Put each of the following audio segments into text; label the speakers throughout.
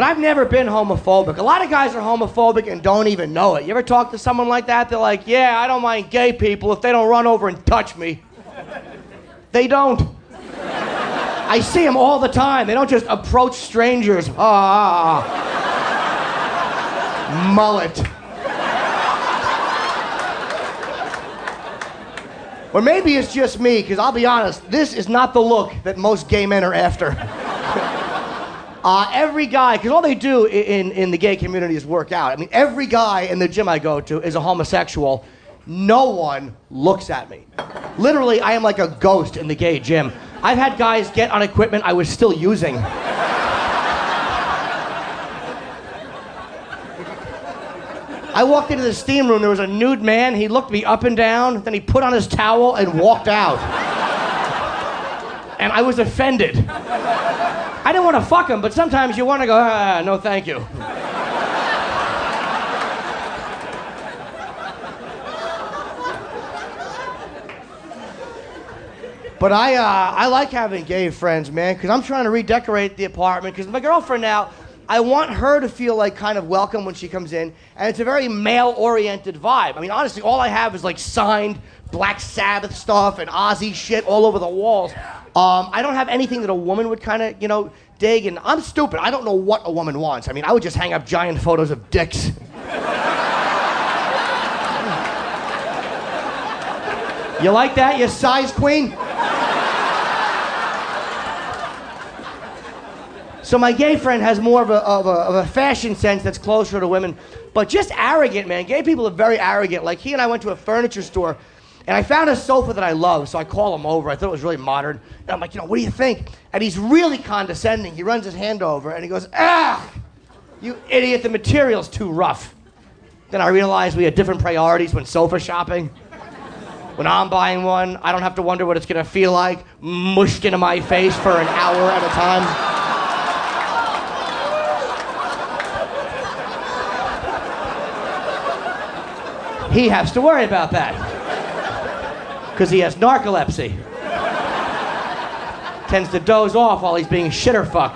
Speaker 1: But I've never been homophobic. A lot of guys are homophobic and don't even know it. You ever talk to someone like that? They're like, yeah, I don't mind gay people if they don't run over and touch me. They don't. I see them all the time. They don't just approach strangers. Mullet. Or maybe it's just me, because I'll be honest, this is not the look that most gay men are after. Every guy, because all they do in the gay community is work out. I mean, every guy in the gym I go to is a homosexual. No one looks at me. Literally, I am like a ghost in the gay gym. I've had guys get on equipment I was still using. I walked into the steam room, there was a nude man, he looked me up and down, then he put on his towel and walked out. And I was offended. I didn't want to fuck him, but sometimes you want to go, no thank you. But I like having gay friends, man, because I'm trying to redecorate the apartment, because my girlfriend now, I want her to feel like kind of welcome when she comes in, and it's a very male-oriented vibe. I mean, honestly, all I have is like signed Black Sabbath stuff and Ozzy shit all over the walls. I don't have anything that a woman would kind of, dig, and I'm stupid. I don't know what a woman wants. I mean, I would just hang up giant photos of dicks. You like that, you size queen? So my gay friend has more of a fashion sense that's closer to women, but just arrogant, man. Gay people are very arrogant. Like, he and I went to a furniture store, and I found a sofa that I love, so I call him over. I thought it was really modern. And I'm like, what do you think? And he's really condescending. He runs his hand over, and he goes, you idiot, the material's too rough. Then I realized we had different priorities when sofa shopping. When I'm buying one, I don't have to wonder what it's going to feel like, mushed into my face for an hour at a time. He has to worry about that. Because he has narcolepsy. Tends to doze off while he's being shitter fucked.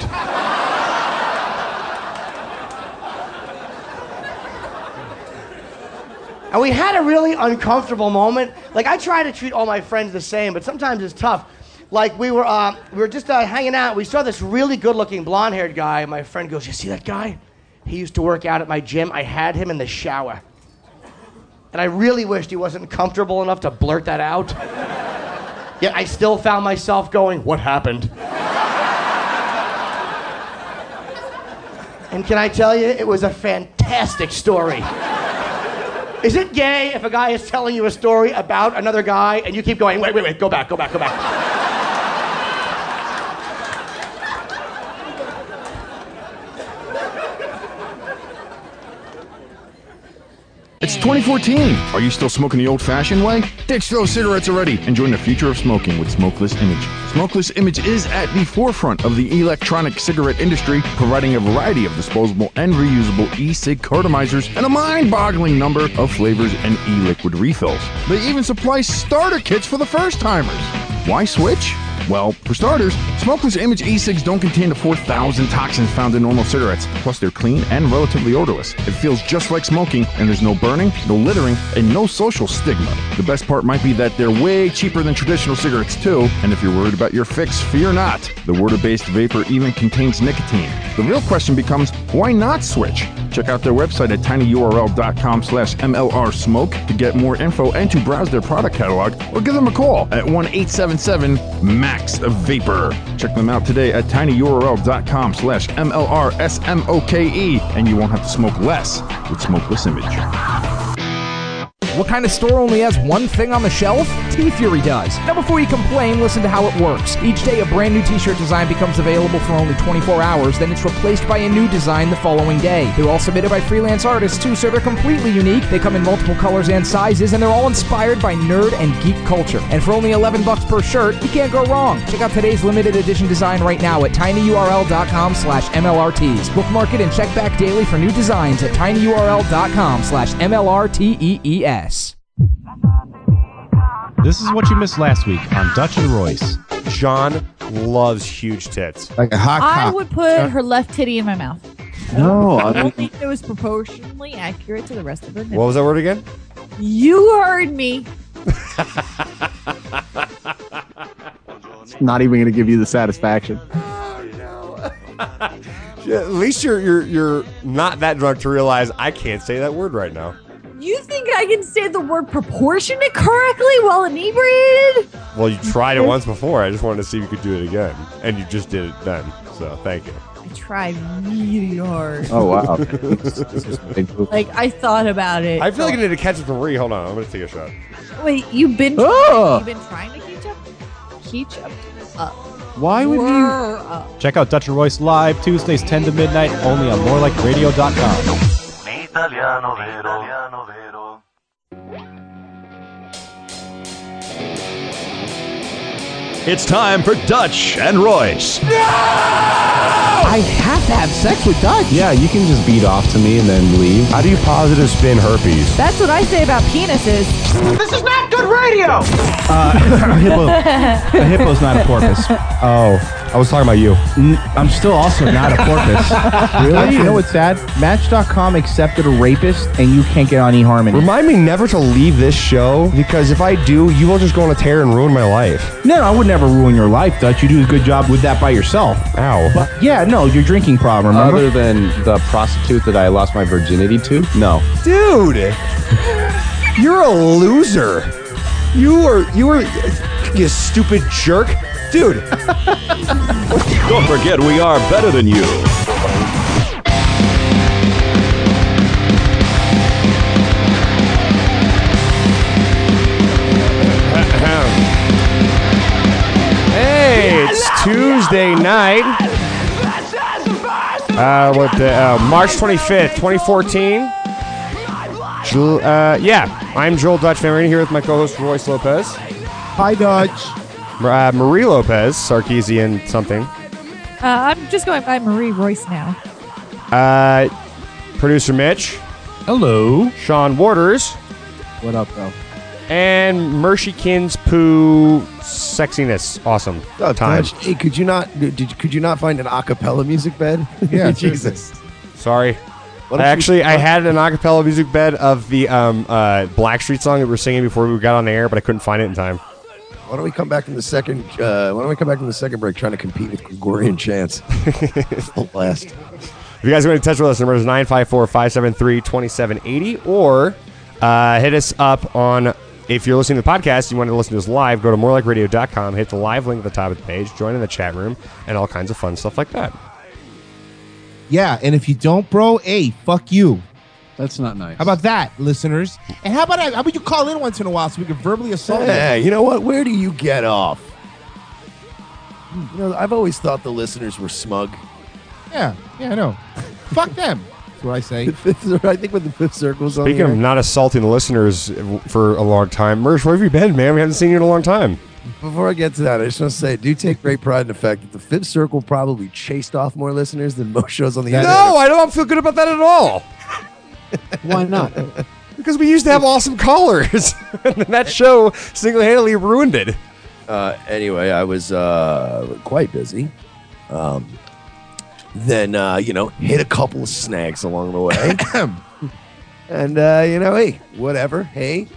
Speaker 1: And we had a really uncomfortable moment. Like, I try to treat all my friends the same, but sometimes it's tough. Like, we were just hanging out. We saw this really good-looking blonde-haired guy, and my friend goes, you see that guy? He used to work out at my gym. I had him in the shower. And I really wished he wasn't comfortable enough to blurt that out. Yet I still found myself going, what happened? And can I tell you, it was a fantastic story. Is it gay if a guy is telling you a story about another guy and you keep going, wait, go back.
Speaker 2: It's 2014. Are you still smoking the old-fashioned way? Ditch those cigarettes already and join the future of smoking with Smokeless Image. Smokeless Image is at the forefront of the electronic cigarette industry, providing a variety of disposable and reusable e-cig cartomizers and a mind-boggling number of flavors and e-liquid refills. They even supply starter kits for the first-timers. Why switch? Well, for starters, Smokeless Image e-cigs don't contain the 4,000 toxins found in normal cigarettes, plus they're clean and relatively odorless. It feels just like smoking, and there's no burning, no littering, and no social stigma. The best part might be that they're way cheaper than traditional cigarettes too, and if you're worried about your fix, fear not. The water-based vapor even contains nicotine. The real question becomes, why not switch? Check out their website at tinyurl.com/MLRsmoke to get more info and to browse their product catalog, or give them a call at 1-877-MAX-VAPOR. Check them out today at tinyurl.com/MLRSMOKE, and you won't have to smoke less with Smokeless Image.
Speaker 3: What kind of store only has one thing on the shelf? T-Fury does. Now before you complain, listen to how it works. Each day a brand new t-shirt design becomes available for only 24 hours, then it's replaced by a new design the following day. They're all submitted by freelance artists too, so they're completely unique. They come in multiple colors and sizes, and they're all inspired by nerd and geek culture. And for only $11 per shirt, you can't go wrong. Check out today's limited edition design right now at tinyurl.com/MLRTs. Bookmark it and check back daily for new designs at tinyurl.com/MLRTEES.
Speaker 4: This is what you missed last week on Dutch and Royce.
Speaker 5: John loves huge tits.
Speaker 2: Like a hot
Speaker 6: I
Speaker 2: cock.
Speaker 6: would put her left titty in my mouth.
Speaker 5: No,
Speaker 6: I
Speaker 5: I
Speaker 6: don't
Speaker 5: mean,
Speaker 6: think it was proportionally accurate to the rest of her nipple.
Speaker 7: What was that word again?
Speaker 6: You heard me.
Speaker 5: not even going to give you the satisfaction.
Speaker 7: Yeah, at least you're not that drunk to realize I can't say that word right now.
Speaker 6: You think I can say the word proportionate correctly while inebriated?
Speaker 7: Well, you tried it once before. I just wanted to see if you could do it again, and you just did it then. So thank you.
Speaker 6: I tried really hard.
Speaker 5: Oh, wow.
Speaker 6: Like, I thought about it.
Speaker 7: I feel like I need to catch up to Marie. Hold on, I'm gonna take a shot.
Speaker 6: Wait, you've been
Speaker 5: Oh!
Speaker 6: trying to catch up? Catch up.
Speaker 5: Why would you?
Speaker 6: Up.
Speaker 4: Check out Dutch and Royce live Tuesdays 10 to midnight only on morelikeradio.com.
Speaker 8: Italiano vero.
Speaker 9: It's time for Dutch and Royce.
Speaker 3: I have to have sex with Dutch.
Speaker 5: Yeah, you can just beat off to me and then leave.
Speaker 7: How do you positive spin herpes?
Speaker 6: That's what I say about penises.
Speaker 1: This is not good radio.
Speaker 10: A hippo's not a porpoise.
Speaker 7: Oh, I was talking about you.
Speaker 10: I'm still also not a porpoise. Really? You know what's sad? Match.com accepted a rapist, and you can't get on eHarmony.
Speaker 7: Remind me never to leave this show, because if I do, you will just go on a tear and ruin my life.
Speaker 10: No, I would never ruin your life, Dutch. You do a good job with that by yourself.
Speaker 7: Ow.
Speaker 10: But yeah, no, your drinking problem, remember?
Speaker 5: Other than the prostitute that I lost my virginity to? No.
Speaker 7: Dude, you're a loser. You stupid jerk. Dude.
Speaker 9: Don't forget, we are better than you.
Speaker 7: Hey, it's Tuesday night. March 25th, 2014. I'm Joel Dutchman. We're here with my co-host Royce Lopez.
Speaker 10: Hi, Dutch.
Speaker 7: Marie Lopez, Sarkeesian something.
Speaker 6: I'm just going by Marie Royce now.
Speaker 7: Producer Mitch.
Speaker 10: Hello.
Speaker 7: Sean Waters.
Speaker 5: What up, though?
Speaker 7: And Mershykins Poo Sexiness. Awesome. Time.
Speaker 11: Dutch, hey, could you not find an acapella music bed?
Speaker 10: Yeah,
Speaker 11: Jesus.
Speaker 7: Sorry.
Speaker 11: Why don't you-
Speaker 7: I had an acapella music bed of the Blackstreet song that we were singing before we got on the air, but I couldn't find it in time.
Speaker 11: Why don't we come back from the second? Break, trying to compete with Gregorian chants? Full blast.
Speaker 7: If you guys want to touch with us, the number is 954-573-2780, or hit us up on. If you're listening to the podcast, you want to listen to us live, go to morelikeradio.com, hit the live link at the top of the page, join in the chat room, and all kinds of fun stuff like that.
Speaker 10: Yeah, and if you don't, bro, hey, fuck you.
Speaker 5: That's not nice.
Speaker 10: How about that, listeners? And how about you call in once in a while so we can verbally assault you?
Speaker 11: Hey, you know what? Where do you get off? You know, I've always thought the listeners were smug.
Speaker 10: Yeah, I know. Fuck them. That's what I say.
Speaker 11: I think when the Fifth Circle's on
Speaker 7: Speaking
Speaker 11: the
Speaker 7: of
Speaker 11: air.
Speaker 7: not assaulting the listeners for a long time, Mersh, where have you been, man? We haven't seen you in a long time.
Speaker 11: Before I get to that, I just want to say, I do take great pride in the fact that the Fifth Circle probably chased off more listeners than most shows on the internet.
Speaker 7: No, I don't feel good about that at all.
Speaker 5: Why not?
Speaker 7: Because we used to have awesome callers. And that show single-handedly ruined it.
Speaker 11: Anyway, I was quite busy. Then, hit a couple of snags along the way. And, hey, whatever. Hey,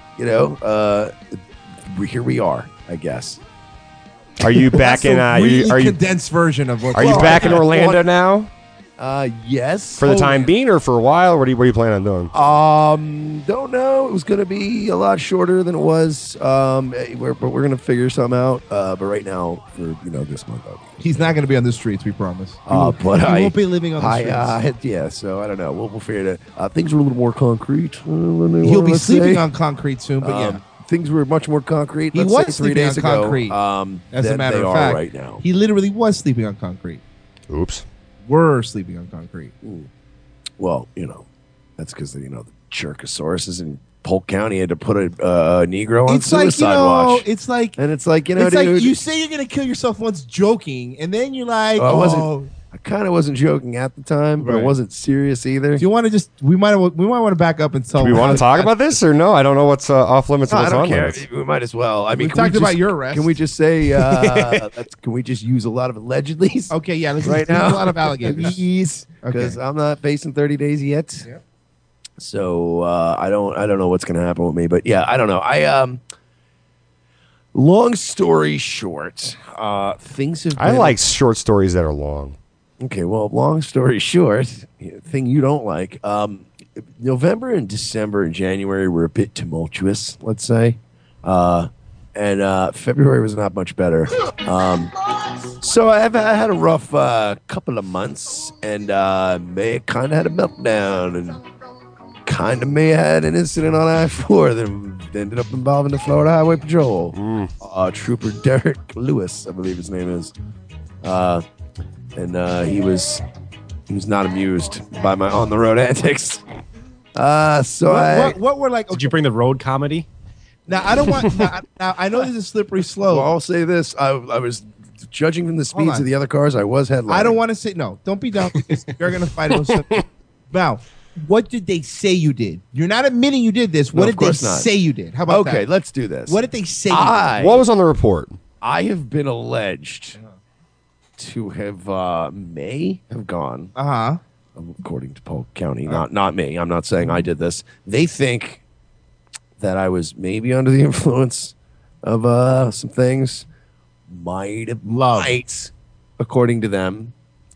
Speaker 11: here we are, I guess.
Speaker 7: Are you back
Speaker 10: That's
Speaker 7: in?
Speaker 10: a really
Speaker 7: Are you
Speaker 10: condensed version of what?
Speaker 7: Are you back in Orlando now
Speaker 11: Yes.
Speaker 7: for the time being, or for a while? What are you planning on doing?
Speaker 11: Don't know. It was going to be a lot shorter than it was. We're going to figure something out. But right now, for this month,
Speaker 10: He's not going to be on the streets. We promise.
Speaker 11: but
Speaker 10: he won't be living on the streets.
Speaker 11: So I don't know. We'll figure it out. Things were a little more concrete.
Speaker 10: He'll be sleeping on concrete soon. But yeah,
Speaker 11: things were much more concrete.
Speaker 10: he
Speaker 11: let's
Speaker 10: was
Speaker 11: say 3
Speaker 10: sleeping
Speaker 11: days
Speaker 10: on
Speaker 11: ago,
Speaker 10: concrete. As a
Speaker 11: than
Speaker 10: matter
Speaker 11: they
Speaker 10: of
Speaker 11: are
Speaker 10: fact,
Speaker 11: right now.
Speaker 10: he literally was sleeping on concrete.
Speaker 7: Oops.
Speaker 10: We're sleeping on concrete.
Speaker 11: Well, that's because the Cherkosaurus is in Polk County had to put a Negro on
Speaker 10: It's like
Speaker 11: suicide watch.
Speaker 10: It's like
Speaker 11: And it's like,
Speaker 10: it's
Speaker 11: dude.
Speaker 10: like you say you're gonna kill yourself once joking, and then you're like,
Speaker 11: I wasn't. kind of wasn't joking at the time, but it wasn't serious either.
Speaker 12: Do you want to just? We might want to back up and tell.
Speaker 7: Do we want to talk about this or no? I don't know what's off limits and
Speaker 11: I
Speaker 7: what's
Speaker 11: don't
Speaker 7: on
Speaker 11: care.
Speaker 7: limits.
Speaker 11: We might as well. I mean,
Speaker 12: We talked about your arrest.
Speaker 11: Can we just say? Can we just use a lot of allegedly?
Speaker 12: Okay, yeah. Let's
Speaker 11: right
Speaker 12: use
Speaker 11: now,
Speaker 12: a lot of alligators.
Speaker 11: Please, because I'm not facing 30 days yet.
Speaker 12: Yep.
Speaker 11: So I don't know what's going to happen with me, but yeah, I don't know. Long story short, things have.
Speaker 7: I
Speaker 11: been-
Speaker 7: like short stories that are long.
Speaker 11: Okay, well, long story short, thing you don't like. November and December and January were a bit tumultuous, let's say. And February was not much better. So I had a rough couple of months, and May kind of had a meltdown, and kind of may have had an incident on I-4 that ended up involving the Florida Highway Patrol. Trooper Derek Lewis, I believe his name is. And he was not amused by my on the road antics.
Speaker 12: What were like?
Speaker 4: Did you bring the road comedy?
Speaker 12: Now I don't want. now I know this is a slippery slope.
Speaker 11: Well, I'll say this: I was judging from the
Speaker 12: Hold
Speaker 11: speeds
Speaker 12: on.
Speaker 11: of the other cars. I was headlining.
Speaker 12: I don't want to say no. Don't be dumb. Because you're gonna fight it. Now, what did they say you did? You're not admitting you did this. What
Speaker 11: No,
Speaker 12: did
Speaker 11: of
Speaker 12: they
Speaker 11: course not.
Speaker 12: say you did? How about that?
Speaker 11: Okay, let's do this.
Speaker 12: What did they say?
Speaker 7: What was on the report?
Speaker 11: I have been alleged to have may have gone. According to Polk County, not me. I'm not saying I did this. They think that I was maybe under the influence of some things. Might, according to them,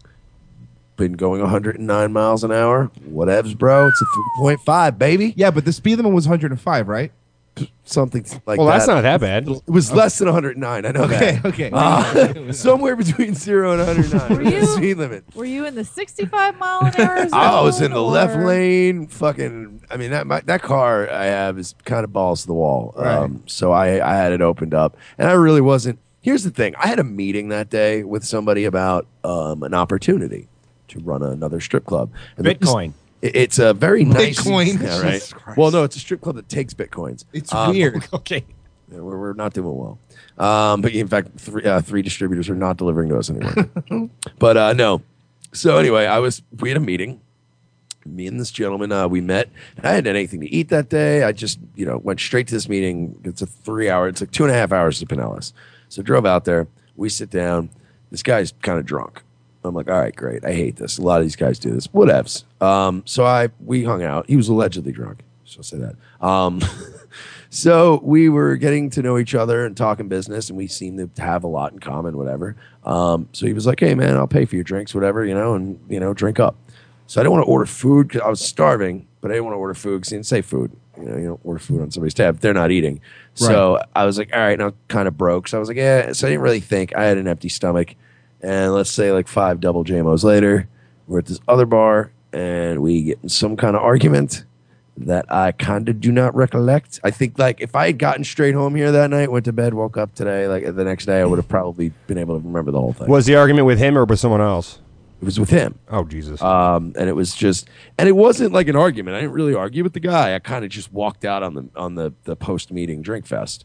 Speaker 11: been going 109 miles an hour. Whatevs, bro. It's a 3.5, baby.
Speaker 12: Yeah, but the speed limit was 105, right?
Speaker 11: Something like
Speaker 7: Well,
Speaker 11: that.
Speaker 7: that's not that bad.
Speaker 11: It was less than 109. I know that.
Speaker 12: Okay.
Speaker 11: Somewhere between 0 and 109.
Speaker 6: Were you-
Speaker 11: Speed limit.
Speaker 6: Were you in the 65 mile an hour zone?
Speaker 11: I was in the left
Speaker 6: or-
Speaker 11: lane. Fucking, I mean, that car I have is kind of balls to the wall.
Speaker 12: Right.
Speaker 11: So I had it opened up, and I really wasn't. Here's the thing: I had a meeting that day with somebody about an opportunity to run another strip club. And
Speaker 4: Bitcoin.
Speaker 11: It's a very nice
Speaker 12: Bitcoin?
Speaker 11: Yeah, right.
Speaker 12: Jesus Christ.
Speaker 11: Well, no, it's a strip club that takes bitcoins.
Speaker 12: It's weird.
Speaker 4: Okay.
Speaker 11: Yeah, we're not doing well. But in fact, three distributors are not delivering to us anymore. But no. So anyway, we had a meeting. Me and this gentleman, we met. I hadn't had anything to eat that day. I just, went straight to this meeting. It's a 3 hour. It's like 2.5 hours to Pinellas. So drove out there. We sit down. This guy's kind of drunk. I'm like, all right, great. I hate this. A lot of these guys do this. Whatevs. So we hung out. He was allegedly drunk. So I'll say that. So we were getting to know each other and talking business, and we seemed to have a lot in common, whatever. So he was like, hey, man, I'll pay for your drinks, whatever, and, drink up. So I didn't want to order food because I was starving, but I didn't want to order food because he didn't say food. You don't order food on somebody's tab. They're not eating. So I was like, all right, and I'm kind of broke. So I was like, yeah. So I didn't really think. I had an empty stomach. And let's say like 5 double JMOs later, we're at this other bar, and we get in some kind of argument that I kind of do not recollect. I think like if I had gotten straight home here that night, went to bed, woke up today, like the next day, I would have probably been able to remember the whole thing.
Speaker 7: Was the argument with him or with someone else?
Speaker 11: It was with him.
Speaker 7: Oh, Jesus.
Speaker 11: And it was just, and it wasn't like an argument. I didn't really argue with the guy. I kind of just walked out on the post meeting drink fest.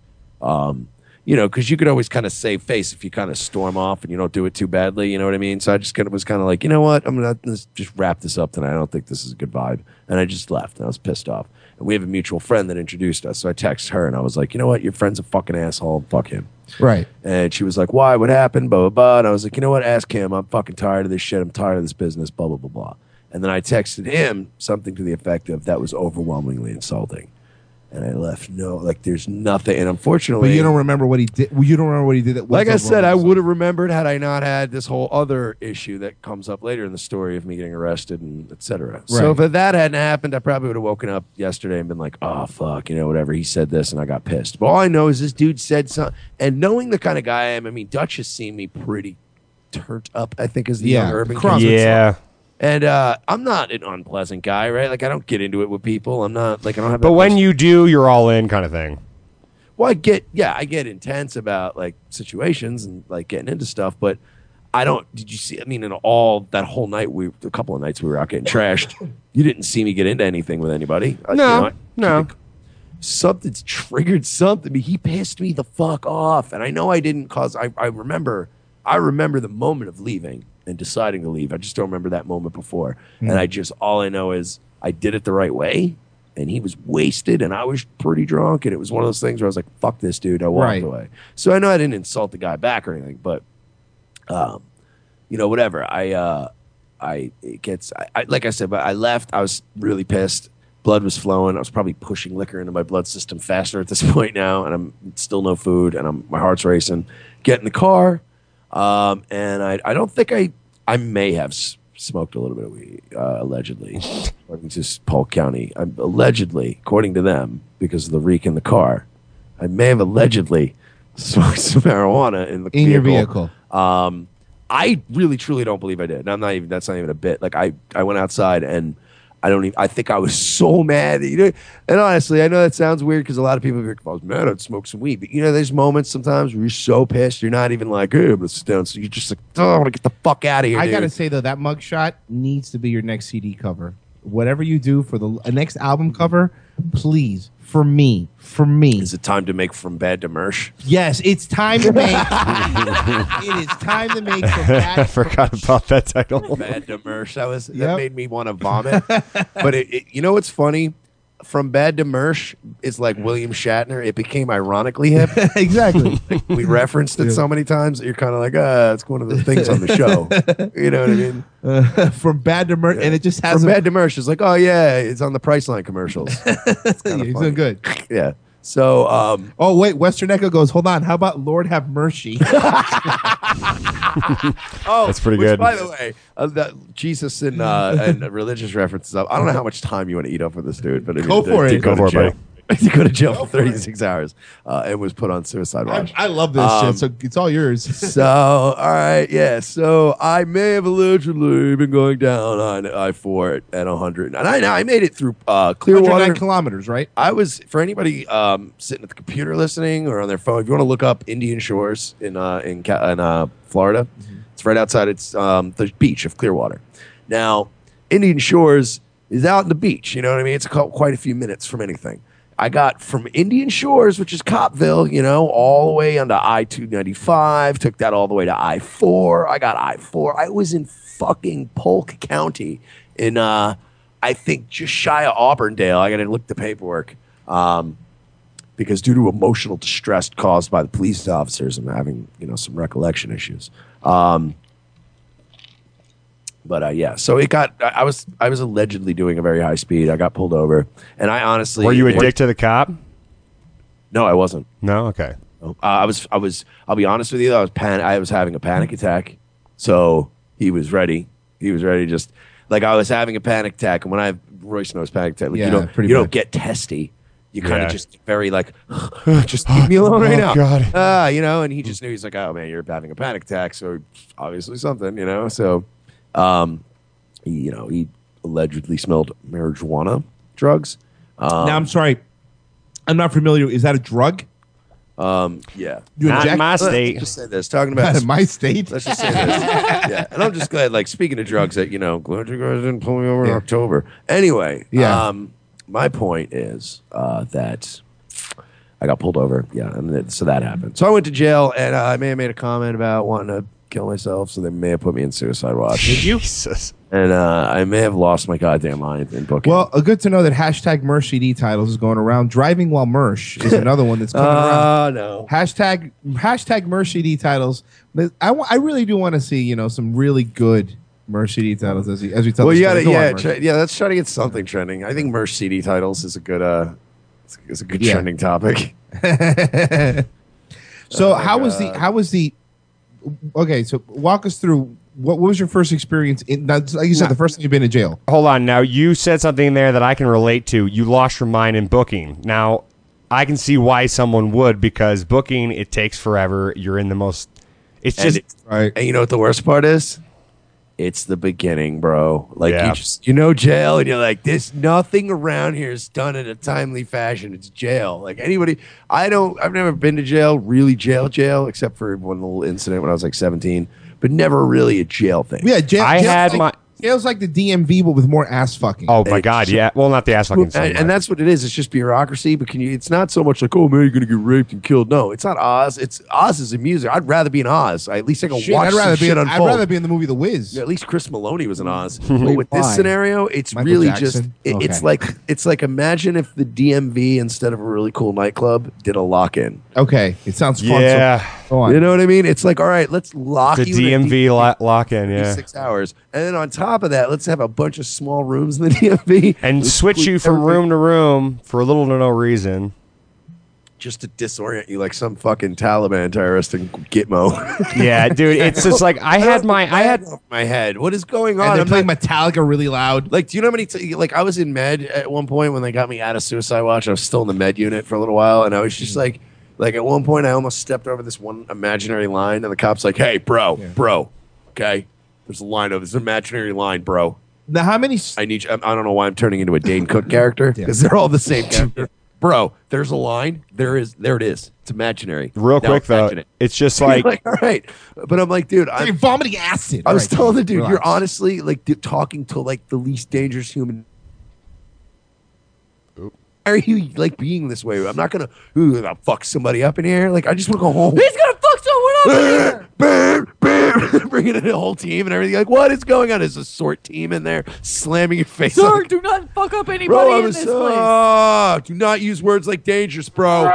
Speaker 11: Because you could always kind of save face if you kind of storm off and you don't do it too badly. You know what I mean? So I just was kind of like, you know what? I'm going to just wrap this up tonight. I don't think this is a good vibe. And I just left, and I was pissed off. And we have a mutual friend that introduced us. So I texted her, and I was like, you know what? Your friend's a fucking asshole. Fuck him.
Speaker 12: Right.
Speaker 11: And she was like, why? What happened? Blah, blah, blah. And I was like, you know what? Ask him. I'm fucking tired of this shit. I'm tired of this business. Blah, blah, blah, blah. And then I texted him something to the effect of, that was overwhelmingly insulting. And I left there's nothing. And unfortunately,
Speaker 12: But you don't remember what he did. You don't remember what he did. That was
Speaker 11: like I said, I
Speaker 12: overwhelming.
Speaker 11: would have remembered had I not had this whole other issue that comes up later in the story of me getting arrested and et cetera. So
Speaker 12: Right.
Speaker 11: if that hadn't happened, I probably would have woken up yesterday and been like, oh, fuck, whatever. He said this and I got pissed. But all I know is this dude said something. And knowing the kind of guy I am, I mean, Dutch has seen me pretty turned up, I think is the young urban kid.
Speaker 7: Yeah.
Speaker 11: And I'm not an unpleasant guy, right? Like, I don't get into it with people. I'm not, like, I don't have
Speaker 7: But
Speaker 11: that
Speaker 7: when you do, you're all in kind of thing.
Speaker 11: Well, I get intense about like situations and like getting into stuff, but I don't. Did you see? I mean, in all that whole night, a couple of nights we were out getting trashed. You didn't see me get into anything with anybody.
Speaker 7: No.
Speaker 11: Something's triggered something. I mean, he pissed me the fuck off, and I know I didn't cause. I remember the moment of leaving, and deciding to leave. I just don't remember that moment before. And all I know is I did it the right way, and he was wasted, and I was pretty drunk, and it was one of those things where I was like, fuck this dude. I walked away. So I know I didn't insult the guy back or anything, but, whatever. Like I said, but I left. I was really pissed. Blood was flowing. I was probably pushing liquor into my blood system faster at this point now, and I'm still no food, and my heart's racing. Get in the car, and I don't think I may have smoked a little bit of weed, allegedly, according to Polk County. Allegedly, according to them, because of the reek in the car, I may have allegedly smoked some marijuana in
Speaker 12: your vehicle.
Speaker 11: I really, truly don't believe I did. And that's not even a bit. Like I went outside and I think I was so mad. And honestly, I know that sounds weird because a lot of people are like, if I was mad, I'd smoke some weed. But there's moments sometimes where you're so pissed, you're not even like, hey, I'm gonna sit down. So you're just like, oh, I want to get the fuck out of here.
Speaker 12: I gotta say though, that mugshot needs to be your next CD cover. Whatever you do for the next album cover, please, for me.
Speaker 11: Is it time to make From Bad to Mersh?
Speaker 12: Yes, it's time to make. It is time to make From Bad.
Speaker 7: I forgot about that title.
Speaker 11: From Bad to Mersh. That made me want to vomit. But you know what's funny? From Bad to Mersh is like William Shatner. It became ironically hip.
Speaker 12: Exactly.
Speaker 11: We referenced it so many times that you're kind of like, it's one of the things on the show. You know what I mean?
Speaker 12: From Bad to Mersh, and it just has
Speaker 11: From Bad to Mersh is like, oh yeah, it's on the Priceline commercials. It's
Speaker 12: He's doing good.
Speaker 11: Yeah. So,
Speaker 12: oh wait, Western Echo goes, hold on. How about Lord Have Mercy?
Speaker 7: That's pretty good.
Speaker 11: By the way, Jesus and religious references up. I don't know how much time you want to eat up with this dude, but
Speaker 12: go for it.
Speaker 11: Go for it. He go to jail for 36 hours and was put on suicide watch.
Speaker 12: I love this shit, so it's all yours.
Speaker 11: So, all right, yeah. So I may have allegedly been going down on I-4 at 100. And I made it through Clearwater.
Speaker 12: 109 kilometers, right?
Speaker 11: I was, for anybody sitting at the computer listening or on their phone, if you want to look up Indian Shores in Florida, it's right outside. It's the beach of Clearwater. Now, Indian Shores is out in the beach. You know what I mean? It's quite a few minutes from anything. I got from Indian Shores, which is Coppville, all the way onto I-295, took that all the way to I-4. I got I-4. I was in fucking Polk County in, I think, just shy of Auburndale. I got to look at the paperwork because due to emotional distress caused by the police officers, I'm having, some recollection issues. But yeah, so it got. I was allegedly doing a very high speed. I got pulled over, and I honestly.
Speaker 7: Were you a dick to the cop?
Speaker 11: No, I wasn't.
Speaker 7: No, okay.
Speaker 11: I was. I'll be honest with you. I was having a panic attack, so he was ready. He was ready. Just like I was having a panic attack, and when Royce knows panic attack. Like, you don't get testy. You kind of just very like, just leave me alone right now.
Speaker 7: God.
Speaker 11: And he just knew. He's like, oh man, you're having a panic attack, so obviously something, So. He allegedly smelled marijuana drugs.
Speaker 12: Now, I'm sorry. I'm not familiar. Is that a drug?
Speaker 11: Yeah.
Speaker 12: You
Speaker 7: Not
Speaker 12: inject?
Speaker 7: in my state.
Speaker 11: Let's just say this. Talking about
Speaker 12: in my state?
Speaker 11: Let's just say this. Yeah. And I'm just glad, like, speaking of drugs, that, glad you guys didn't pull me over in October. Anyway, my point is that I got pulled over. Yeah. And so that happened. So I went to jail, and I may have made a comment about wanting to kill myself, so they may have put me in suicide watch.
Speaker 7: Did you? Jesus.
Speaker 11: And I may have lost my goddamn mind in booking.
Speaker 12: Well, good to know that hashtag MershCD titles is going around. Driving while Mersh is another one that's coming around.
Speaker 11: No.
Speaker 12: Hashtag MershCD titles. I really do want to see some really good MershCD titles as we tell.
Speaker 11: Well,
Speaker 12: the
Speaker 11: you
Speaker 12: story.
Speaker 11: gotta let's try to get something trending. I think Mersh CD titles is a good trending topic.
Speaker 12: So how was the okay, so walk us through what was your first experience in, like you said, the first time you've been in jail.
Speaker 7: Hold on. Now, you said something there that I can relate to. You lost your mind in booking. Now, I can see why someone would, because booking, it takes forever. You're in the most... It's just...
Speaker 11: right. And you know what the worst part is? It's the beginning, bro. Like,
Speaker 7: Yeah.
Speaker 11: jail, and you're like, there's nothing around here is done in a timely fashion. It's jail. Like, anybody... I've never been to jail, really jail, except for one little incident when I was like 17. But never really a jail thing.
Speaker 12: Yeah, jail. Feels like the DMV, but with more ass fucking.
Speaker 7: Oh my god, yeah. Well, not the ass fucking. so much.
Speaker 11: And that's what it is. It's just bureaucracy. But it's not so much like, oh man, you're gonna get raped and killed. No, it's not Oz. It's Oz is a music. I'd rather be in Oz. At least I can watch some shit unfold.
Speaker 12: I'd rather be in the movie The Wiz.
Speaker 11: Yeah, at least Chris Maloney was in Oz. But with this scenario, it's
Speaker 12: Michael
Speaker 11: really
Speaker 12: Jackson?
Speaker 11: just it's like imagine if the DMV instead of a really cool nightclub did a lock-in.
Speaker 12: Okay, it sounds fun.
Speaker 7: Yeah.
Speaker 12: So, go on.
Speaker 11: You know what I mean? It's like, all right, let's lock
Speaker 7: The
Speaker 11: you in a
Speaker 7: DMV lock-in, yeah.
Speaker 11: 6 hours. And then on top of that, let's have a bunch of small rooms in the DMV.
Speaker 7: And
Speaker 11: Let's
Speaker 7: switch you from
Speaker 11: everything
Speaker 7: room to room for little to no reason.
Speaker 11: just to disorient you like some fucking Taliban terrorist in Gitmo.
Speaker 7: Yeah, dude, it's just like I had my
Speaker 11: head. What is going on?
Speaker 12: And they're
Speaker 11: I'm
Speaker 12: playing
Speaker 11: not-
Speaker 12: Metallica really loud.
Speaker 11: Like, do you know how many? Like, I was in med at one point when they got me out of Suicide Watch. I was still in the med unit for a little while, and I was just like at one point, I almost stepped over this one imaginary line, and the cop's like, "Hey, bro, okay, there's a line over this imaginary line, bro."
Speaker 12: Now, how many?
Speaker 11: I need you. I don't know why I'm turning into a Dane Cook character because they're all the same character. Bro, there's a line. There it is. It's imaginary.
Speaker 7: Real
Speaker 11: Now
Speaker 7: quick though,
Speaker 11: imagine it.
Speaker 7: it's just
Speaker 11: You're
Speaker 7: like,
Speaker 11: all right. But I'm like, dude,
Speaker 12: You're vomiting acid.
Speaker 11: I was
Speaker 12: All right,
Speaker 11: telling the dude,
Speaker 12: relax.
Speaker 11: you're honestly like talking to like the least dangerous human. Why are you like being this way? I'm not gonna fuck somebody up in here. Like, I just want to go home.
Speaker 6: He's gonna fuck someone up in here.
Speaker 11: Bringing in a whole team and everything. Like, what is going on? There's a SWAT team in there slamming your face.
Speaker 6: Sir,
Speaker 11: on-
Speaker 6: do not fuck up anybody
Speaker 11: Bro,
Speaker 6: in this place.
Speaker 11: do not use words like dangerous, bro.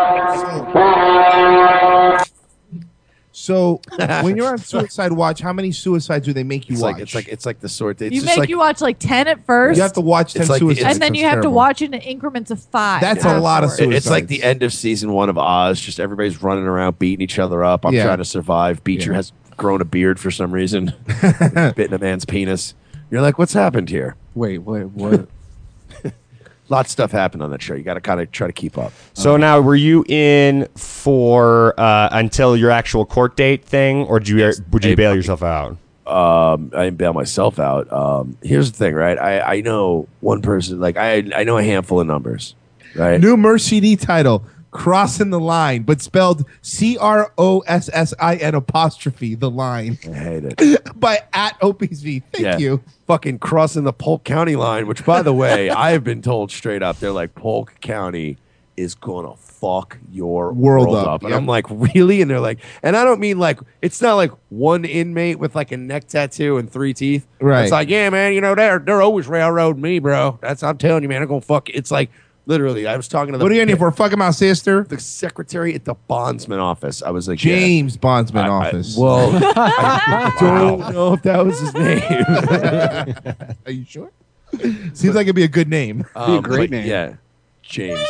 Speaker 12: So when you're on Suicide Watch, how many suicides do they make you watch?
Speaker 11: It's like the sort. It's
Speaker 6: You
Speaker 11: just
Speaker 6: make
Speaker 11: like
Speaker 6: you watch like 10 at first.
Speaker 12: You have to watch 10
Speaker 11: It's like the-
Speaker 12: suicides.
Speaker 6: and then you
Speaker 12: That's
Speaker 6: have to
Speaker 12: terrible.
Speaker 6: watch it in increments of 5.
Speaker 12: That's a lot of
Speaker 6: afterwards.
Speaker 11: It's like the end of season 1 of Oz. Just everybody's running around beating each other up. I'm
Speaker 12: Yeah.
Speaker 11: trying to survive. Beecher has grown a beard for some reason. Bitten a man's penis. You're like, what's happened here?
Speaker 5: Wait, what?
Speaker 11: Lots of stuff happened on that show. You got to kind of try to keep up.
Speaker 7: so now were you in for until your actual court date thing, or would you bail yourself out?
Speaker 11: I didn't bail myself out. Here's the thing, right? I know one person. Like, I know a handful of numbers, right?
Speaker 12: New Merc CD title, Crossing the Line, but spelled CROSSIN apostrophe the line.
Speaker 11: I hate it.
Speaker 12: By @OPSV. Thank you.
Speaker 11: Fucking crossing the Polk County line, which, by the way, I have been told straight up, they're like, Polk County is gonna fuck your world up. And
Speaker 12: Yep.
Speaker 11: I'm like, really? And they're like, and I don't mean like, it's not like one inmate with like a neck tattoo and 3 teeth.
Speaker 12: Right.
Speaker 11: It's like, yeah, man, they're always railroading me, bro. I'm telling you, man, I'm gonna fuck. It's like, literally, I was talking to the
Speaker 12: What are you in here for? Fucking my sister?
Speaker 11: the secretary at the bondsman office. I was like,
Speaker 12: James Bondsman office.
Speaker 11: Well, I don't know if that was his name.
Speaker 12: Are you sure? Seems like it'd be a good name.
Speaker 5: Be a great
Speaker 11: but
Speaker 5: name.
Speaker 11: Yeah, James.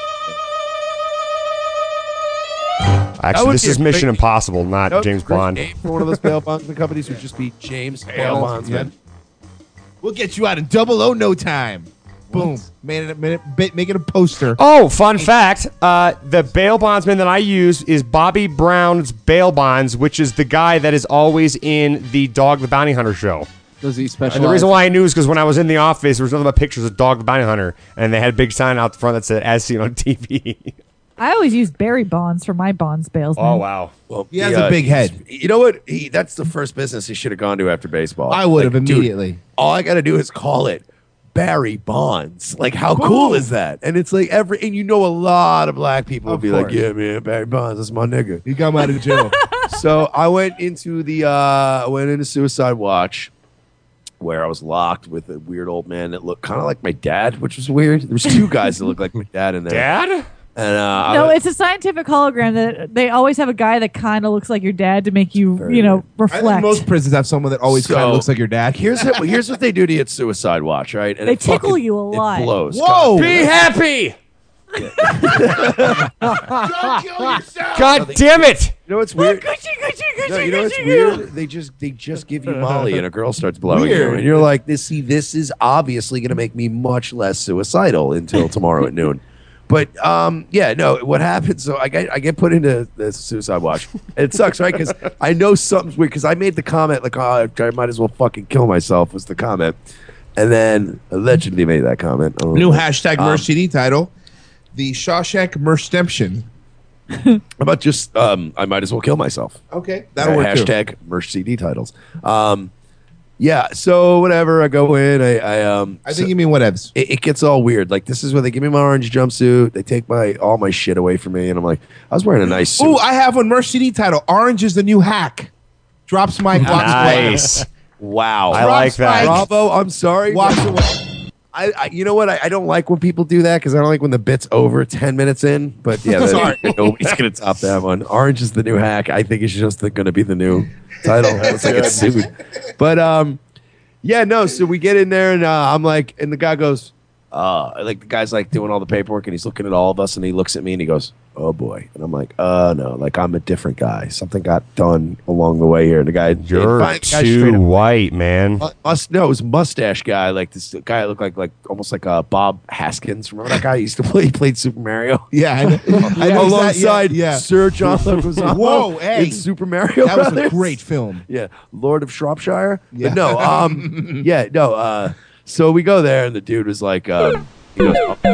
Speaker 7: Actually,
Speaker 11: would
Speaker 7: this
Speaker 11: be
Speaker 7: is
Speaker 11: a
Speaker 7: Mission
Speaker 11: great-
Speaker 7: Impossible, not
Speaker 11: Nope,
Speaker 7: James
Speaker 11: great
Speaker 7: Bond.
Speaker 11: name for one of those bail bondsman companies would just be James Bail Bondsman.
Speaker 12: We'll get you out in 00 no time. Boom. Make it a poster.
Speaker 7: Oh, fun fact: the bail bondsman that I use is Bobby Brown's bail bonds, which is the guy that is always in the Dog the Bounty Hunter show.
Speaker 5: Does he specialize?
Speaker 7: And the reason why I knew is because when I was in the office, there was nothing but pictures of Dog the Bounty Hunter, and they had a big sign out the front that said "As seen on TV."
Speaker 6: I always use Barry Bonds for my Bonds bails.
Speaker 7: Oh wow!
Speaker 11: Well,
Speaker 12: He has a big head.
Speaker 11: You know what? That's the first business he should have gone to after baseball.
Speaker 12: I would have
Speaker 11: Like, dude,
Speaker 12: immediately.
Speaker 11: all I got to do is call it Barry Bonds. Like, how cool is that? And it's like and you know, a lot of black people will
Speaker 12: Of
Speaker 11: be like,
Speaker 12: course.
Speaker 11: yeah, man, Barry Bonds, that's my nigga.
Speaker 12: He got him out of jail.
Speaker 11: So I went into Suicide Watch, where I was locked with a weird old man that looked kind of like my dad, which was weird. There was 2 guys that looked like my dad in there.
Speaker 7: Dad?
Speaker 11: And
Speaker 6: No, it's a scientific hologram that they always have a guy that kind of looks like your dad to make you,
Speaker 11: Very
Speaker 6: you know,
Speaker 12: I think
Speaker 6: reflect.
Speaker 12: most prisons have someone that always kind
Speaker 11: So,
Speaker 12: of looks like your dad.
Speaker 11: here's what they do to you at Suicide Watch, right? And
Speaker 6: They
Speaker 11: it
Speaker 6: tickle
Speaker 11: fucking-
Speaker 6: you a lot.
Speaker 11: It blows.
Speaker 12: Whoa!
Speaker 7: Be happy!
Speaker 12: Don't kill yourself!
Speaker 7: God damn it!
Speaker 11: You know what's weird?
Speaker 6: Gucci, Gucci, Gucci,
Speaker 11: No, you know what's
Speaker 6: Gucci,
Speaker 11: weird? They just give you Molly and a girl starts blowing you, and you're like, this is obviously going to make me much less suicidal until tomorrow at noon. But yeah, no. What happens? So I get put into the Suicide Watch. It sucks, right? Because I know something's weird. Because I made the comment like, "Oh, I might as well fucking kill myself," was the comment, and then allegedly made that comment.
Speaker 12: New hashtag Merc CD title. The Shawshank Mercedemption.
Speaker 11: How about just I might as well kill myself.
Speaker 12: Okay. That'll work too.
Speaker 11: Hashtag Merch CD titles. Yeah, so whatever, I go in.
Speaker 12: I think you mean whatevs.
Speaker 11: It gets all weird. Like this is where they give me my orange jumpsuit. They take all my shit away from me, and I'm like, I was wearing a nice suit.
Speaker 12: Ooh, I have one merch CD title. Orange is the new hack. Drops Mike.
Speaker 7: Nice.
Speaker 11: Wow,
Speaker 7: I like that.
Speaker 11: Bravo. I'm sorry.
Speaker 12: Walks away.
Speaker 11: I you know what? I don't like when people do that because I don't like when the bit's over 10 minutes in. But yeah, nobody's gonna top that one. Orange is the new hack. I think it's just going to be the new title. It's like a suit. But yeah, no. So we get in there and I'm like, and the guy goes, like the guy's like doing all the paperwork and he's looking at all of us and he looks at me and he goes, oh boy. And I'm like, no, like I'm a different guy. Something got done along the way here. And the guy,
Speaker 7: You're too white, man.
Speaker 11: No, it was a mustache guy. Like this guy looked like almost like Bob Haskins. Remember that guy? He used to play. He played Super Mario.
Speaker 12: Yeah, I know
Speaker 11: alongside
Speaker 12: yeah.
Speaker 11: Sir John Leguizamo.
Speaker 12: Whoa, hey,
Speaker 11: in Super Mario.
Speaker 12: That was
Speaker 11: Brothers.
Speaker 12: a great film.
Speaker 11: Yeah, Lord of Shropshire.
Speaker 12: Yeah.
Speaker 11: But no, yeah, no. So we go there, and the dude was like, he goes,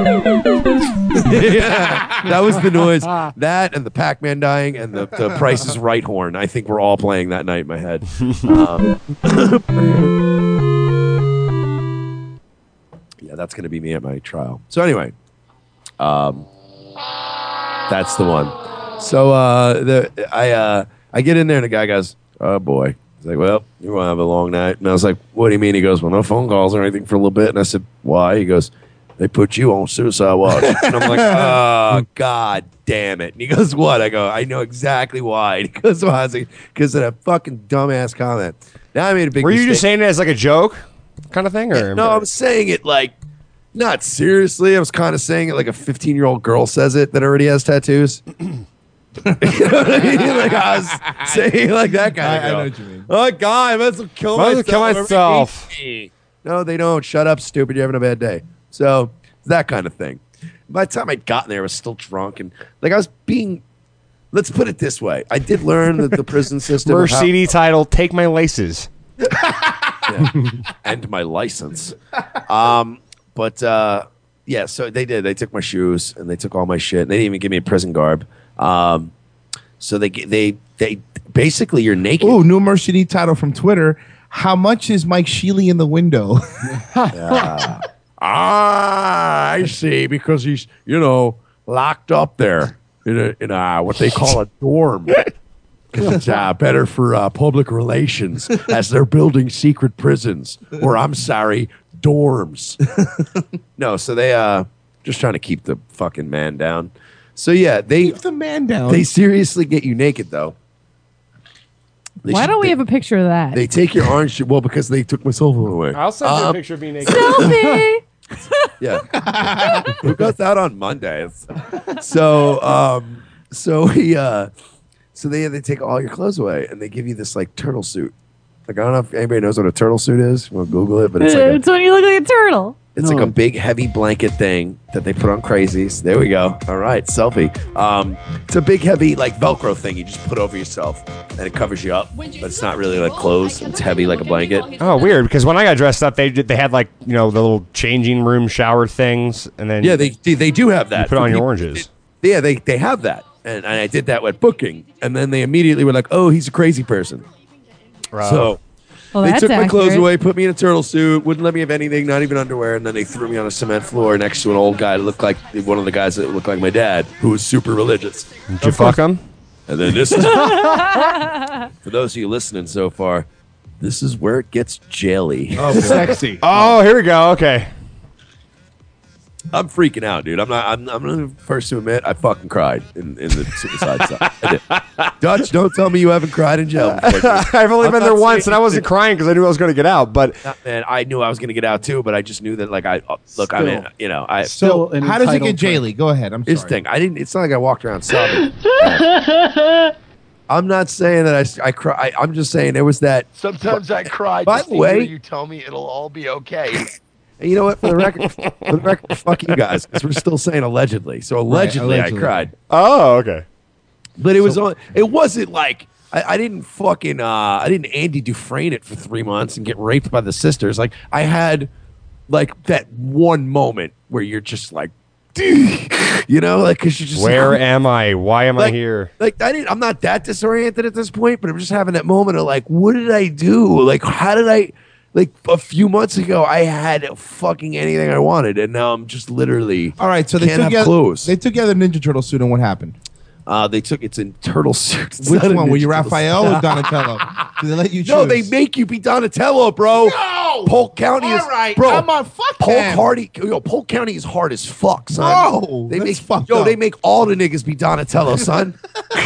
Speaker 11: yeah, that was the noise. That and the Pac-Man dying and the Price is Right horn. I think we're all playing that night in my head. Yeah, that's going to be me at my trial. So anyway, that's the one. So I get in there and the guy goes, oh boy. He's like, well, you're going to have a long night. And I was like, what do you mean? He goes, well, no phone calls or anything for a little bit. And I said, why? He goes, they put you on suicide watch. And I'm like, oh, God damn it. And he goes, what? I go, I know exactly why. And he goes, why? I was like, because of that fucking dumbass comment. Now I made a big
Speaker 7: Were you
Speaker 11: mistake.
Speaker 7: just saying it as like a joke kind of thing? Or
Speaker 11: No, I was saying it like, not seriously. I was kind of saying it like a 15-year-old girl says it that already has tattoos. You know what I mean? Like I was saying like that guy.
Speaker 12: I know what you mean.
Speaker 11: Oh God, I must have killed myself. No, they don't. Shut up, stupid. You're having a bad day. So that kind of thing. By the time I'd gotten there, I was still drunk and like I was being. Let's put it this way: I did learn that the prison system.
Speaker 7: Merch CD title: Take My Laces.
Speaker 11: Yeah. And my license. But yeah, so they did. They took my shoes and they took all my shit. They didn't even give me a prison garb. So they basically you're naked.
Speaker 12: Ooh, new merch CD title from Twitter. How much is Mike Sheely in the window?
Speaker 11: I see, because he's locked up there in a what they call a dorm. Because it's better for public relations as they're building secret prisons, or I'm sorry, dorms. No, so they just trying to keep the fucking man down. So yeah, they
Speaker 12: keep the man down.
Speaker 11: They seriously get you naked though.
Speaker 6: Why don't we have a picture of that?
Speaker 11: They take your orange. Well, because they took my cell phone away.
Speaker 7: I'll send you a picture of me naked.
Speaker 6: Selfie.
Speaker 11: Yeah, we got that on Mondays. So they take all your clothes away and they give you this like turtle suit. Like I don't know if anybody knows what a turtle suit is. We'll Google it, but it's like
Speaker 6: it's when you look like a turtle.
Speaker 11: It's like a big heavy blanket thing that they put on crazies. There we go. All right, selfie. It's a big heavy like Velcro thing you just put over yourself and it covers you up, but it's not really like clothes. It's heavy like a blanket.
Speaker 7: Oh, weird. Because when I got dressed up, they had like the little changing room shower things, and then
Speaker 11: yeah, they do have that.
Speaker 7: You put on your oranges.
Speaker 11: Yeah, they have that, and I did that with booking, and then they immediately were like, "Oh, he's a crazy person."
Speaker 7: Right.
Speaker 11: So.
Speaker 6: Well,
Speaker 11: they
Speaker 6: that's
Speaker 11: took my clothes
Speaker 6: accurate.
Speaker 11: away, put me in a turtle suit, wouldn't let me have anything, not even underwear, and then they threw me on a cement floor next to an old guy that looked like one of the guys that looked like my dad, who was super religious.
Speaker 7: Did you fuck him?
Speaker 11: And then this is for those of you listening so far, this is where it gets jelly.
Speaker 12: Oh, sexy.
Speaker 7: Oh, here we go. Okay.
Speaker 11: I'm freaking out, dude. I'm the first to admit I fucking cried in the suicide side. I did. Dutch, don't tell me you haven't cried in jail before.
Speaker 7: I've only been there once, and I wasn't crying because I knew I was going to get out. But
Speaker 11: man, I knew I was going to get out too, but I just knew that like how does
Speaker 12: it get jaily? Go ahead. I'm sorry.
Speaker 11: Here's the thing. It's not like I walked around sobbing. I'm not saying that I cry. I'm just saying there was that.
Speaker 13: Sometimes I cry.
Speaker 11: By
Speaker 13: just
Speaker 11: the way,
Speaker 13: you tell me it'll all be okay.
Speaker 11: And you know what? For the record, fuck you guys, because we're still saying allegedly. So allegedly, I cried.
Speaker 7: Oh, okay.
Speaker 11: But it wasn't like I didn't fucking I didn't Andy Dufresne it for 3 months and get raped by the sisters. Like I had like that one moment where you're just like, like because you're just
Speaker 7: where
Speaker 11: like,
Speaker 7: am I? Why am I here?
Speaker 11: Like I'm not that disoriented at this point, but I'm just having that moment of like, what did I do? Like how did I Like a few months ago, I had fucking anything I wanted, and now I'm just literally
Speaker 12: All right, so they
Speaker 11: can't
Speaker 12: took
Speaker 11: have
Speaker 12: together,
Speaker 11: clothes.
Speaker 12: they took together Ninja Turtle suit, and what happened?
Speaker 11: It's in turtle suits. It's
Speaker 12: Which
Speaker 11: not a
Speaker 12: one? Were you
Speaker 11: Ninja Turtle
Speaker 12: Raphael
Speaker 11: suit.
Speaker 12: or Donatello? Do they let you choose?
Speaker 11: No, they make you be Donatello, bro.
Speaker 12: No!
Speaker 11: Polk County is
Speaker 12: All right,
Speaker 11: bro.
Speaker 12: come on, fuck
Speaker 11: Polk
Speaker 12: them.
Speaker 11: Hardy, Polk County is hard as fuck, son.
Speaker 12: Bro,
Speaker 11: they
Speaker 12: that's
Speaker 11: make
Speaker 12: fucked up.
Speaker 11: they make all the niggas be Donatello, son.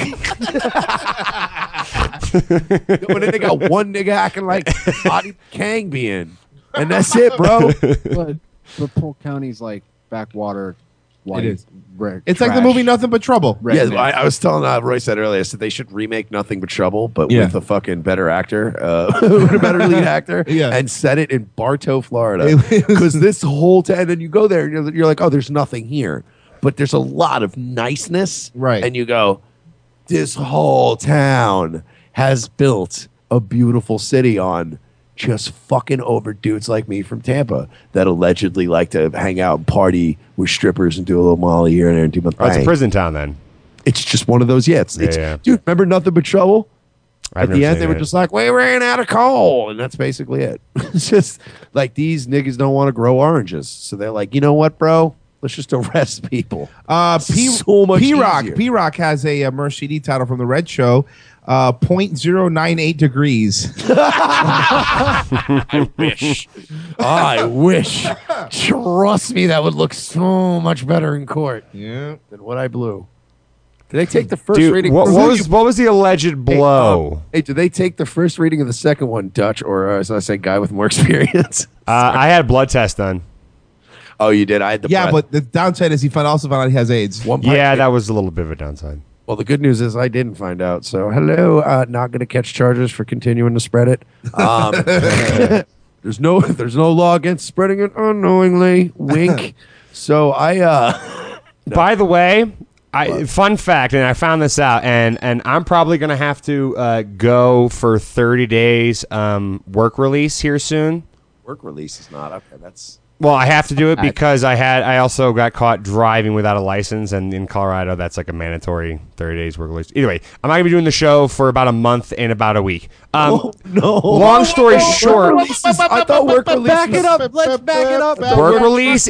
Speaker 11: When they got one nigga acting like Body Kang being, and that's it, bro.
Speaker 5: But Polk County's like backwater white.
Speaker 12: It is.
Speaker 5: Brick,
Speaker 12: It's like the
Speaker 5: trash.
Speaker 12: movie Nothing But Trouble.
Speaker 11: Yeah,
Speaker 5: Redneck.
Speaker 11: I was telling Roy said earlier. I said they should remake Nothing But Trouble, but
Speaker 12: Yeah.
Speaker 11: with a fucking better actor, with a better lead actor,
Speaker 12: Yeah.
Speaker 11: and set it in Bartow, Florida. Because this whole time, and then you go there and you're like, oh, there's nothing here, but there's a lot of niceness,
Speaker 12: Right.
Speaker 11: And you go, this whole town has built a beautiful city on just fucking over dudes like me from Tampa that allegedly like to hang out and party with strippers and do a little Molly here and there and do my thing.
Speaker 7: Oh, it's a prison town then.
Speaker 11: It's just one of those. Yeah, it's
Speaker 7: Yeah.
Speaker 11: dude. Remember Nothing But Trouble?
Speaker 7: I've
Speaker 11: At
Speaker 7: never
Speaker 11: the end,
Speaker 7: seen
Speaker 11: they were
Speaker 7: it.
Speaker 11: just like, "We ran out of coal," and that's basically it. It's just like these niggas don't want to grow oranges, so they're like, you know what, bro? Let's just arrest people. So much
Speaker 12: P-Rock.
Speaker 11: easier.
Speaker 12: P-Rock has a Merch CD title from the Red Show, 0.098 degrees.
Speaker 11: I wish. I wish. Trust me, that would look so much better in court.
Speaker 12: Yeah.
Speaker 11: Than what I blew. Did they take the first
Speaker 7: Dude,
Speaker 11: reading?
Speaker 7: what was the alleged blow?
Speaker 11: Hey, did they take the first reading of the second one, Dutch, or as I say, guy with more experience?
Speaker 7: I had a blood test done.
Speaker 11: Oh, you did? I had the
Speaker 12: Yeah,
Speaker 11: blood.
Speaker 12: but the downside is he also found out he has AIDS.
Speaker 7: Yeah, that was a little bit of a downside.
Speaker 11: Well, the good news is I didn't find out. So, hello, not going to catch charges for continuing to spread it. There's no law against spreading it unknowingly. Wink. So
Speaker 7: By the way, fun fact, and I found this out, and I'm probably going to have to go for 30 days work release here soon.
Speaker 11: Work release is not okay. That's.
Speaker 7: Well, I have to do it because I also got caught driving without a license, and in Colorado, that's like a mandatory 30 days work release. Either way, I'm not going to be doing the show for about a month and about a week.
Speaker 11: No.
Speaker 7: Long story short,
Speaker 11: I thought work release.
Speaker 3: Back it up. Let's back it up.
Speaker 7: work release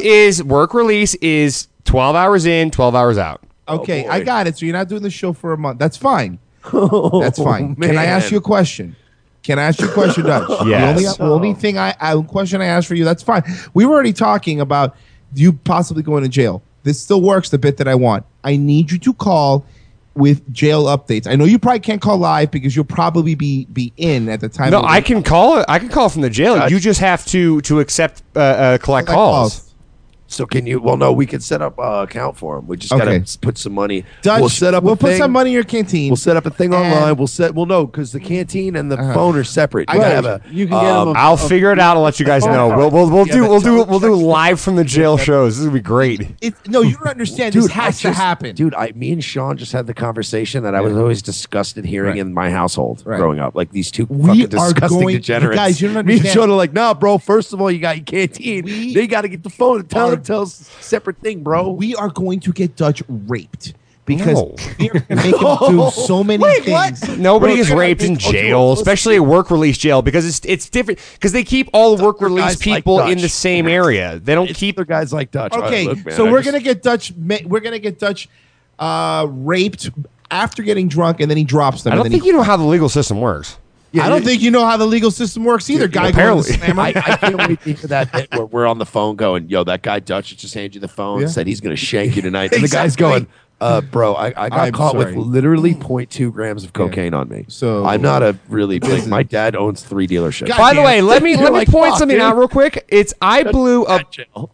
Speaker 7: is 12 hours in, 12 hours out.
Speaker 12: Okay,
Speaker 11: boy.
Speaker 12: I got it. So you're not doing the show for a month. That's fine. That's fine. Can I ask
Speaker 11: man.
Speaker 12: you a question? Can I ask you a question, Dutch?
Speaker 7: Yes.
Speaker 12: The only thing question I asked for you, that's fine. We were already talking about you possibly going to jail. This still works, the bit that I want. I need you to call with jail updates. I know you probably can't call live because you'll probably be in at the time.
Speaker 7: No, I can call it. I can call from the jail.
Speaker 11: Gotcha.
Speaker 7: You just have to accept collect calls.
Speaker 11: So can you? Well, no, we can set up an account for him. We just
Speaker 12: Okay.
Speaker 11: gotta put some money.
Speaker 12: Dutch,
Speaker 11: we'll set up.
Speaker 12: We'll
Speaker 11: a
Speaker 12: put
Speaker 11: thing.
Speaker 12: some money in your canteen.
Speaker 11: We'll set up a thing
Speaker 12: And-
Speaker 11: online. Well, no, because the canteen and the phone are separate.
Speaker 12: I
Speaker 11: You
Speaker 12: got
Speaker 11: have
Speaker 12: it.
Speaker 11: a.
Speaker 5: You can get him a-
Speaker 7: I'll figure it out and let you guys know. We'll
Speaker 11: Yeah, but
Speaker 7: do live from the jail shows. This would be great.
Speaker 12: No, you don't understand.
Speaker 11: Dude,
Speaker 12: this has to happen.
Speaker 11: Dude, me and Sean just had the conversation that I was always disgusted hearing
Speaker 12: Right.
Speaker 11: in my household
Speaker 12: Right.
Speaker 11: growing up. Like these two
Speaker 12: We
Speaker 11: fucking
Speaker 12: are
Speaker 11: disgusting
Speaker 12: going-
Speaker 11: degenerates.
Speaker 12: guys, you don't
Speaker 11: Me and
Speaker 12: understand.
Speaker 11: Sean are like, nah, bro. First of all, you got your canteen. They got to get the phone and tell us separate thing, bro.
Speaker 12: We are going to get Dutch raped because
Speaker 7: No.
Speaker 12: we are going to make him do so many things.
Speaker 7: Nobody
Speaker 11: Bro,
Speaker 7: is raped in jail, especially a work release jail, because it's different. Because they keep all the work release
Speaker 11: guys like
Speaker 7: people in
Speaker 11: Dutch.
Speaker 7: the same area. They don't keep.
Speaker 11: Other guys like Dutch.
Speaker 12: Okay,
Speaker 11: Look, man,
Speaker 12: so
Speaker 11: I
Speaker 12: we're
Speaker 11: just-
Speaker 12: gonna get Dutch. We're gonna get Dutch raped after getting drunk, and then he drops them.
Speaker 7: I
Speaker 12: and
Speaker 7: don't
Speaker 12: then
Speaker 7: think you know how the legal system works.
Speaker 11: Yeah,
Speaker 12: I don't think you know how the legal system works either. Guy going to
Speaker 7: apparently.
Speaker 12: slam him.
Speaker 11: I can't wait for that bit where we're on the phone going, yo, that guy Dutch just handed you the phone and said he's going to shank you tonight. And the guy's
Speaker 12: Exactly.
Speaker 11: going, bro, I got
Speaker 12: I'm
Speaker 11: caught
Speaker 12: sorry.
Speaker 11: with literally 0.2 grams of cocaine on me.
Speaker 12: So-
Speaker 11: I'm not a really big, my dad owns 3 dealerships.
Speaker 12: God
Speaker 7: By the
Speaker 12: damn.
Speaker 7: way, let me
Speaker 11: You're like,
Speaker 7: point
Speaker 11: fuck,
Speaker 7: something
Speaker 11: dude.
Speaker 7: out real quick. I blew a
Speaker 11: Jail.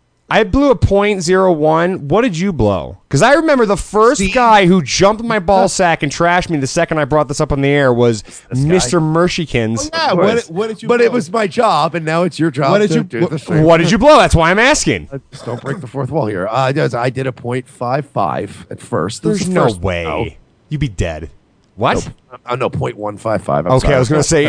Speaker 7: .01. What did you blow? Because I remember the first guy who jumped in my ball sack and trashed me the second I brought this up on the air was Mr. Mershykins.
Speaker 12: Yeah, what did you?
Speaker 11: But
Speaker 12: blow?
Speaker 11: it was my job, and now it's your job
Speaker 12: What did
Speaker 11: to
Speaker 12: you-
Speaker 11: do the same.
Speaker 7: What did you blow? That's why I'm asking.
Speaker 11: Just don't break the fourth wall here. I did a .55 at first. This
Speaker 7: There's
Speaker 11: is the
Speaker 7: no
Speaker 11: first-
Speaker 7: way.
Speaker 11: No.
Speaker 7: You'd be dead. What?
Speaker 11: No, .155. I'm
Speaker 7: Okay,
Speaker 11: sorry.
Speaker 7: I was going to say.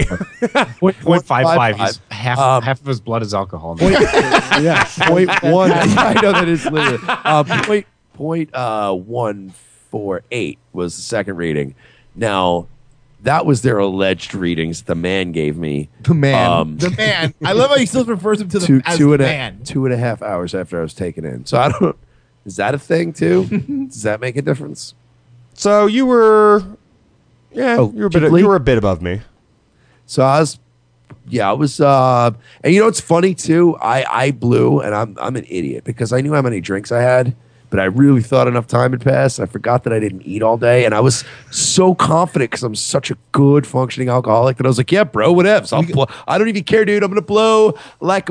Speaker 4: 0.55. He's half of his blood is alcohol. now.
Speaker 11: Yeah, .1. I know that is literally .148 was the second reading. Now, That was their alleged readings the man gave me.
Speaker 12: The man. The man. I love how he still refers him to the as the man.
Speaker 11: 2.5 hours after I was taken in. So I don't. Is that a thing too? Does that make a difference?
Speaker 7: So you were, you were a bit above me.
Speaker 11: So I was, and you know what's funny too? I blew, and I'm an idiot because I knew how many drinks I had, but I really thought enough time had passed. I forgot that I didn't eat all day, and I was so confident because I'm such a good functioning alcoholic that I was like, yeah, bro, whatevs. I don't even care, dude. I'm gonna blow like a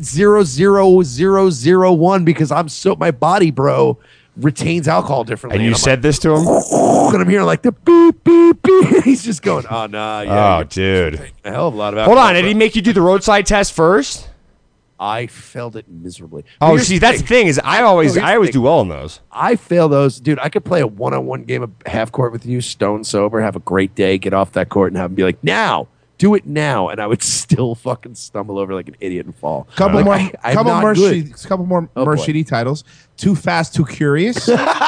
Speaker 11: 0.00001 because my body, bro, retains alcohol differently.
Speaker 7: And you said this to him?
Speaker 11: And I'm hearing like the beep, beep, beep. He's just going, oh, nah. Yeah,
Speaker 7: dude.
Speaker 11: A hell of a lot of
Speaker 7: alcohol.
Speaker 11: alcohol.
Speaker 7: Hold on. Did he make you do the roadside test first?
Speaker 11: I failed it miserably.
Speaker 7: Oh, see, that's the thing is I always do well in those.
Speaker 11: I fail those. Dude, I could play a one-on-one game of half court with you, stone sober, have a great day, get off that court, and have him be like, now. Do it now, and I would still fucking stumble over like an idiot and fall.
Speaker 12: Couple more Shitty titles. Too Fast, Too Curious.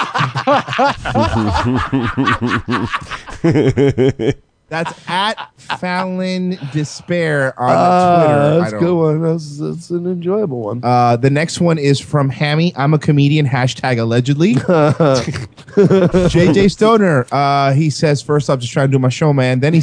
Speaker 12: That's at Fallon Despair on Twitter.
Speaker 11: That's a good one. That's an enjoyable one.
Speaker 12: The next one is from Hammy. I'm a comedian. #allegedly. JJ Stoner. He says, first off, just trying to do my show, man. Then he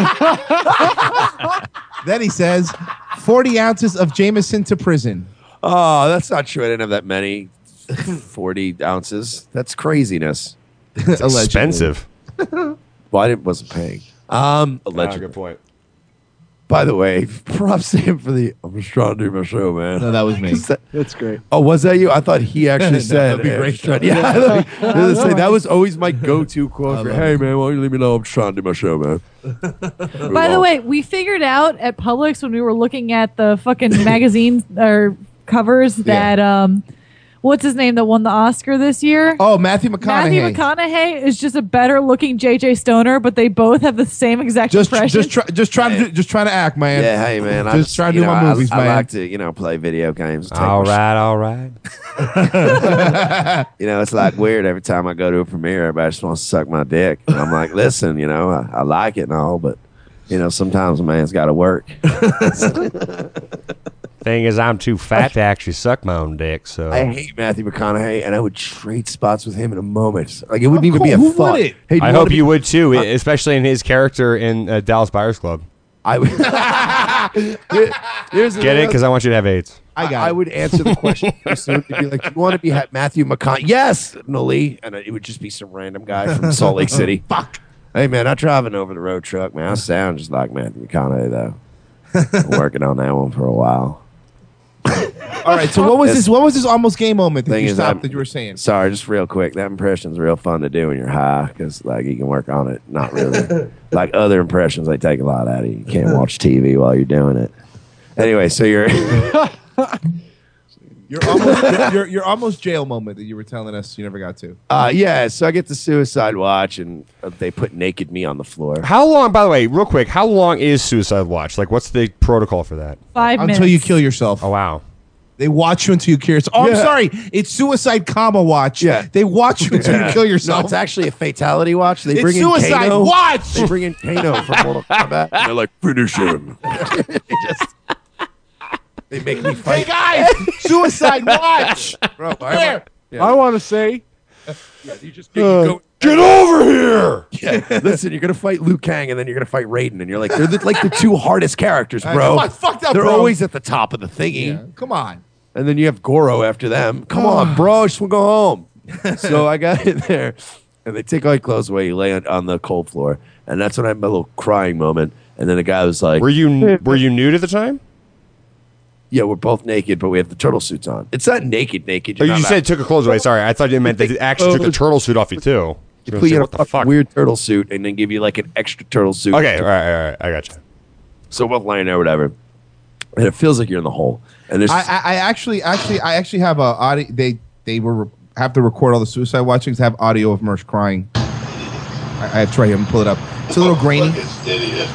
Speaker 12: says, 40 ounces of Jameson to prison.
Speaker 11: Oh, that's not true. I didn't have that many. 40 ounces. That's craziness.
Speaker 7: It's expensive.
Speaker 11: Well, I wasn't paying. Allegedly.
Speaker 7: Good point.
Speaker 11: By the way, props to him for I'm just trying to do my show, man.
Speaker 12: No, that was me.
Speaker 10: That's great.
Speaker 11: Oh, was that you? I thought he actually said.
Speaker 12: That'd be great.
Speaker 11: That was always my go-to quote. Hey, man, why don't you leave me alone? I'm just trying to do my show, man.
Speaker 6: By the way, we figured out at Publix when we were looking at the fucking magazine or covers that what's his name that won the Oscar this year?
Speaker 12: Oh, Matthew McConaughey.
Speaker 6: Matthew McConaughey is just a better looking JJ Stoner, but they both have the same exact impression.
Speaker 12: Just trying to act, man.
Speaker 11: Yeah, hey, man.
Speaker 12: Just trying to do my movies, man.
Speaker 11: I like to, play video games.
Speaker 7: All right.
Speaker 11: It's like weird every time I go to a premiere, everybody just wants to suck my dick. And I'm like, listen, I like it and all, but, sometimes a man's got to work.
Speaker 7: Thing is, I'm too fat to actually suck my own dick. So
Speaker 11: I hate Matthew McConaughey, and I would trade spots with him in a moment. Like it wouldn't even be a thought.
Speaker 12: Would it?
Speaker 11: Hey,
Speaker 7: I hope you would too, especially in his character in Dallas Buyers Club.
Speaker 11: I would.
Speaker 7: Get it? Because I want you to have AIDS.
Speaker 11: I would answer the question first. It'd be like, "Do you want to be Matthew McConaughey?" Yes, Noli, and it would just be some random guy from Salt Lake City. Fuck. Hey man, I'm driving over the road truck, man. I sound just like Matthew McConaughey though. I'm working on that one for a while.
Speaker 12: All right, so what was this? What was this almost gay moment that you stopped that you were saying?
Speaker 11: Sorry, just real quick. That impression's real fun to do when you're high because you can work on it. Not really like other impressions. They take a lot out of you. You can't watch TV while you're doing it. Anyway, so you're
Speaker 12: your almost jail moment that you were telling us you never got to.
Speaker 11: Yeah. So I get the Suicide Watch and they put naked me on the floor.
Speaker 7: How long? By the way, real quick, how long is Suicide Watch? Like, what's the protocol for that?
Speaker 6: 5 minutes
Speaker 12: until you kill yourself.
Speaker 7: Oh wow.
Speaker 12: They watch you until you kill yourself. Oh, yeah. I'm sorry. It's Suicide Comma Watch.
Speaker 11: Yeah.
Speaker 12: They watch you until you kill yourself.
Speaker 11: No, it's actually a fatality watch. They
Speaker 12: it's
Speaker 11: bring
Speaker 12: Suicide
Speaker 11: in Kano.
Speaker 12: Watch.
Speaker 11: They bring in Kano from Mortal Kombat. And they're like, finish him. They make me fight.
Speaker 12: Hey, guys. Suicide Watch.
Speaker 11: Bro,
Speaker 12: I
Speaker 10: want to say.
Speaker 11: Yeah, you just get over here. Yeah, listen, you're gonna fight Liu Kang and then you're gonna fight Raiden, and you're like, they're the two hardest characters, bro.
Speaker 12: Come on, fuck that,
Speaker 11: they're
Speaker 12: bro.
Speaker 11: always at the top of the thingy.
Speaker 12: Yeah, come on.
Speaker 11: And then you have Goro after them. Come on, bro, I just want to go home. So I got in there, and they take all your clothes away. You lay on the cold floor, and that's when I had my little crying moment. And then the guy was like,
Speaker 7: "Were you nude at the time?"
Speaker 11: Yeah, we're both naked, but we have the turtle suits on. It's not naked.
Speaker 7: Oh, you said took her clothes away. Sorry, I thought you meant they actually took the turtle suit off you too.
Speaker 11: They put you in a weird turtle suit and then give you like an extra turtle suit.
Speaker 7: Okay, all right, I got you.
Speaker 11: So we're both laying there, whatever, and it feels like you're in the hole. And there's
Speaker 12: I actually have a audio. They have to record all the Suicide Watchings. Have audio of Mersh crying. I have to try him pull it up. It's a little grainy.
Speaker 14: Idiot.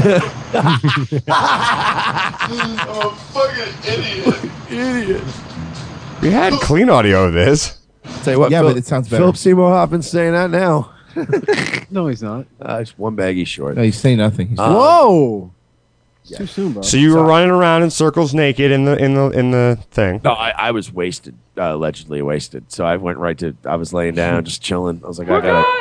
Speaker 14: I'm a fucking idiot.
Speaker 7: We had clean audio of this.
Speaker 11: Tell you what,
Speaker 12: yeah, but it sounds better.
Speaker 11: Philip Seymour Hoffman's saying that now.
Speaker 5: No, he's not.
Speaker 11: Just one baggie short.
Speaker 12: No, he's saying nothing. He's
Speaker 5: Whoa! It's too soon, bro.
Speaker 7: So you were running around in circles naked in the thing.
Speaker 11: No, I was wasted, allegedly wasted. So I went right to. I was laying down, just chilling. I was like,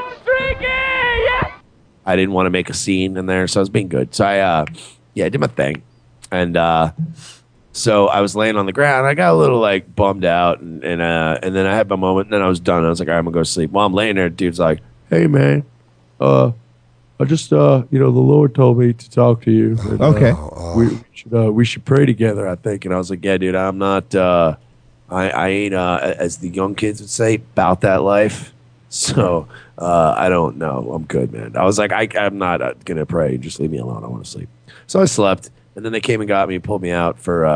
Speaker 11: I didn't want to make a scene in there, so I was being good. So I did my thing, and so I was laying on the ground. I got a little like bummed out, and then I had my moment. And then I was done. I was like, all right, I'm gonna go to sleep. While I'm laying there, the dude's like, hey man, I just the Lord told me to talk to you. And,
Speaker 12: Okay.
Speaker 11: We should pray together, I think. And I was like, yeah, dude, I'm not I ain't as the young kids would say, about that life. So I don't know. I'm good, man. I was like, I'm not gonna pray. Just leave me alone. I want to sleep. So I slept, and then they came and got me and pulled me out for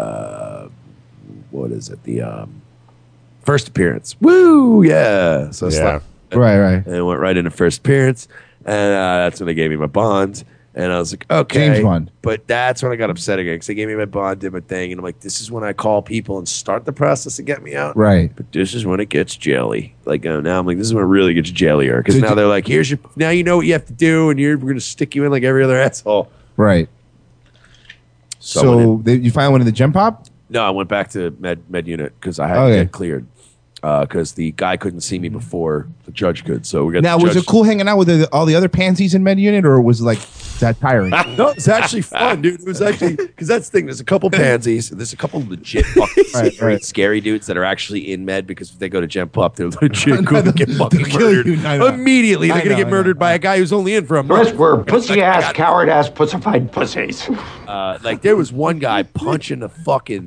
Speaker 11: what is it? The first appearance. Woo! Yeah. So I slept.
Speaker 12: Right.
Speaker 11: And I went right into first appearance, and that's when they gave me my bond. And I was like, okay.
Speaker 12: James Bond.
Speaker 11: But that's when I got upset again, because they gave me my bond, did my thing, and I'm like, this is when I call people and start the process to get me out.
Speaker 12: Right.
Speaker 11: But this is when it gets jelly. Like now I'm like, this is when it really gets jellier, because now they're like, now you know what you have to do, and we're going to stick you in like every other asshole.
Speaker 12: Right. So you finally went in the Gen Pop?
Speaker 11: No, I went back to med unit because I had to get cleared. Because the guy couldn't see me before the judge could. So we got
Speaker 12: Now,
Speaker 11: the
Speaker 12: was
Speaker 11: judge
Speaker 12: it cool hanging out with all the other pansies in Med Unit, or was it like that tiring?
Speaker 11: No, it's actually fun, dude. It was actually, because that's the thing. There's a couple pansies. And there's a couple legit fucking scary dudes that are actually in med, because if they go to Gen Pop, they're legit going to get fucking murdered. Immediately, they're going to get murdered by a guy who's only in for a month.
Speaker 15: We're pussy-ass, coward-ass, pussified pussies.
Speaker 11: Like, there was one guy punching the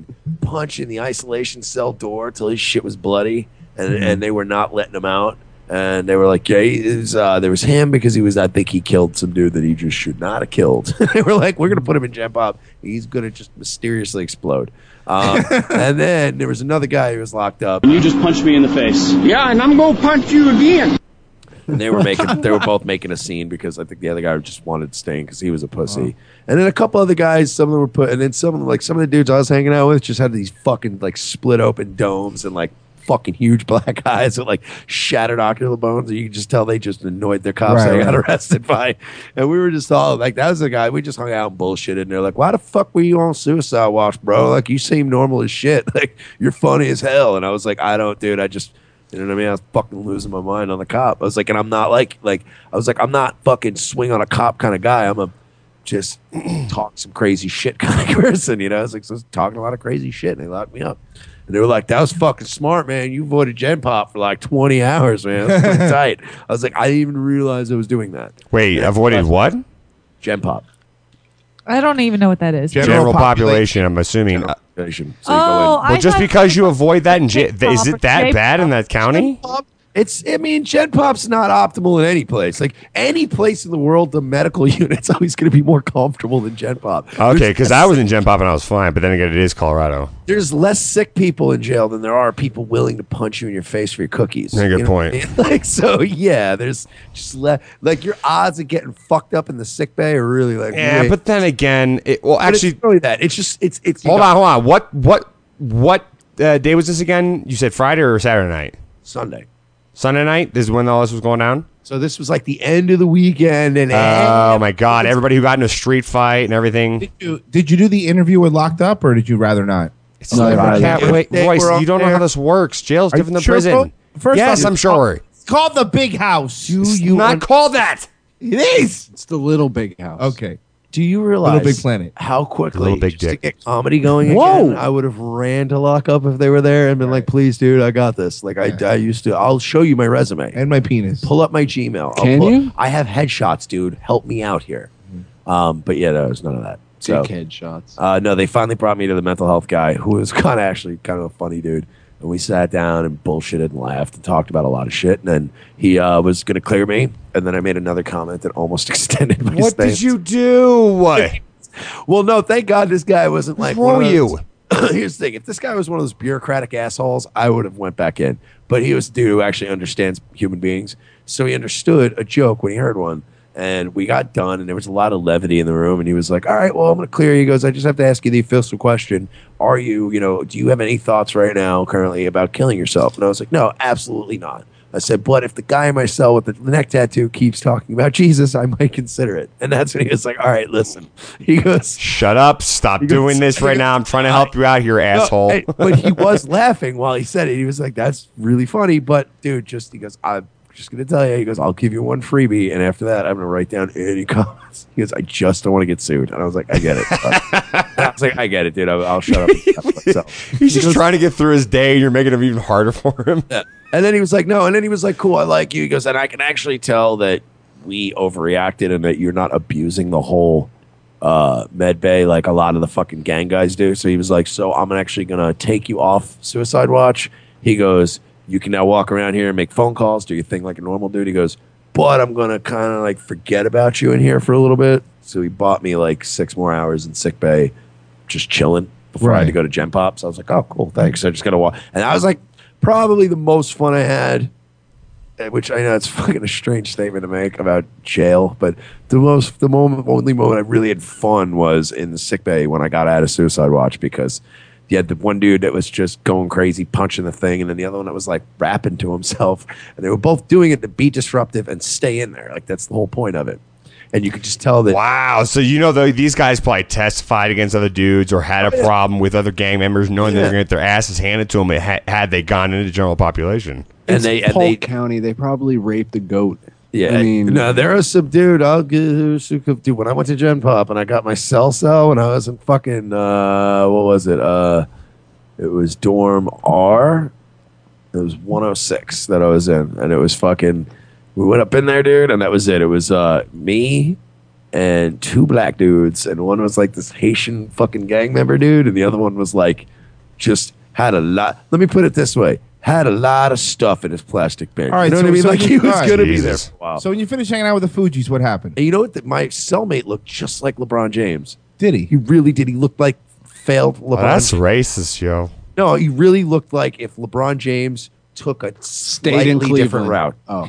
Speaker 11: isolation cell door till his shit was bloody, and they were not letting him out. And they were like, yeah, there was him because I think he killed some dude that he just should not have killed. They were like, we're going to put him in Gen Pop. He's going to just mysteriously explode. And then there was another guy who was locked up.
Speaker 16: And you just punched me in the face. Yeah, and I'm going to punch you again.
Speaker 11: And they were both making a scene, because I think the other guy just wanted to stay because he was a pussy. And then a couple other guys, some of them were and then some of the dudes I was hanging out with just had these fucking like split open domes and like fucking huge black eyes with like shattered ocular bones, and you can just tell they just annoyed their cops they got arrested by. And we were just all like, that was the guy we just hung out and bullshitted, and they're like, why the fuck were you on suicide watch, bro? Like, you seem normal as shit. Like, you're funny as hell. And I was like, I don't, dude, I just, you know what I mean? I was fucking losing my mind on the cop. I was like, and I'm not like I was like, I'm not fucking swing on a cop kind of guy. I'm a just talk some crazy shit kind of person, you know? I was like, so I was talking a lot of crazy shit, and they locked me up. And they were like, that was fucking smart, man. You avoided Gen Pop for like 20 hours, man. That's pretty tight. I was like, I didn't even realize I was doing that.
Speaker 7: Wait, avoided what?
Speaker 11: Gen Pop.
Speaker 6: I don't even know what that is.
Speaker 7: General population, I'm assuming.
Speaker 11: Population.
Speaker 6: So I
Speaker 7: just
Speaker 6: thought
Speaker 7: because you avoid that is it that
Speaker 6: Gen
Speaker 7: bad in that county?
Speaker 11: Gen Pop's not optimal in any place. Like, any place in the world, the medical unit's always going to be more comfortable than Gen Pop.
Speaker 7: Okay, because I was in Gen Pop and I was fine, but then again, it is Colorado.
Speaker 11: There's less sick people in jail than there are people willing to punch you in your face for your cookies.
Speaker 7: Yeah, good point.
Speaker 11: I mean? Like, so yeah, there's just like your odds of getting fucked up in the sick bay are really like
Speaker 7: but then again, actually,
Speaker 11: it's really that it's just it's.
Speaker 7: Hold on. What day was this again? You said Friday or Saturday night? Sunday night. This is when all this was going down.
Speaker 11: So this was like the end of the weekend, and
Speaker 7: oh my god, everybody who got in a street fight and everything.
Speaker 12: Did you do the interview with Locked Up, or did you rather not?
Speaker 7: It's Royce, you don't know how this works. Jail's different than prison. Yes, I'm sure.
Speaker 12: It's called the Big House.
Speaker 7: It's not called that.
Speaker 12: It is.
Speaker 5: It's the Little Big House.
Speaker 12: Okay.
Speaker 11: Do you realize
Speaker 12: Little Big Planet.
Speaker 11: how quickly
Speaker 7: Little Big
Speaker 11: just to
Speaker 7: Dick.
Speaker 11: get comedy going again, I would have ran to Lock Up if they were there and been like, please, dude, I got this. Like, I used to. I'll show you my resume.
Speaker 12: And my penis.
Speaker 11: Pull up my Gmail.
Speaker 5: Can you?
Speaker 11: I have headshots, dude. Help me out here. But yeah, there was none of that. So,
Speaker 5: Dick headshots.
Speaker 11: no, they finally brought me to the mental health guy, who was kind of a funny dude. And we sat down and bullshitted and laughed and talked about a lot of shit. And then he was going to clear me. And then I made another comment that almost extended my
Speaker 7: What
Speaker 11: stance.
Speaker 7: did you do?
Speaker 11: Well, no, thank God this guy wasn't like
Speaker 7: What's wrong
Speaker 11: one of
Speaker 7: with
Speaker 11: those- Here's the thing: if this guy was one of those bureaucratic assholes, I would have went back in. But he was a dude who actually understands human beings, so he understood a joke when he heard one. And we got done, and there was a lot of levity in the room. And he was like, "All right, well, I'm going to clear you." He goes, "I just have to ask you the official question: do you have any thoughts right now, currently, about killing yourself?" And I was like, "No, absolutely not. I said, but if the guy in my cell with the neck tattoo keeps talking about Jesus, I might consider it. And that's when he was like, all right, listen. He goes,
Speaker 7: shut up. Stop doing this right now. I'm trying to help you out here, asshole.
Speaker 11: Hey, but he was laughing while he said it. He was like, that's really funny. But, dude, he goes, I'm just going to tell you. He goes, I'll give you one freebie. And after that, I'm going to write down any comments. He goes, I just don't want to get sued. And I was like, I get it. I was like, I get it, dude. I'll shut up.
Speaker 7: He's just trying to get through his day. And you're making it even harder for him.
Speaker 11: Yeah. And then he was like, no. And then he was like, cool, I like you. He goes, and I can actually tell that we overreacted and that you're not abusing the whole med bay like a lot of the fucking gang guys do. So he was like, so I'm actually going to take you off Suicide Watch. He goes, you can now walk around here and make phone calls, do your thing like a normal dude. He goes, but I'm going to kind of like forget about you in here for a little bit. So he bought me like 6 more hours in sick bay just chilling before I had to go to Gen Pop. So I was like, oh, cool, thanks. I just got to walk. And I was like, probably the most fun I had, which I know it's fucking a strange statement to make about jail, but only moment I really had fun was in the sick bay when I got out of Suicide Watch, because you had the one dude that was just going crazy, punching the thing, and then the other one that was like rapping to himself, and they were both doing it to be disruptive and stay in there. Like, that's the whole point of it. And you could just tell that.
Speaker 7: Wow. So, these guys probably testified against other dudes or had a problem with other gang members, knowing that they're going to get their asses handed to them had they gone into the general population.
Speaker 17: And Polk County, they probably raped a goat.
Speaker 11: Yeah.
Speaker 17: I mean,
Speaker 11: no, there was some dude. Dude, when I went to Gen Pop and I got my cell when I was in fucking, what was it? It was dorm R. It was 106 that I was in. And it was fucking. We went up in there, dude, and that was it. It was me and 2 black dudes, and one was like this Haitian fucking gang member dude, and the other one was like just had a lot. Let me put it this way: had a lot of stuff in his plastic bag.
Speaker 12: All right,
Speaker 11: you know what I mean? Like he was going to be there. For a while.
Speaker 12: So when you finished hanging out with the Fugees, what happened?
Speaker 11: And you know what? My cellmate looked just like LeBron James.
Speaker 12: Did he?
Speaker 11: He really did. He looked like failed LeBron.
Speaker 7: Oh, that's racist, yo.
Speaker 11: No, he really looked like if LeBron James took a slightly different route.
Speaker 17: Oh.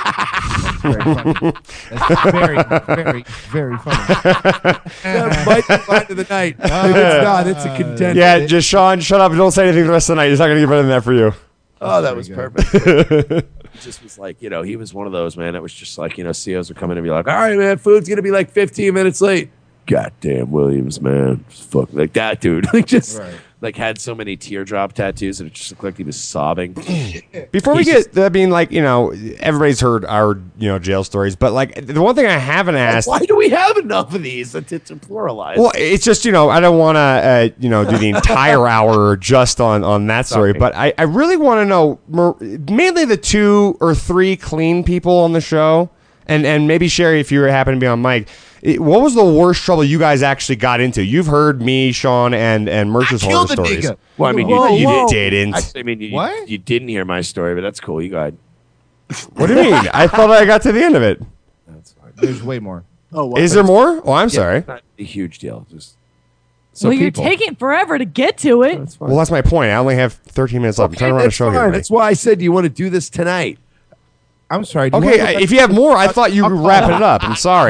Speaker 12: Very funny. That's very, very, very funny.
Speaker 11: That might be line of the night. If it's not, it's a contender.
Speaker 7: Yeah, just Sean, shut up and don't say anything the rest of the night. It's not going to get better than that for you.
Speaker 11: Oh, that was perfect. It just was like, he was one of those, man. It was just like, COs would come in and be like, all right, man, food's going to be like 15 minutes late. Goddamn Williams, man. Fuck, like that dude. Like just had so many teardrop tattoos that it just looked like he was sobbing.
Speaker 7: Before we get, everybody's heard our, jail stories, but like the one thing I haven't asked.
Speaker 11: Why do we have enough of these to pluralize?
Speaker 7: Well, it's just, I don't want to, do the entire hour just on that story, but I really want to know mainly the 2 or 3 clean people on the show, and maybe Sherry, if you happen to be on mic. What was the worst trouble you guys actually got into? You've heard me, Sean, and Merch's horror stories.
Speaker 11: Nigga. Well, I mean,
Speaker 7: you didn't.
Speaker 11: I mean, you didn't hear my story, but that's cool. You got.
Speaker 7: What do you mean? I thought I got to the end of it.
Speaker 12: That's fine. There's way more.
Speaker 7: Is there more? Oh, I'm sorry.
Speaker 11: Not a huge deal. Just.
Speaker 6: You're taking forever to get to it.
Speaker 7: Well, that's my point. I only have 13 minutes left. I'm trying to run a show here.
Speaker 11: That's why I said, do you want to do this tonight?
Speaker 12: I'm sorry.
Speaker 7: Okay, if you have more, I thought you were wrapping it up. I'm sorry.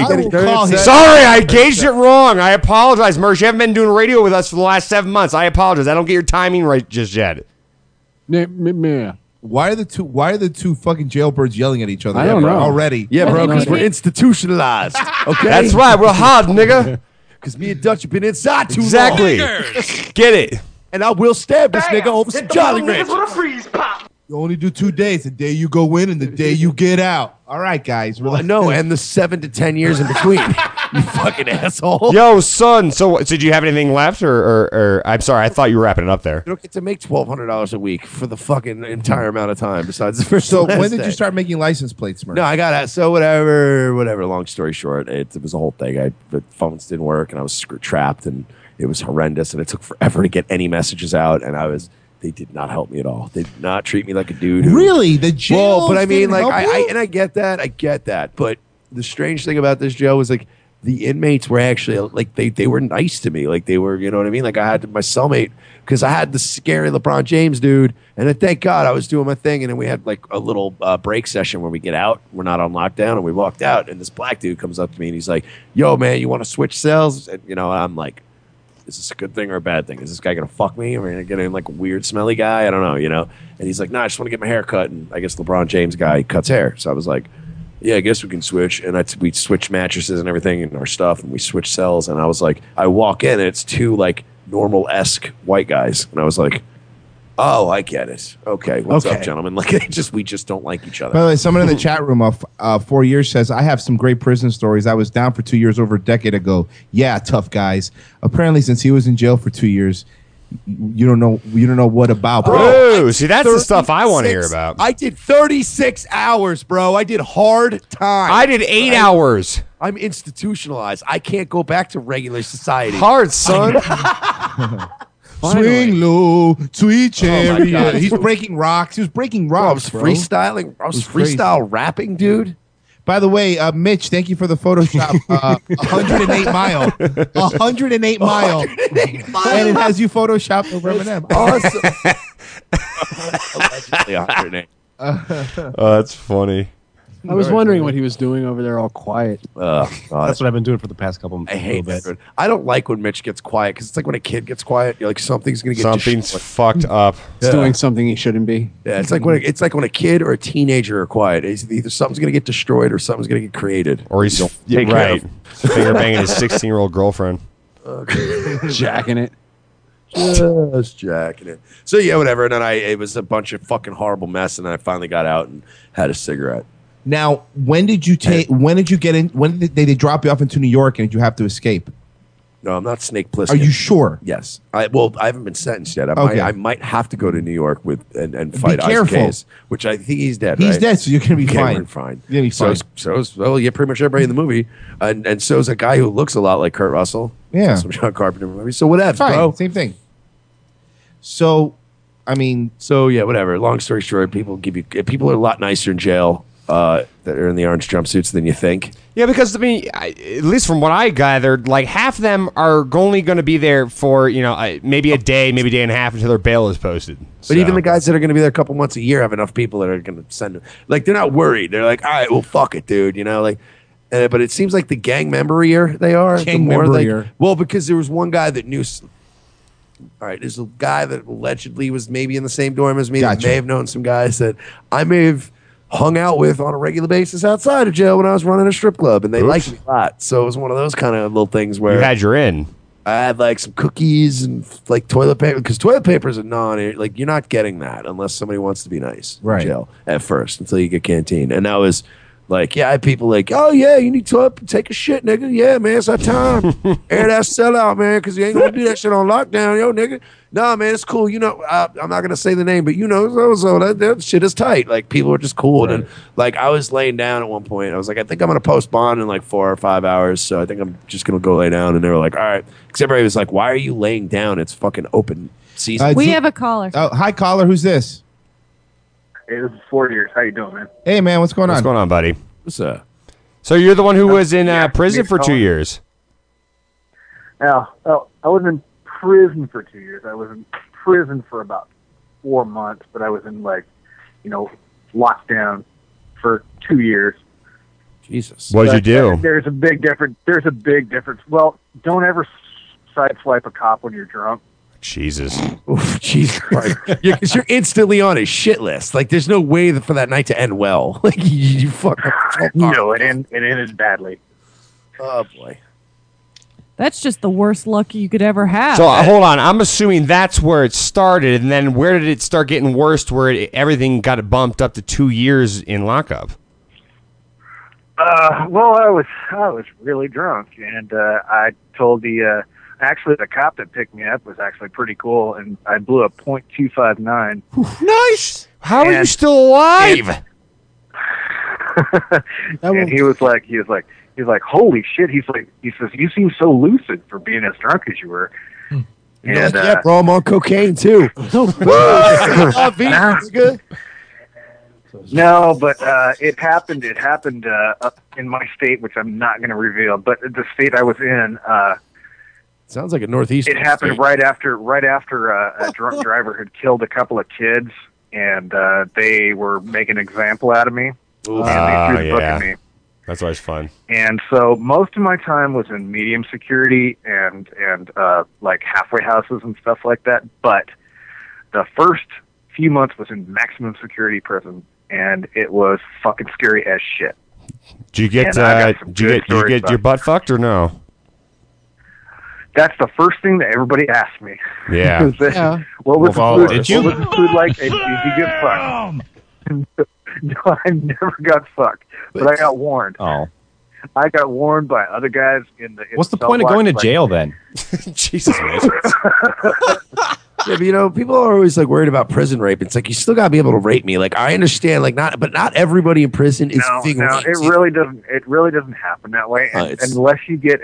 Speaker 12: Sorry,
Speaker 7: I gauged it wrong. I apologize, Merch. You haven't been doing radio with us for the last 7 months. I apologize. I don't get your timing right just yet.
Speaker 12: Why are the two fucking jailbirds yelling at each other?
Speaker 17: I don't know.
Speaker 12: Already.
Speaker 11: Yeah, bro, because we're institutionalized. Okay,
Speaker 7: that's right. We're hard, nigga.
Speaker 11: Because me and Dutch have been inside too long.
Speaker 7: Exactly. Get it.
Speaker 11: And I will stab this nigga over some Jolly Ranchers.
Speaker 12: You only do 2 days. The day you go in and the day you get out. All right, guys.
Speaker 11: No, and the 7 to 10 years in between. You fucking asshole.
Speaker 7: Yo, son. So did you have anything left, or I'm sorry, I thought you were wrapping it up there.
Speaker 11: You don't get to make $1,200 a week for the fucking entire amount of time. Besides the first.
Speaker 12: So when did you start making license plates, Merch?
Speaker 11: No, I got it. So whatever. Long story short, it was a whole thing. The phones didn't work, and I was trapped, and it was horrendous, and it took forever to get any messages out, and they did not help me at all. They did not treat me like a dude.
Speaker 12: Really? The jail?
Speaker 11: Well, but I mean, like, I get that. But the strange thing about this jail was like the inmates were actually like they were nice to me. Like they were, you know what I mean? Like I had my cellmate because I had the scary LeBron James dude, and then thank God I was doing my thing, and then we had like a little break session where we get out. We're not on lockdown, and we walked out, and this black dude comes up to me and he's like, "Yo, man, you want to switch cells?" And I'm like, is this a good thing or a bad thing? Is this guy gonna fuck me? Am I gonna get in like a weird, smelly guy? I don't know, you know. And he's like, "No, I just want to get my hair cut." And I guess LeBron James guy cuts hair, so I was like, "Yeah, I guess we can switch." And we switch mattresses and everything and our stuff, and we switch cells. And I was like, I walk in and it's two like normal-esque white guys, and I was like, "Oh, I get it. Okay, what's up, gentlemen?" Like, we just don't like each other.
Speaker 12: By the way, someone in the chat room of 4 years says, I have some great prison stories. I was down for 2 years over a decade ago. Yeah, tough guys. Apparently, since he was in jail for 2 years, you don't know what about, bro.
Speaker 7: Oh, see, that's the stuff I want to hear about.
Speaker 11: I did 36 hours, bro. I did hard time.
Speaker 7: I did 8 hours.
Speaker 11: I'm institutionalized. I can't go back to regular society.
Speaker 7: Hard, son.
Speaker 12: Swing low, sweet cherry.
Speaker 11: God.
Speaker 12: He's breaking rocks. He was breaking
Speaker 11: Bro, I
Speaker 12: rocks.
Speaker 11: was freestyling. I was freestyle rapping, dude.
Speaker 12: By the way, Mitch, thank you for the Photoshop. 108 mile. 108 mile.
Speaker 11: 108 mile.
Speaker 12: And it has you Photoshopped over Eminem.
Speaker 11: Awesome. Allegedly 108.
Speaker 7: Oh, that's funny.
Speaker 17: I was wondering what he was doing over there all quiet.
Speaker 4: That's what I've been doing for the past couple
Speaker 11: I hate that. I don't like when Mitch gets quiet because it's like when a kid gets quiet, you're like something's gonna get
Speaker 7: fucked up.
Speaker 17: He's doing something he shouldn't be.
Speaker 11: Yeah, it's like when a kid or a teenager are quiet. It's either something's gonna get destroyed or something's gonna get created.
Speaker 7: Or he's
Speaker 11: take care
Speaker 7: right, finger banging his 16-year-old girlfriend,
Speaker 17: jacking it.
Speaker 11: Just jacking it. So yeah, whatever. And then it was a bunch of fucking horrible mess, and then I finally got out and had a cigarette.
Speaker 12: Now, when did you get in? When did they drop you off into New York and did you have to escape?
Speaker 11: No, I'm not Snake Plissken.
Speaker 12: Are you sure?
Speaker 11: Yes. I haven't been sentenced yet. I might have to go to New York and fight
Speaker 12: Be careful.
Speaker 11: Isaac Hayes, which I think he's dead.
Speaker 12: He's
Speaker 11: right?
Speaker 12: dead, so you're gonna be fine.
Speaker 11: Fine.
Speaker 12: You're gonna be fine.
Speaker 11: So yeah, pretty much everybody in the movie, and so's a guy who looks a lot like Kurt Russell.
Speaker 12: Yeah.
Speaker 11: Some John Carpenter movies. So whatever,
Speaker 12: Fine,
Speaker 11: bro.
Speaker 12: same thing. So, I mean,
Speaker 11: so yeah, whatever. Long story short, people are a lot nicer in jail that are in the orange jumpsuits than you think.
Speaker 7: Yeah, because I mean, at least from what I gathered, like half of them are only going to be there for maybe a day, maybe a day and a half until their bail is posted.
Speaker 11: But even the guys that are going to be there a couple months a year have enough people that are going to send them. Like they're not worried. They're like, all right, well, fuck it, dude. But it seems like the gang member-ier they are.
Speaker 12: Gang
Speaker 11: the more
Speaker 12: member-ier.
Speaker 11: well, because there was one guy that knew. All right, there's a guy that allegedly was maybe in the same dorm as me. That may have known some guys that I may have hung out with on a regular basis outside of jail when I was running a strip club, and they liked me a lot. So it was one of those kind of little things where
Speaker 7: You had your in.
Speaker 11: I had like some cookies and like toilet paper, because toilet paper is a like you're not getting that unless somebody wants to be nice in jail at first until you get canteen. And that was like, yeah, I had people like, oh yeah, you need to take a shit, nigga. Yeah, man, it's our time. Air that cell out, man, because you ain't gonna do that shit on lockdown, yo, nigga. Nah, man, it's cool. I'm not gonna say the name, but so that shit is tight. Like people are just cool. And like I was laying down at one point. I was like, I think I'm gonna post bond in like 4 or 5 hours. So I think I'm just gonna go lay down. And they were like, all right. Because everybody was like, why are you laying down? It's fucking open season.
Speaker 6: We have a caller.
Speaker 12: Oh, hi, caller. Who's this?
Speaker 18: Hey, this is 4 years. How you doing, man?
Speaker 12: Hey, man, what's going on?
Speaker 7: What's going on, buddy?
Speaker 11: What's up?
Speaker 7: So you're the one who was in prison for 2 years.
Speaker 18: Yeah, well, I wasn't in prison for 2 years. I was in prison for about 4 months, but I was in lockdown for 2 years.
Speaker 11: Jesus.
Speaker 7: What did you do?
Speaker 18: There's a big difference. Well, don't ever sideswipe a cop when you're drunk.
Speaker 7: Jesus.
Speaker 11: Oof, Jesus Christ. Because you're instantly on a shit list. Like, there's no way for that night to end well. Like, you fuck up.
Speaker 18: No, it ended badly.
Speaker 11: Oh, boy.
Speaker 6: That's just the worst luck you could ever have.
Speaker 7: So hold on. I'm assuming that's where it started. And then where did it start getting worse where everything got bumped up to 2 years in lockup?
Speaker 18: Well, I was really drunk, and I told the cop that picked me up was actually pretty cool, and I blew a .259.
Speaker 7: Nice. How are you still alive?
Speaker 18: And he was like, holy shit. He says, you seem so lucid for being as drunk as you were. And,
Speaker 11: yeah, bro, I'm on cocaine too.
Speaker 18: No, but it happened. It happened up in my state, which I'm not going to reveal. But the state I was in,
Speaker 11: sounds like a northeast.
Speaker 18: It happened right after a drunk driver had killed a couple of kids, and they were making an example out of me. And they threw the book at me.
Speaker 7: That's always fun.
Speaker 18: And so most of my time was in medium security and like halfway houses and stuff like that. But the first few months was in maximum security prison, and it was fucking scary as shit.
Speaker 7: Do you get your butt fucked or no?
Speaker 18: That's the first thing that everybody asked me.
Speaker 7: Yeah.
Speaker 18: What was
Speaker 7: Well,
Speaker 18: the food?
Speaker 7: did you?
Speaker 18: What was the food like? And did you get fucked? No, I never got fucked, but I got warned.
Speaker 4: Oh.
Speaker 18: I got warned by other guys in the.
Speaker 4: What's the point of going to jail then?
Speaker 7: Jesus, man.
Speaker 11: Yeah, but people are always like worried about prison rape. It's like you still gotta be able to rape me. Like I understand, but not everybody in prison is being raped.
Speaker 18: it really doesn't. It really doesn't happen that way, unless you get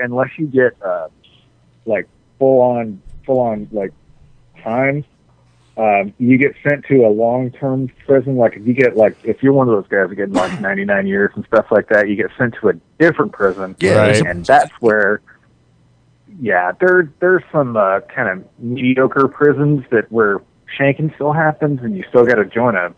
Speaker 18: like full on like time. You get sent to a long-term prison. Like if you're one of those guys that get like 99 years and stuff like that, you get sent to a different prison.
Speaker 11: Yeah, right.
Speaker 18: And that's where, there's some kind of mediocre prisons where shanking still happens, and you still got to join a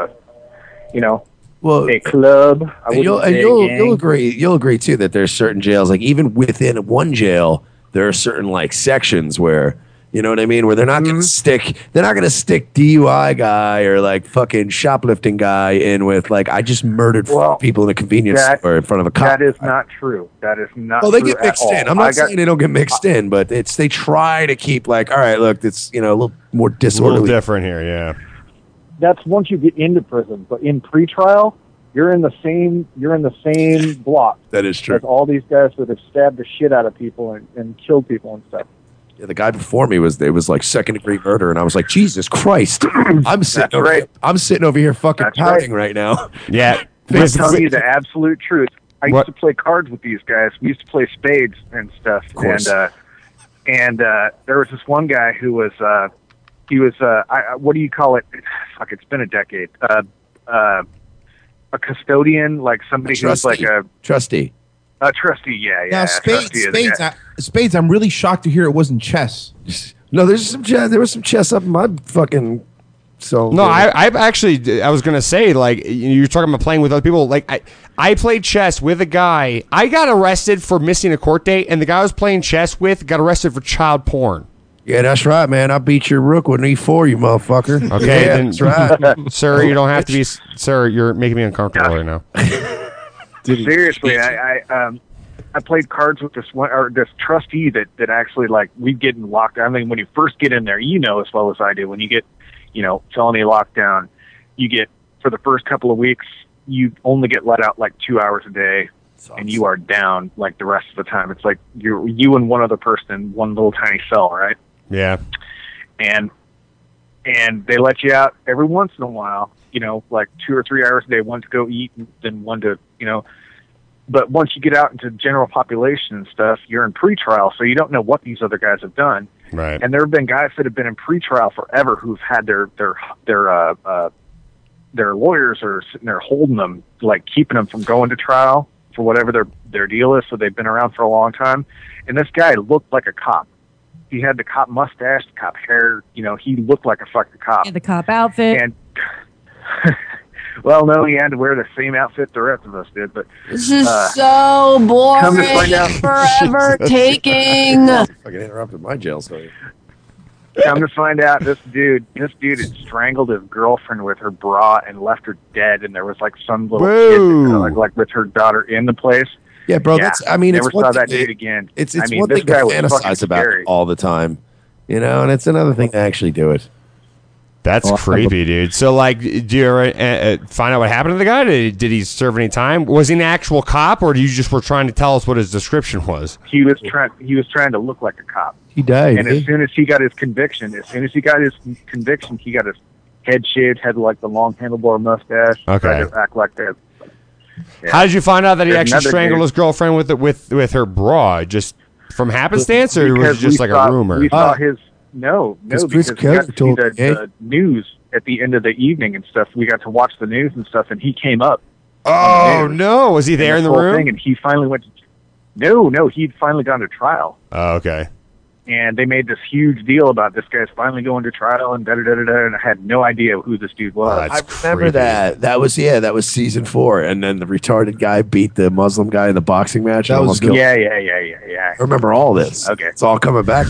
Speaker 18: club.
Speaker 11: You'll agree too that there's certain jails, like even within one jail, there are certain like sections where. You know what I mean? Where they're not gonna stick DUI guy or like fucking shoplifting guy in with like I just murdered people in a convenience store in front of a cop.
Speaker 18: That is not true. That is not.
Speaker 11: Well, they
Speaker 18: true
Speaker 11: get mixed
Speaker 18: at
Speaker 11: in.
Speaker 18: all.
Speaker 11: I'm not saying they don't get mixed in, but they try to keep like, all right, look, it's a little more disorderly,
Speaker 7: a little different here, yeah.
Speaker 18: That's once you get into prison, but in pretrial, you're in the same block.
Speaker 11: That is true.
Speaker 18: As all these guys that have stabbed the shit out of people and killed people and stuff.
Speaker 11: Yeah, the guy before me was like 2nd-degree murder, and I was like, Jesus Christ, I'm sitting over here fucking pouting right now.
Speaker 7: Yeah,
Speaker 18: I'm telling you the absolute truth. I used to play cards with these guys. We used to play spades and stuff. And there was this one guy who was what do you call it? Fuck, it's been a decade. A custodian, like somebody who was like a
Speaker 11: trustee.
Speaker 18: A trustee, yeah.
Speaker 12: Now, Spades. I'm really shocked to hear it wasn't chess.
Speaker 11: No, there was some chess up in my fucking. So
Speaker 7: no, I was gonna say like you're talking about playing with other people. Like I played chess with a guy. I got arrested for missing a court date, and the guy I was playing chess with got arrested for child porn.
Speaker 11: Yeah, that's right, man. I beat your rook with an E4, you motherfucker.
Speaker 7: Okay,
Speaker 11: yeah,
Speaker 7: then,
Speaker 11: that's right,
Speaker 7: sir. You don't have to be, sir. You're making me uncomfortable right now.
Speaker 18: Seriously, I played cards with this trustee that actually like we'd get in lockdown. I mean, when you first get in there, as well as I do, when you get, felony lockdown, you get for the first couple of weeks, you only get let out like 2 hours a day, and you are down like the rest of the time. It's like you and one other person in one little tiny cell, right?
Speaker 7: Yeah.
Speaker 18: And they let you out every once in a while. Like 2 or 3 hours a day, one to go eat, and then one to, but once you get out into general population and stuff, you're in pretrial, so you don't know what these other guys have done.
Speaker 7: Right.
Speaker 18: And there have been guys that have been in pretrial forever who've had their lawyers are sitting there holding them, like keeping them from going to trial for whatever their deal is. So they've been around for a long time. And this guy looked like a cop. He had the cop mustache, the cop hair. He looked like a fucking cop.
Speaker 6: The cop outfit.
Speaker 18: And well, no, he had to wear the same outfit the rest of us did. But
Speaker 19: this is so boring.
Speaker 18: Come to find out,
Speaker 19: forever taking.
Speaker 11: Fucking interrupted my jail story.
Speaker 18: Come to find out, this dude had strangled his girlfriend with her bra and left her dead, and there was like some little kid like with her daughter in the place.
Speaker 11: Yeah, bro.
Speaker 18: Yeah,
Speaker 11: never
Speaker 18: saw that dude again.
Speaker 11: It's one thing to fantasize about all the time, and it's another thing to actually do it.
Speaker 7: That's creepy, dude. So, like, do you ever find out what happened to the guy? Did he serve any time? Was he an actual cop, or you just were trying to tell us what his description was?
Speaker 18: He was trying to look like a cop.
Speaker 11: He died.
Speaker 18: And as soon as he got his conviction, he got his head shaved, had like the long handlebar mustache.
Speaker 7: Okay.
Speaker 18: Tried to act like that. Yeah.
Speaker 7: How did you find out that he
Speaker 18: There's
Speaker 7: actually
Speaker 18: another
Speaker 7: strangled
Speaker 18: dude.
Speaker 7: his girlfriend with her bra? Just from happenstance, or was it just like a rumor?
Speaker 18: We saw his because
Speaker 11: Chris
Speaker 18: we got to see
Speaker 11: Kelly
Speaker 18: the news at the end of the evening and stuff. We got to watch the news and stuff, and he came up.
Speaker 7: Oh no! Was he there in the room?
Speaker 18: And he finally went. No, he'd finally gone to trial.
Speaker 7: Oh, okay.
Speaker 18: and they made this huge deal about this guy's finally going to trial and da-da-da-da-da, and I had no idea who this dude was.
Speaker 11: I remember that. That was season 4, and then the retarded guy beat the Muslim guy in the boxing match.
Speaker 18: That
Speaker 11: and
Speaker 18: was
Speaker 11: almost killed him.
Speaker 18: Yeah.
Speaker 11: I remember all this.
Speaker 18: Okay.
Speaker 11: It's all coming back.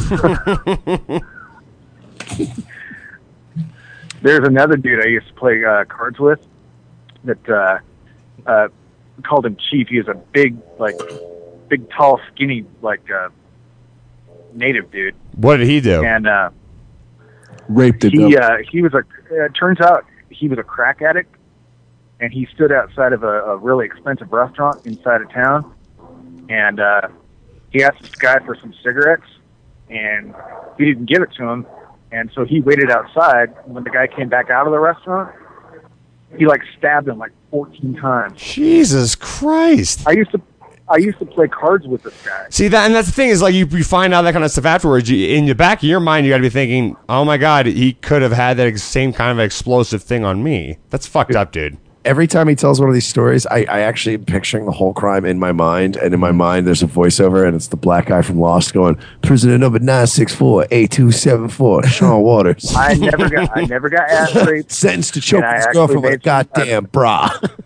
Speaker 18: There's another dude I used to play cards with that called him Chief. He was a big, tall, skinny, native dude.
Speaker 7: What did he do?
Speaker 18: And
Speaker 17: raped it.
Speaker 18: he was turns out he was a crack addict, and he stood outside of a really expensive restaurant inside of town, and he asked this guy for some cigarettes, and he didn't give it to him, and so he waited outside. When the guy came back out of the restaurant, he stabbed him 14 times.
Speaker 7: Jesus Christ!
Speaker 18: I used to play cards with this guy.
Speaker 7: See that, and that's the thing is you find out that kind of stuff afterwards. In the back of your mind, you got to be thinking, "Oh my God, he could have had that same kind of explosive thing on me." That's fucked up, dude.
Speaker 11: Every time he tells one of these stories, I actually am picturing the whole crime in my mind, and in my mind, there's a voiceover, and it's the black guy from Lost going, "Prisoner number 964-8274, Sean Waters."
Speaker 18: I never got ass raped.
Speaker 11: Sentenced to choke his girlfriend with a goddamn bra.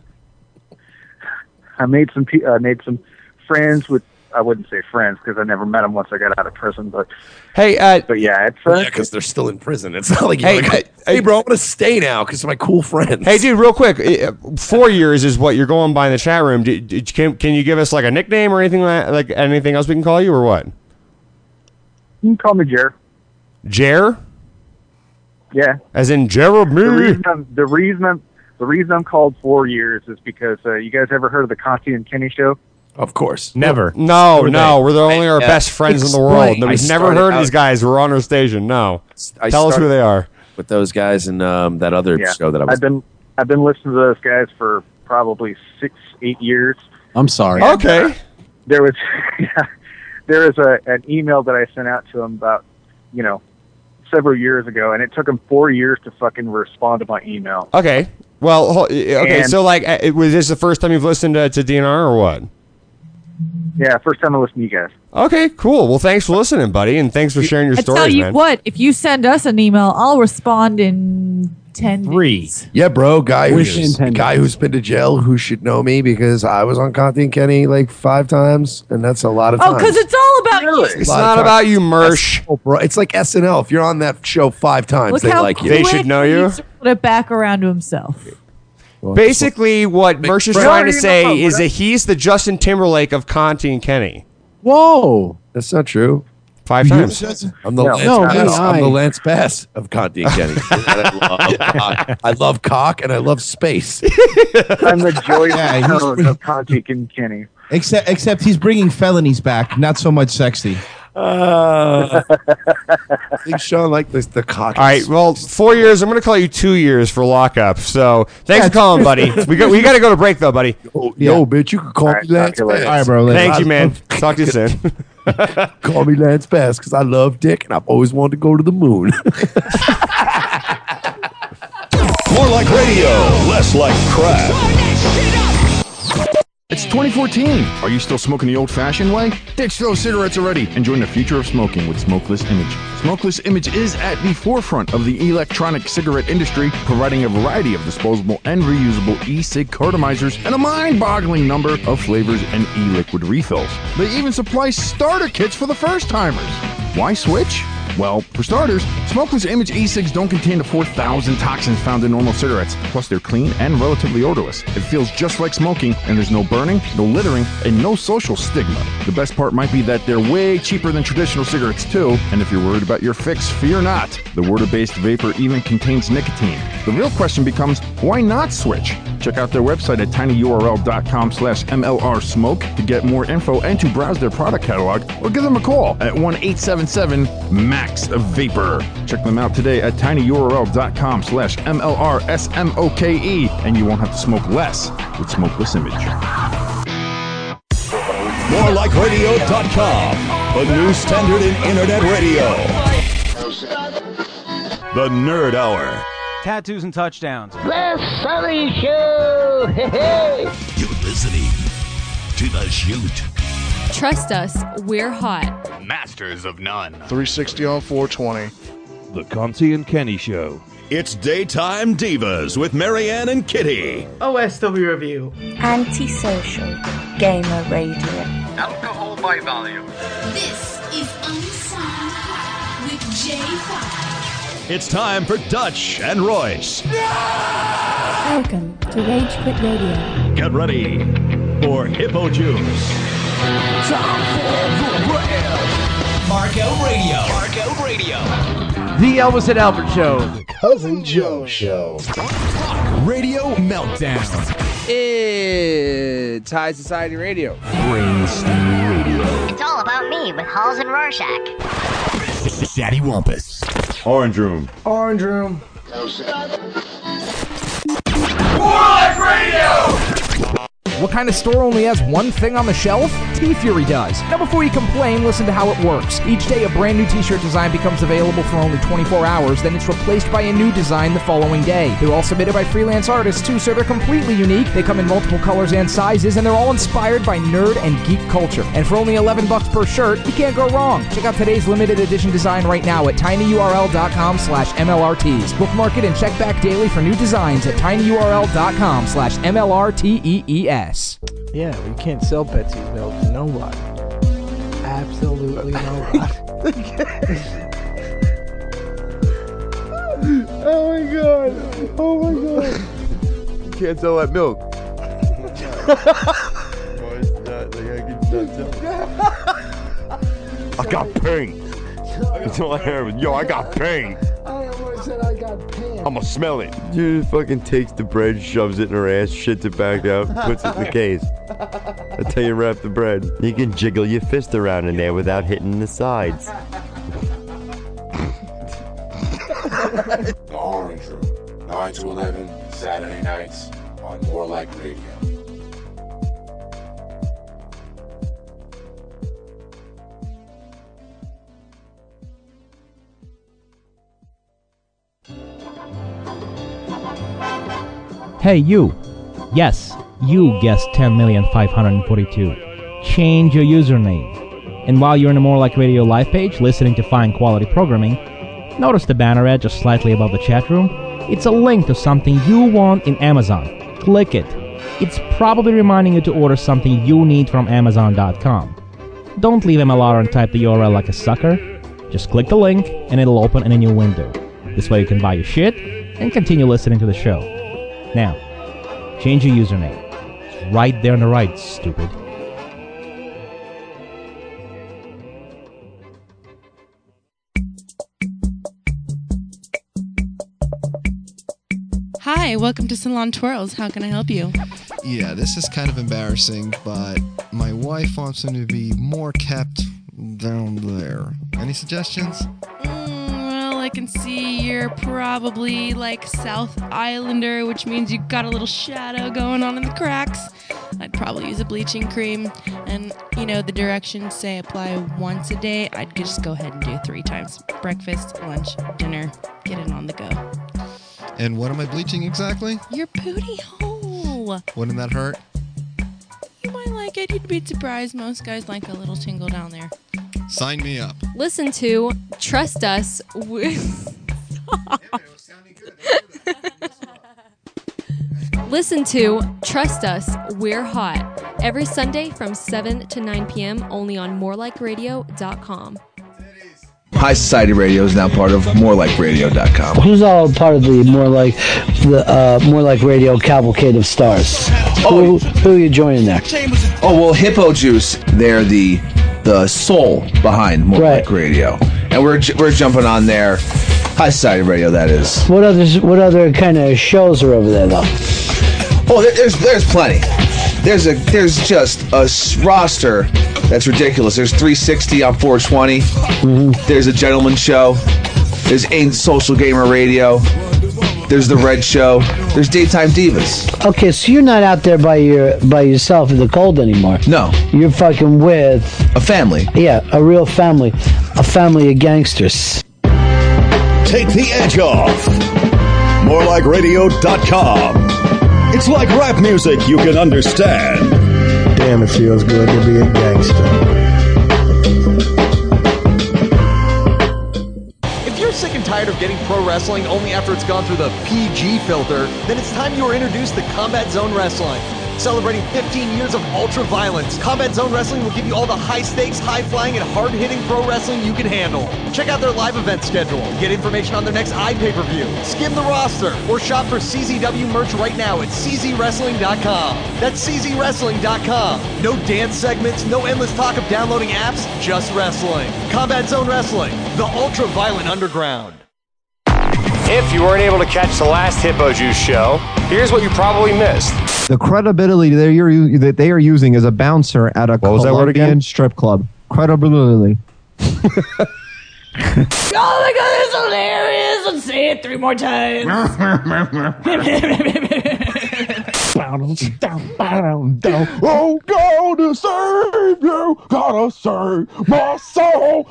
Speaker 18: I made some friends with. I wouldn't say friends because I never met them once I got out of prison. But
Speaker 7: hey,
Speaker 18: but yeah, it's
Speaker 11: because they're still in prison. It's not like you're hey, bro, I'm gonna stay now because of my cool friends.
Speaker 7: Hey, dude, real quick, 4 years is what you're going by in the chat room. Can you give us a nickname or anything like anything else we can call you or what?
Speaker 18: You can call me Jer.
Speaker 7: Jer?
Speaker 18: Yeah.
Speaker 7: As in Jeremy.
Speaker 18: The reason I'm called 4 years is because you guys ever heard of the Conti and Kenny show?
Speaker 11: Of course.
Speaker 7: Never. No. We're the only our best friends in the world. We've never heard of these guys. We're on our station. No. Tell us who they are.
Speaker 11: With those guys in that other show that I was.
Speaker 18: I've been listening to those guys for probably 6-8 years.
Speaker 17: I'm sorry.
Speaker 18: And,
Speaker 7: okay.
Speaker 18: There was an email that I sent out to them about several years ago, and it took them 4 years to fucking respond to my email.
Speaker 7: Okay. Well, okay. So was this the first time you've listened to DNR or what?
Speaker 18: Yeah, first time I listened to you guys.
Speaker 7: Okay, cool. Well, thanks for listening, buddy, and thanks for sharing your
Speaker 6: I
Speaker 7: stories,
Speaker 6: tell you
Speaker 7: man.
Speaker 6: what, if you send us an email, I'll respond in 10 days.
Speaker 11: Yeah, bro, guy who's been to jail who should know me because I was on Conti and Kenny 5 times, and that's a lot of times.
Speaker 6: Oh, because it's all about you.
Speaker 7: It's not about you, Mersh.
Speaker 11: Bro, it's like SNL. If you're on that show 5 times,
Speaker 6: Look
Speaker 11: they
Speaker 6: how
Speaker 11: like you.
Speaker 7: They should know you.
Speaker 6: He's put it back around to himself.
Speaker 7: Basically, what Mersh is trying to say is that he's the Justin Timberlake of Conti and Kenny.
Speaker 17: Whoa.
Speaker 11: That's not true.
Speaker 7: 5 times.
Speaker 11: I'm the Lance Bass of Conti and Kenny. I love cock and I love space.
Speaker 18: I'm the Joy of Conti and Kenny.
Speaker 12: Except he's bringing felonies back, not so much sexy.
Speaker 11: I think Sean liked the cock.
Speaker 7: All right, well, 4 years. I'm going to call you 2 years for lockup. So thanks for calling, buddy. We got to go to break though, buddy.
Speaker 11: Yo, bitch, you can call me Lance Bass.
Speaker 12: All right, bro.
Speaker 7: Thank you, man. Talk to you soon.
Speaker 11: Call me Lance Bass because I love dick and I've always wanted to go to the moon.
Speaker 9: More like radio, less like crap.
Speaker 2: It's 2014. Are you still smoking the old-fashioned way? Ditch those cigarettes already and join the future of smoking with Smokeless Image. Smokeless Image is at the forefront of the electronic cigarette industry, providing a variety of disposable and reusable e-cig cartomizers and a mind-boggling number of flavors and e-liquid refills. They even supply starter kits for the first-timers. Why switch? Well, for starters, Smokeless Image e-cigs don't contain the 4,000 toxins found in normal cigarettes. Plus, they're clean and relatively odorless. It feels just like smoking, and there's no burning, no littering, and no social stigma. The best part might be that they're way cheaper than traditional cigarettes, too. And if you're worried about your fix, fear not. The water-based vapor even contains nicotine. The real question becomes, why not switch? Check out their website at tinyurl.com/MLRsmoke to get more info and to browse their product catalog, or give them a call at 1-877-MAX-VAPOR. Check them out today at tinyurl.com/MLRsmoke, and you won't have to smoke less with Smokeless Image.
Speaker 9: MoreLikeRadio.com, the new standard in internet radio. The Nerd Hour.
Speaker 4: Tattoos and touchdowns.
Speaker 16: The Sully Show! Hey!
Speaker 9: You're listening to The Shoot.
Speaker 20: Trust us, we're hot.
Speaker 9: masters of none.
Speaker 20: 360 on 420.
Speaker 9: The Conti and Kenny Show. It's Daytime Divas with Marianne and Kitty.
Speaker 1: OSW review.
Speaker 21: Antisocial Gamer Radio.
Speaker 13: Alcohol by volume.
Speaker 22: This is Unsigned Hot with J5.
Speaker 9: It's time for Dutch and Royce.
Speaker 21: Welcome to Rage Quit Radio.
Speaker 9: Get ready for Hippo Juice.
Speaker 22: Time for the brand.
Speaker 23: Marco Radio.
Speaker 3: The Elvis and Albert Show.
Speaker 20: The Cousin Joe Show.
Speaker 23: Radio Meltdown.
Speaker 3: It's High Society Radio.
Speaker 23: Brainstem Radio.
Speaker 24: It's all about me with Halls and Rorschach.
Speaker 23: Daddy Wampus.
Speaker 2: Orange Room.
Speaker 1: Orange Room.
Speaker 23: More Like Radio!
Speaker 3: What kind of store only has one thing on the shelf? T-Fury does. Now before you complain, listen to how it works. Each day a brand new t-shirt design becomes available for only 24 hours, then it's replaced by a new design the following day. They're all submitted by freelance artists too, so they're completely unique. They come in multiple colors and sizes, and they're all inspired by nerd and geek culture. And for only $11 per shirt, you can't go wrong. Check out today's limited edition design right now at tinyurl.com/MLRTs. Bookmark it and check back daily for new designs at tinyurl.com/MLRTEES.
Speaker 25: Yeah, we can't sell Betsy's milk to nobody. Absolutely nobody.
Speaker 2: Oh my god. You can't sell that milk. I got pain. It's all I heard. Yo, I got pain.
Speaker 25: I almost said I got pain.
Speaker 2: I'ma smell it. Dude just fucking takes the bread, shoves it in her ass, shits it back out, puts it in the case. That's how you wrap the bread. You can jiggle your fist around in there without hitting the sides.
Speaker 26: The Orange Room, 9 to 11, Saturday nights on More Like Radio.
Speaker 27: Hey, you. Yes, you guessed 10,542. Change your username. And while you're in the More Like Radio live page, listening to fine quality programming, notice the banner ad just slightly above the chat room? It's a link to something you want in Amazon. Click it. It's probably reminding you to order something you need from Amazon.com. Don't leave MLR and type the URL like a sucker. Just click the link and it'll open in a new window. This way you can buy your shit and continue listening to the show. Now, change your username. It's right there on the right, stupid.
Speaker 28: Hi, welcome to Salon Twirls. How can I help you?
Speaker 29: Yeah, this is kind of embarrassing, but my wife wants him to be more kept down there. Any suggestions?
Speaker 28: Well, I can see you're probably like South Islander, which means you got a little shadow going on in the cracks. I'd probably use a bleaching cream. And, you know, the directions say apply once a day. I'd just go ahead and do 3 times. Breakfast, lunch, dinner. Get it on the go.
Speaker 29: And what am I bleaching exactly?
Speaker 28: Your booty hole.
Speaker 29: Wouldn't that hurt?
Speaker 28: You might like it. You'd be surprised. Most guys like a little tingle down there.
Speaker 29: Sign me up.
Speaker 30: Listen to Trust Us with... Listen to Trust Us, We're Hot. Every Sunday from 7 to 9 p.m. only on morelikeradio.com.
Speaker 31: High Society Radio is now part of morelikeradio.com.
Speaker 32: Who's all part of the More Like Radio cavalcade of stars? Who are you joining there?
Speaker 31: Oh, well, Hippo Juice, they're the soul behind More Like Radio. And we're jumping on there. High Society Radio, that is.
Speaker 32: What other kind of shows are over there, though?
Speaker 31: Oh, there's plenty. There's just a roster that's ridiculous. There's 360 on 420. Mm-hmm. There's a Gentleman Show. There's Ain't Social Gamer Radio. There's the Red Show. There's Daytime Divas.
Speaker 32: Okay, so you're not out there by yourself in the cold anymore.
Speaker 31: No.
Speaker 32: You're fucking with
Speaker 31: a family.
Speaker 32: Yeah, a real family. A family of gangsters.
Speaker 9: Take the edge off. morelikeradio.com. It's like rap music you can understand.
Speaker 20: Damn, it feels good to be a gangster.
Speaker 5: sick and tired of getting pro wrestling only after it's gone through the PG filter, then it's time you were introduced to Combat Zone Wrestling. Celebrating 15 years of ultra-violence, Combat Zone Wrestling will give you all the high-stakes, high-flying, and hard-hitting pro wrestling you can handle. Check out their live event schedule, get information on their next iPay-per-view, skim the roster, or shop for CZW merch right now at czwrestling.com. That's czwrestling.com. No dance segments, no endless talk of downloading apps, just wrestling. Combat Zone Wrestling, the ultra-violent underground.
Speaker 6: If you weren't able to catch the last Hippo Juice show, here's what you probably missed.
Speaker 7: The credibility that they are using as a bouncer at a Colombian strip club. Credibility.
Speaker 22: Oh my god, it's hilarious! Let's say it 3 more times. Oh, gotta save you, gotta save my soul.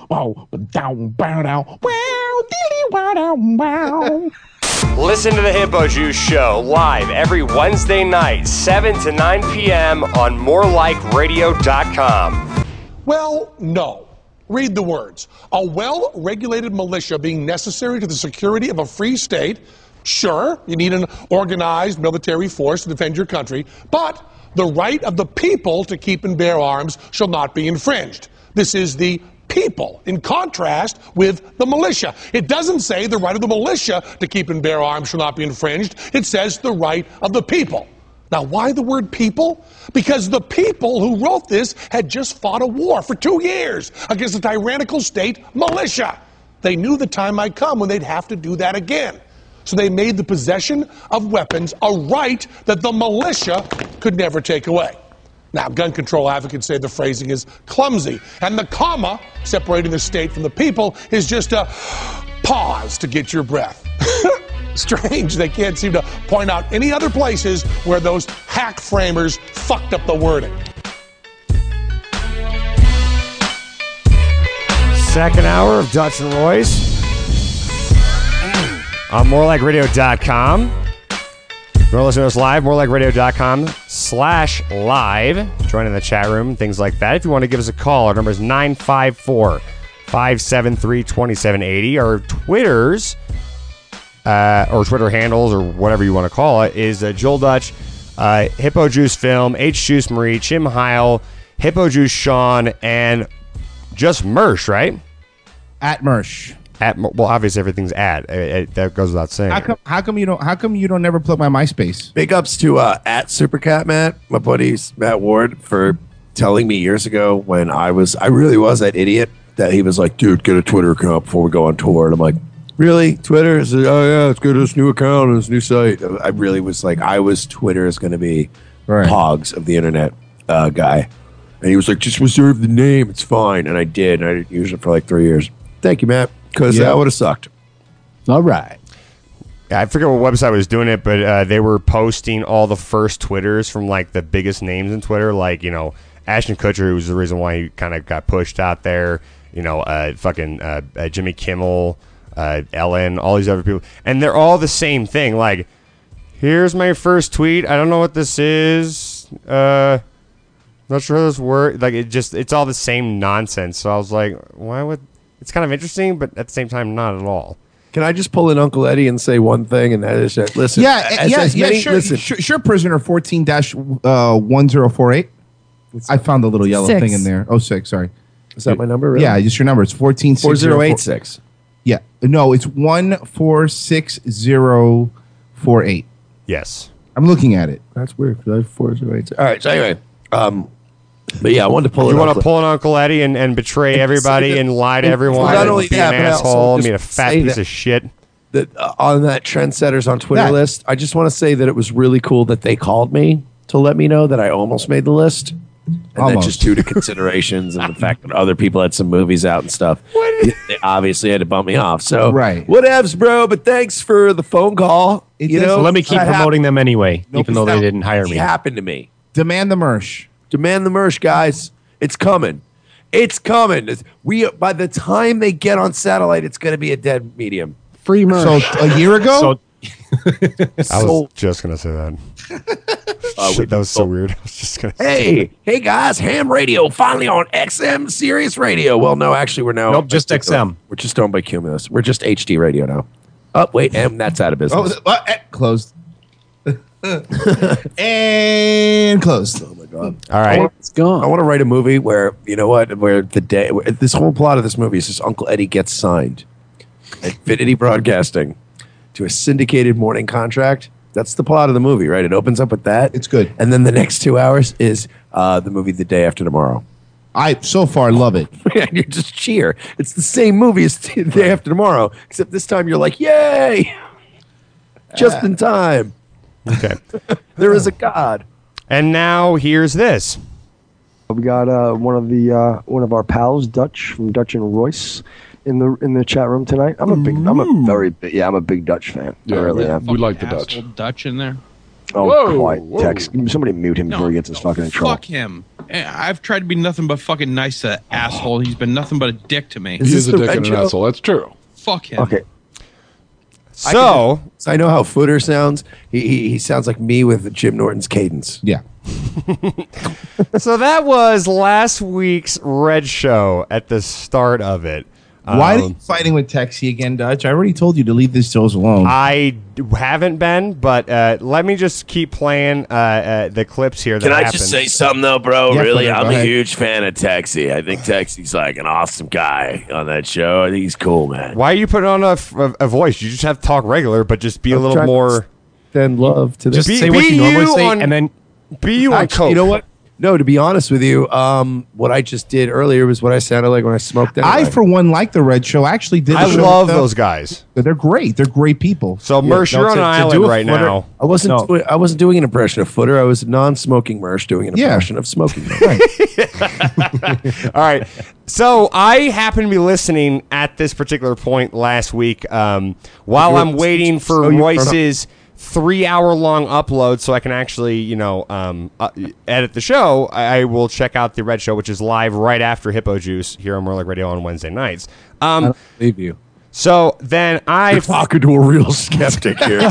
Speaker 6: Listen to the Hippo Juice show live every Wednesday night, 7 to 9 p.m. on morelikeradio.com.
Speaker 8: Well, no. Read the words. A well-regulated militia being necessary to the security of a free state. Sure, you need an organized military force to defend your country, but the right of the people to keep and bear arms shall not be infringed. This is the people, in contrast with the militia. It doesn't say the right of the militia to keep and bear arms shall not be infringed. It says the right of the people. Now, why the word people? Because the people who wrote this had just fought a war for 2 years against a tyrannical state militia. They knew the time might come when they'd have to do that again. So they made the possession of weapons a right that the militia could never take away. Now, gun control advocates say the phrasing is clumsy, and the comma separating the state from the people is just a pause to get your breath. Strange, they can't seem to point out any other places where those hack framers fucked up the wording.
Speaker 10: Second hour of Dutch and Royce on morelikeradio.com. If you want to listen to us live, morelikeradio.com/live. Join in the chat room, things like that. If you want to give us a call, our number is 954-573-2780. Our Twitters, or Twitter handles, or whatever you want to call it, is Joel Dutch, Hippo Juice Film, H Juice Marie, Chim Heil, Hippo Juice Sean, and just Mersh, right?
Speaker 11: At Mersh.
Speaker 10: Well, obviously everything's at. That goes without saying.
Speaker 11: How come you don't never plug my MySpace?
Speaker 12: Big ups to at Supercat Matt, my buddy Matt Ward, for telling me years ago when I really was that idiot that he was like, dude, get a Twitter account before we go on tour. And I'm like, really? Twitter? He said, oh yeah, let's go to this new account and this new site. I really was like, Twitter is going to be Pogs of the internet guy. And he was like, just reserve the name, it's fine. And I did, and I didn't use it for like 3 years. Thank you, Matt. Because that would have sucked.
Speaker 11: All right.
Speaker 10: Yeah, I forget what website was doing it, but they were posting all the first Twitters from like the biggest names in Twitter, like, you know, Ashton Kutcher, who was the reason why he kind of got pushed out there. You know, Jimmy Kimmel, Ellen, all these other people, and they're all the same thing. Like, here's my first tweet. I don't know what this is. Not sure how this works. Like, it's all the same nonsense. So I was like, why would? It's kind of interesting, but at the same time, not at all.
Speaker 12: Can I just pull in Uncle Eddie and say one thing, and that is that, listen.
Speaker 11: Sure.
Speaker 12: Listen.
Speaker 11: Sure, prisoner 14-1048. I found the little yellow thing in there. Oh, 6, sorry.
Speaker 12: Is that my number? Really?
Speaker 11: Yeah, just your number. It's
Speaker 12: 4086.
Speaker 11: Yeah. No, it's 146048.
Speaker 10: Yes.
Speaker 11: I'm looking at it.
Speaker 12: That's weird. 4086. All right, so anyway, but yeah, I wanted to pull.
Speaker 10: You want to pull an Uncle Eddie and betray everybody and lie to everyone?
Speaker 12: Not only
Speaker 10: be
Speaker 12: that,
Speaker 10: an asshole, be a fat piece of shit.
Speaker 12: That on that Trendsetters on Twitter list, I just want to say that it was really cool that they called me to let me know that I almost made the list, and then just due to considerations and the fact that other people had some movies out and stuff, they obviously had to bump me off. So whatevs, bro. But thanks for the phone call.
Speaker 4: Let me keep promoting them anyway, even though they didn't hire me.
Speaker 12: It happened to me.
Speaker 11: Demand the merch.
Speaker 12: Demand the merch, guys. It's coming. It's coming. By the time they get on satellite, it's going to be a dead medium.
Speaker 11: Free merch. So a year ago?
Speaker 10: I was just going to say that. Shit, that was so weird. I was just gonna
Speaker 12: Hey guys, ham radio finally on XM Sirius Radio. Well, no, actually, we're now
Speaker 11: just XM.
Speaker 12: We're just owned by Cumulus. We're just HD Radio now. Oh wait, M, that's out of business.
Speaker 11: Closed. And closed.
Speaker 12: Oh my god!
Speaker 10: All right,
Speaker 32: It's gone.
Speaker 12: I want to write a movie where where this whole plot of this movie is just Uncle Eddie gets signed at Infinity Broadcasting to a syndicated morning contract. That's the plot of the movie, right? It opens up with that.
Speaker 11: It's good.
Speaker 12: And then the next 2 hours is the movie The Day After Tomorrow.
Speaker 11: I so far love it.
Speaker 12: And you just cheer. It's the same movie as The Day After Tomorrow, except this time you're like, yay! Just in time.
Speaker 10: Okay.
Speaker 12: There is a God.
Speaker 10: And now here's this.
Speaker 1: We got one of our pals, Dutch from Dutch and Royce, in the chat room tonight. I'm a big Dutch fan.
Speaker 3: Yeah,
Speaker 1: I really am.
Speaker 3: we like the Dutch.
Speaker 13: Dutch in there.
Speaker 1: Oh, quiet. Text. Somebody mute him before he gets us fucking in trouble.
Speaker 13: Fuck him. I've tried to be nothing but fucking nice to that asshole. He's been nothing but a dick to me.
Speaker 3: He is a dick and an asshole. That's true.
Speaker 13: Fuck him.
Speaker 1: Okay.
Speaker 10: So
Speaker 12: I know how Footer sounds. He sounds like me with Jim Norton's cadence.
Speaker 11: Yeah.
Speaker 10: So that was last week's Red Show at the start of it.
Speaker 11: Why are you fighting with Texie again, Dutch? I already told you to leave these shows alone.
Speaker 10: I haven't been, but let me just keep playing the clips here.
Speaker 12: Can I just say something, though, bro?
Speaker 11: Yeah,
Speaker 12: really?
Speaker 11: go
Speaker 12: I'm
Speaker 11: ahead.
Speaker 12: a huge fan of Texie. I think Texie's like an awesome guy on that show. I think he's cool, man.
Speaker 10: Why are you putting on a voice? You just have to talk regular, but just be a little more.
Speaker 12: Send love to
Speaker 11: Just
Speaker 12: the
Speaker 11: say what you normally say,
Speaker 10: on-
Speaker 11: and then
Speaker 10: Be you on coke.
Speaker 12: You know what? No, to be honest with you, what I just did earlier was what I sounded like when I smoked.
Speaker 11: I, for one, like the Red Show. I actually did.
Speaker 10: I
Speaker 11: the show
Speaker 10: love
Speaker 11: with them.
Speaker 10: those guys.
Speaker 11: They're great. They're great people.
Speaker 10: So, Mersh, you're on an island right now.
Speaker 12: I wasn't doing an impression of Footer. I was non-smoking Mersh doing an impression of smoking Mersh.
Speaker 10: All right. So I happened to be listening at this particular point last week while I'm waiting for Royce's 3-hour-long upload so I can actually, edit the show. I will check out the Red Show, which is live right after Hippo Juice here on More Like Radio on Wednesday nights.
Speaker 12: I don't believe you.
Speaker 10: So then
Speaker 12: You're talking to a real skeptic here.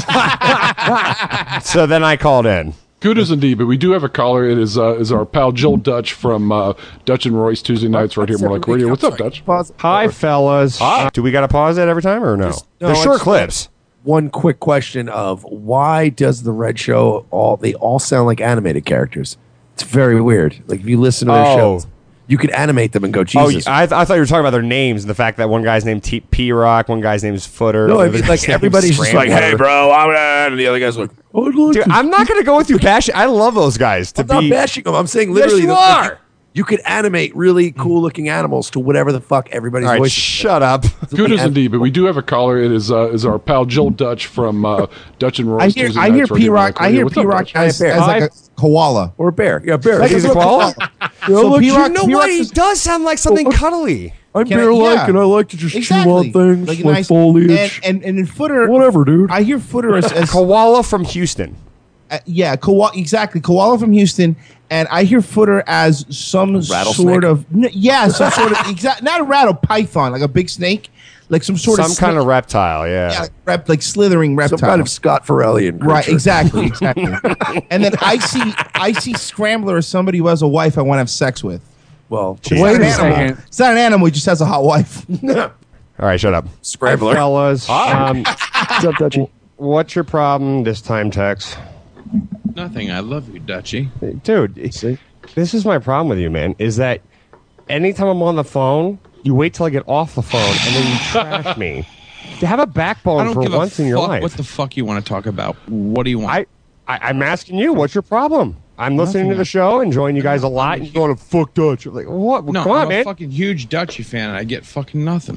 Speaker 10: So then I called in.
Speaker 3: Kudos indeed, but we do have a caller. It is our pal Joel Dutch from Dutch and Royce Tuesday nights right here, More Like Radio. What's up, Dutch?
Speaker 10: Hi, fellas.
Speaker 3: Hi.
Speaker 10: Do we got to pause it every time or no? They're
Speaker 12: I
Speaker 10: short
Speaker 12: just-
Speaker 10: clips.
Speaker 12: One quick question of why does the Red Show they all sound like animated characters? It's very weird. Like if you listen to their shows, you could animate them and go, Jesus.
Speaker 10: I thought you were talking about their names and the fact that one guy's named P-Rock, one guy's name's Footer.
Speaker 12: No, I mean, like everybody's just like, hey, bro, and the other guy's like,
Speaker 10: Dude, I'm not going to go with you bashing. I love those guys.
Speaker 12: I'm not bashing them. I'm saying literally,
Speaker 10: Yes, you are.
Speaker 12: You could animate really cool looking animals to whatever the fuck everybody's
Speaker 10: All right,
Speaker 12: voice.
Speaker 10: shut up.
Speaker 3: Kudos indeed, but we do have a caller. It is our pal Joel Dutch from Dutch and Royce. Tuesday
Speaker 11: I hear
Speaker 3: nights right here, More
Speaker 11: P-Rock.
Speaker 3: Like
Speaker 11: I
Speaker 3: Radio.
Speaker 11: hear
Speaker 3: What's up,
Speaker 11: P-Rock
Speaker 3: Dutch?
Speaker 11: as like a koala
Speaker 12: or a bear. Yeah, bear.
Speaker 11: Like
Speaker 10: He's a koala?
Speaker 11: So P-Rock,
Speaker 10: you know what? He does sound like something cuddly.
Speaker 12: I'm
Speaker 11: Can I-
Speaker 12: bear-like,
Speaker 11: yeah.
Speaker 12: and I like to just chew on things like,
Speaker 11: nice-
Speaker 12: foliage.
Speaker 11: And in Footer,
Speaker 12: whatever, dude.
Speaker 11: I hear Footer as
Speaker 10: koala from Houston.
Speaker 11: Koala, exactly. Koala from Houston, and I hear Footer as some sort of some sort of not a rattle python, like a big snake, like some sort of
Speaker 10: kind of reptile. Yeah,
Speaker 11: like slithering reptile,
Speaker 12: Some kind of Scott Farrellian creature.
Speaker 11: right? Exactly. And then I see Scrambler as somebody who has a wife I want to have sex with.
Speaker 12: Well,
Speaker 11: wait a second. It's not an animal. He just has a hot wife.
Speaker 10: All right, shut up.
Speaker 12: Scrambler.
Speaker 10: Hi, fellas.
Speaker 1: What's up, Dutchie?
Speaker 10: What's your problem this time, Tex?
Speaker 13: Nothing. I love you, Dutchie.
Speaker 10: Dude, this is my problem with you, man, is that anytime I'm on the phone, you wait till I get off the phone and then you trash me. To have a
Speaker 13: I
Speaker 10: backbone
Speaker 13: don't
Speaker 10: for
Speaker 13: give
Speaker 10: once
Speaker 13: a
Speaker 10: in your
Speaker 13: fuck
Speaker 10: life.
Speaker 13: what the fuck you want to talk about. What do you want?
Speaker 10: I'm asking you, what's your problem? I'm listening to the show, enjoying you guys a lot, and you're going to fuck Dutch. I'm like, what?
Speaker 13: No,
Speaker 10: Come on,
Speaker 13: I'm
Speaker 10: man.
Speaker 13: a fucking huge Dutchie fan, and I get fucking nothing.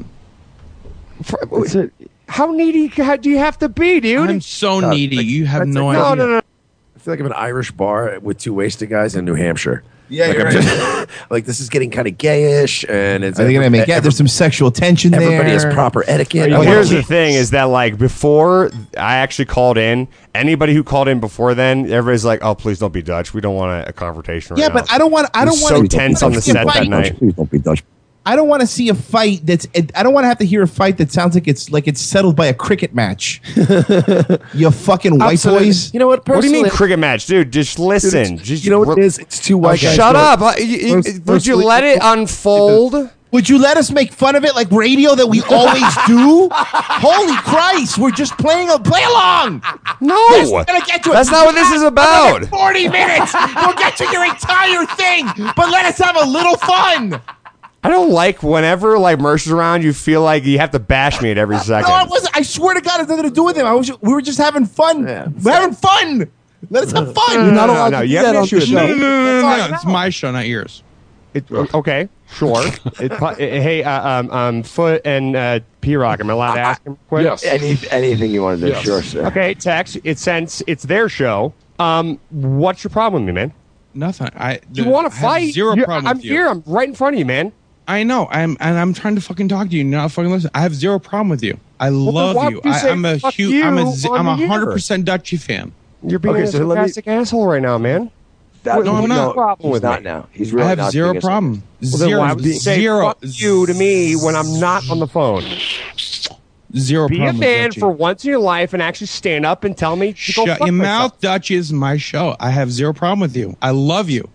Speaker 10: How needy do you have to be, dude?
Speaker 13: I'm so needy. You have no
Speaker 10: No,
Speaker 13: idea.
Speaker 10: no.
Speaker 12: I feel like I'm an Irish bar with two wasted guys in New Hampshire.
Speaker 11: Yeah,
Speaker 12: like,
Speaker 11: you're
Speaker 12: I'm
Speaker 11: right.
Speaker 12: just, like this is getting kind of gayish, and it's.
Speaker 11: Are they gonna make? Yeah, there's some sexual tension there.
Speaker 12: Everybody has proper etiquette.
Speaker 10: Well, here's the thing: is that like before I actually called in, anybody who called in before then, everybody's like, "Oh, please don't be Dutch. We don't want a confrontation." Right
Speaker 11: Yeah,
Speaker 10: now."
Speaker 11: but I don't want. I
Speaker 10: It
Speaker 11: don't
Speaker 10: was
Speaker 11: want
Speaker 10: so
Speaker 11: to
Speaker 10: tense on the set that night.
Speaker 12: Please don't be Dutch.
Speaker 11: I don't want to see a fight I don't want to have to hear a fight that sounds like it's settled by a cricket match. You fucking white boys.
Speaker 12: You know what?
Speaker 10: What do you mean cricket match, dude? Just listen.
Speaker 12: Dude, you know what it is? It's two white guys.
Speaker 10: Shut up. Would you let it unfold?
Speaker 11: Would you let us make fun of it like radio that we always do? Holy Christ, we're just play along.
Speaker 10: No.
Speaker 11: Yes, we're gonna get to it.
Speaker 10: That's not what this is about.
Speaker 11: 40 minutes. We'll get to your entire thing, but let us have a little fun.
Speaker 10: I don't like whenever like Mersh is around, you feel like you have to bash me at every second.
Speaker 11: No, it wasn't. I swear to God, it has nothing to do with him. We were just having fun. We're having fun. Let us have fun.
Speaker 10: You're not allowed to do that on the show.
Speaker 13: No. It's my show, not yours.
Speaker 10: Okay, sure. Hey, Foot and P-Rock, am I allowed to ask him quick?
Speaker 1: Yes. Anything you want to do,
Speaker 10: Yes.
Speaker 1: sure, sir.
Speaker 10: Okay, Tex, since it's their show, what's your problem with me, man?
Speaker 13: Nothing.
Speaker 10: You want to fight?
Speaker 13: Zero problem
Speaker 10: I'm
Speaker 13: with you.
Speaker 10: here. I'm right in front of you, man.
Speaker 13: I know. I'm trying to fucking talk to you. You're not fucking listening. I have zero problem with you. I
Speaker 10: then
Speaker 13: love
Speaker 10: why
Speaker 13: you.
Speaker 10: would you say
Speaker 13: I'm a
Speaker 10: fuck
Speaker 13: huge.
Speaker 10: you
Speaker 13: I'm
Speaker 10: on the air?
Speaker 13: 100% Dutchie fan.
Speaker 10: You're being
Speaker 1: Okay,
Speaker 10: a
Speaker 1: so let me-
Speaker 10: sarcastic asshole right now, man.
Speaker 1: That-
Speaker 13: No, I'm not.
Speaker 10: Problem
Speaker 1: He's
Speaker 10: with
Speaker 1: not
Speaker 10: me?
Speaker 1: now. He's really
Speaker 13: I have
Speaker 1: not
Speaker 13: zero
Speaker 1: being a-
Speaker 13: problem.
Speaker 10: Well, then why would you say
Speaker 13: Zero.
Speaker 10: fuck you to me when I'm not on the phone?
Speaker 13: Zero
Speaker 10: Be a
Speaker 13: problem.
Speaker 10: man
Speaker 13: with Dutchie.
Speaker 10: for once in your life and actually stand up and tell me to go
Speaker 13: Shut
Speaker 10: fuck
Speaker 13: your
Speaker 10: myself.
Speaker 13: mouth, Dutchie is my show. I have zero problem with you. I love you.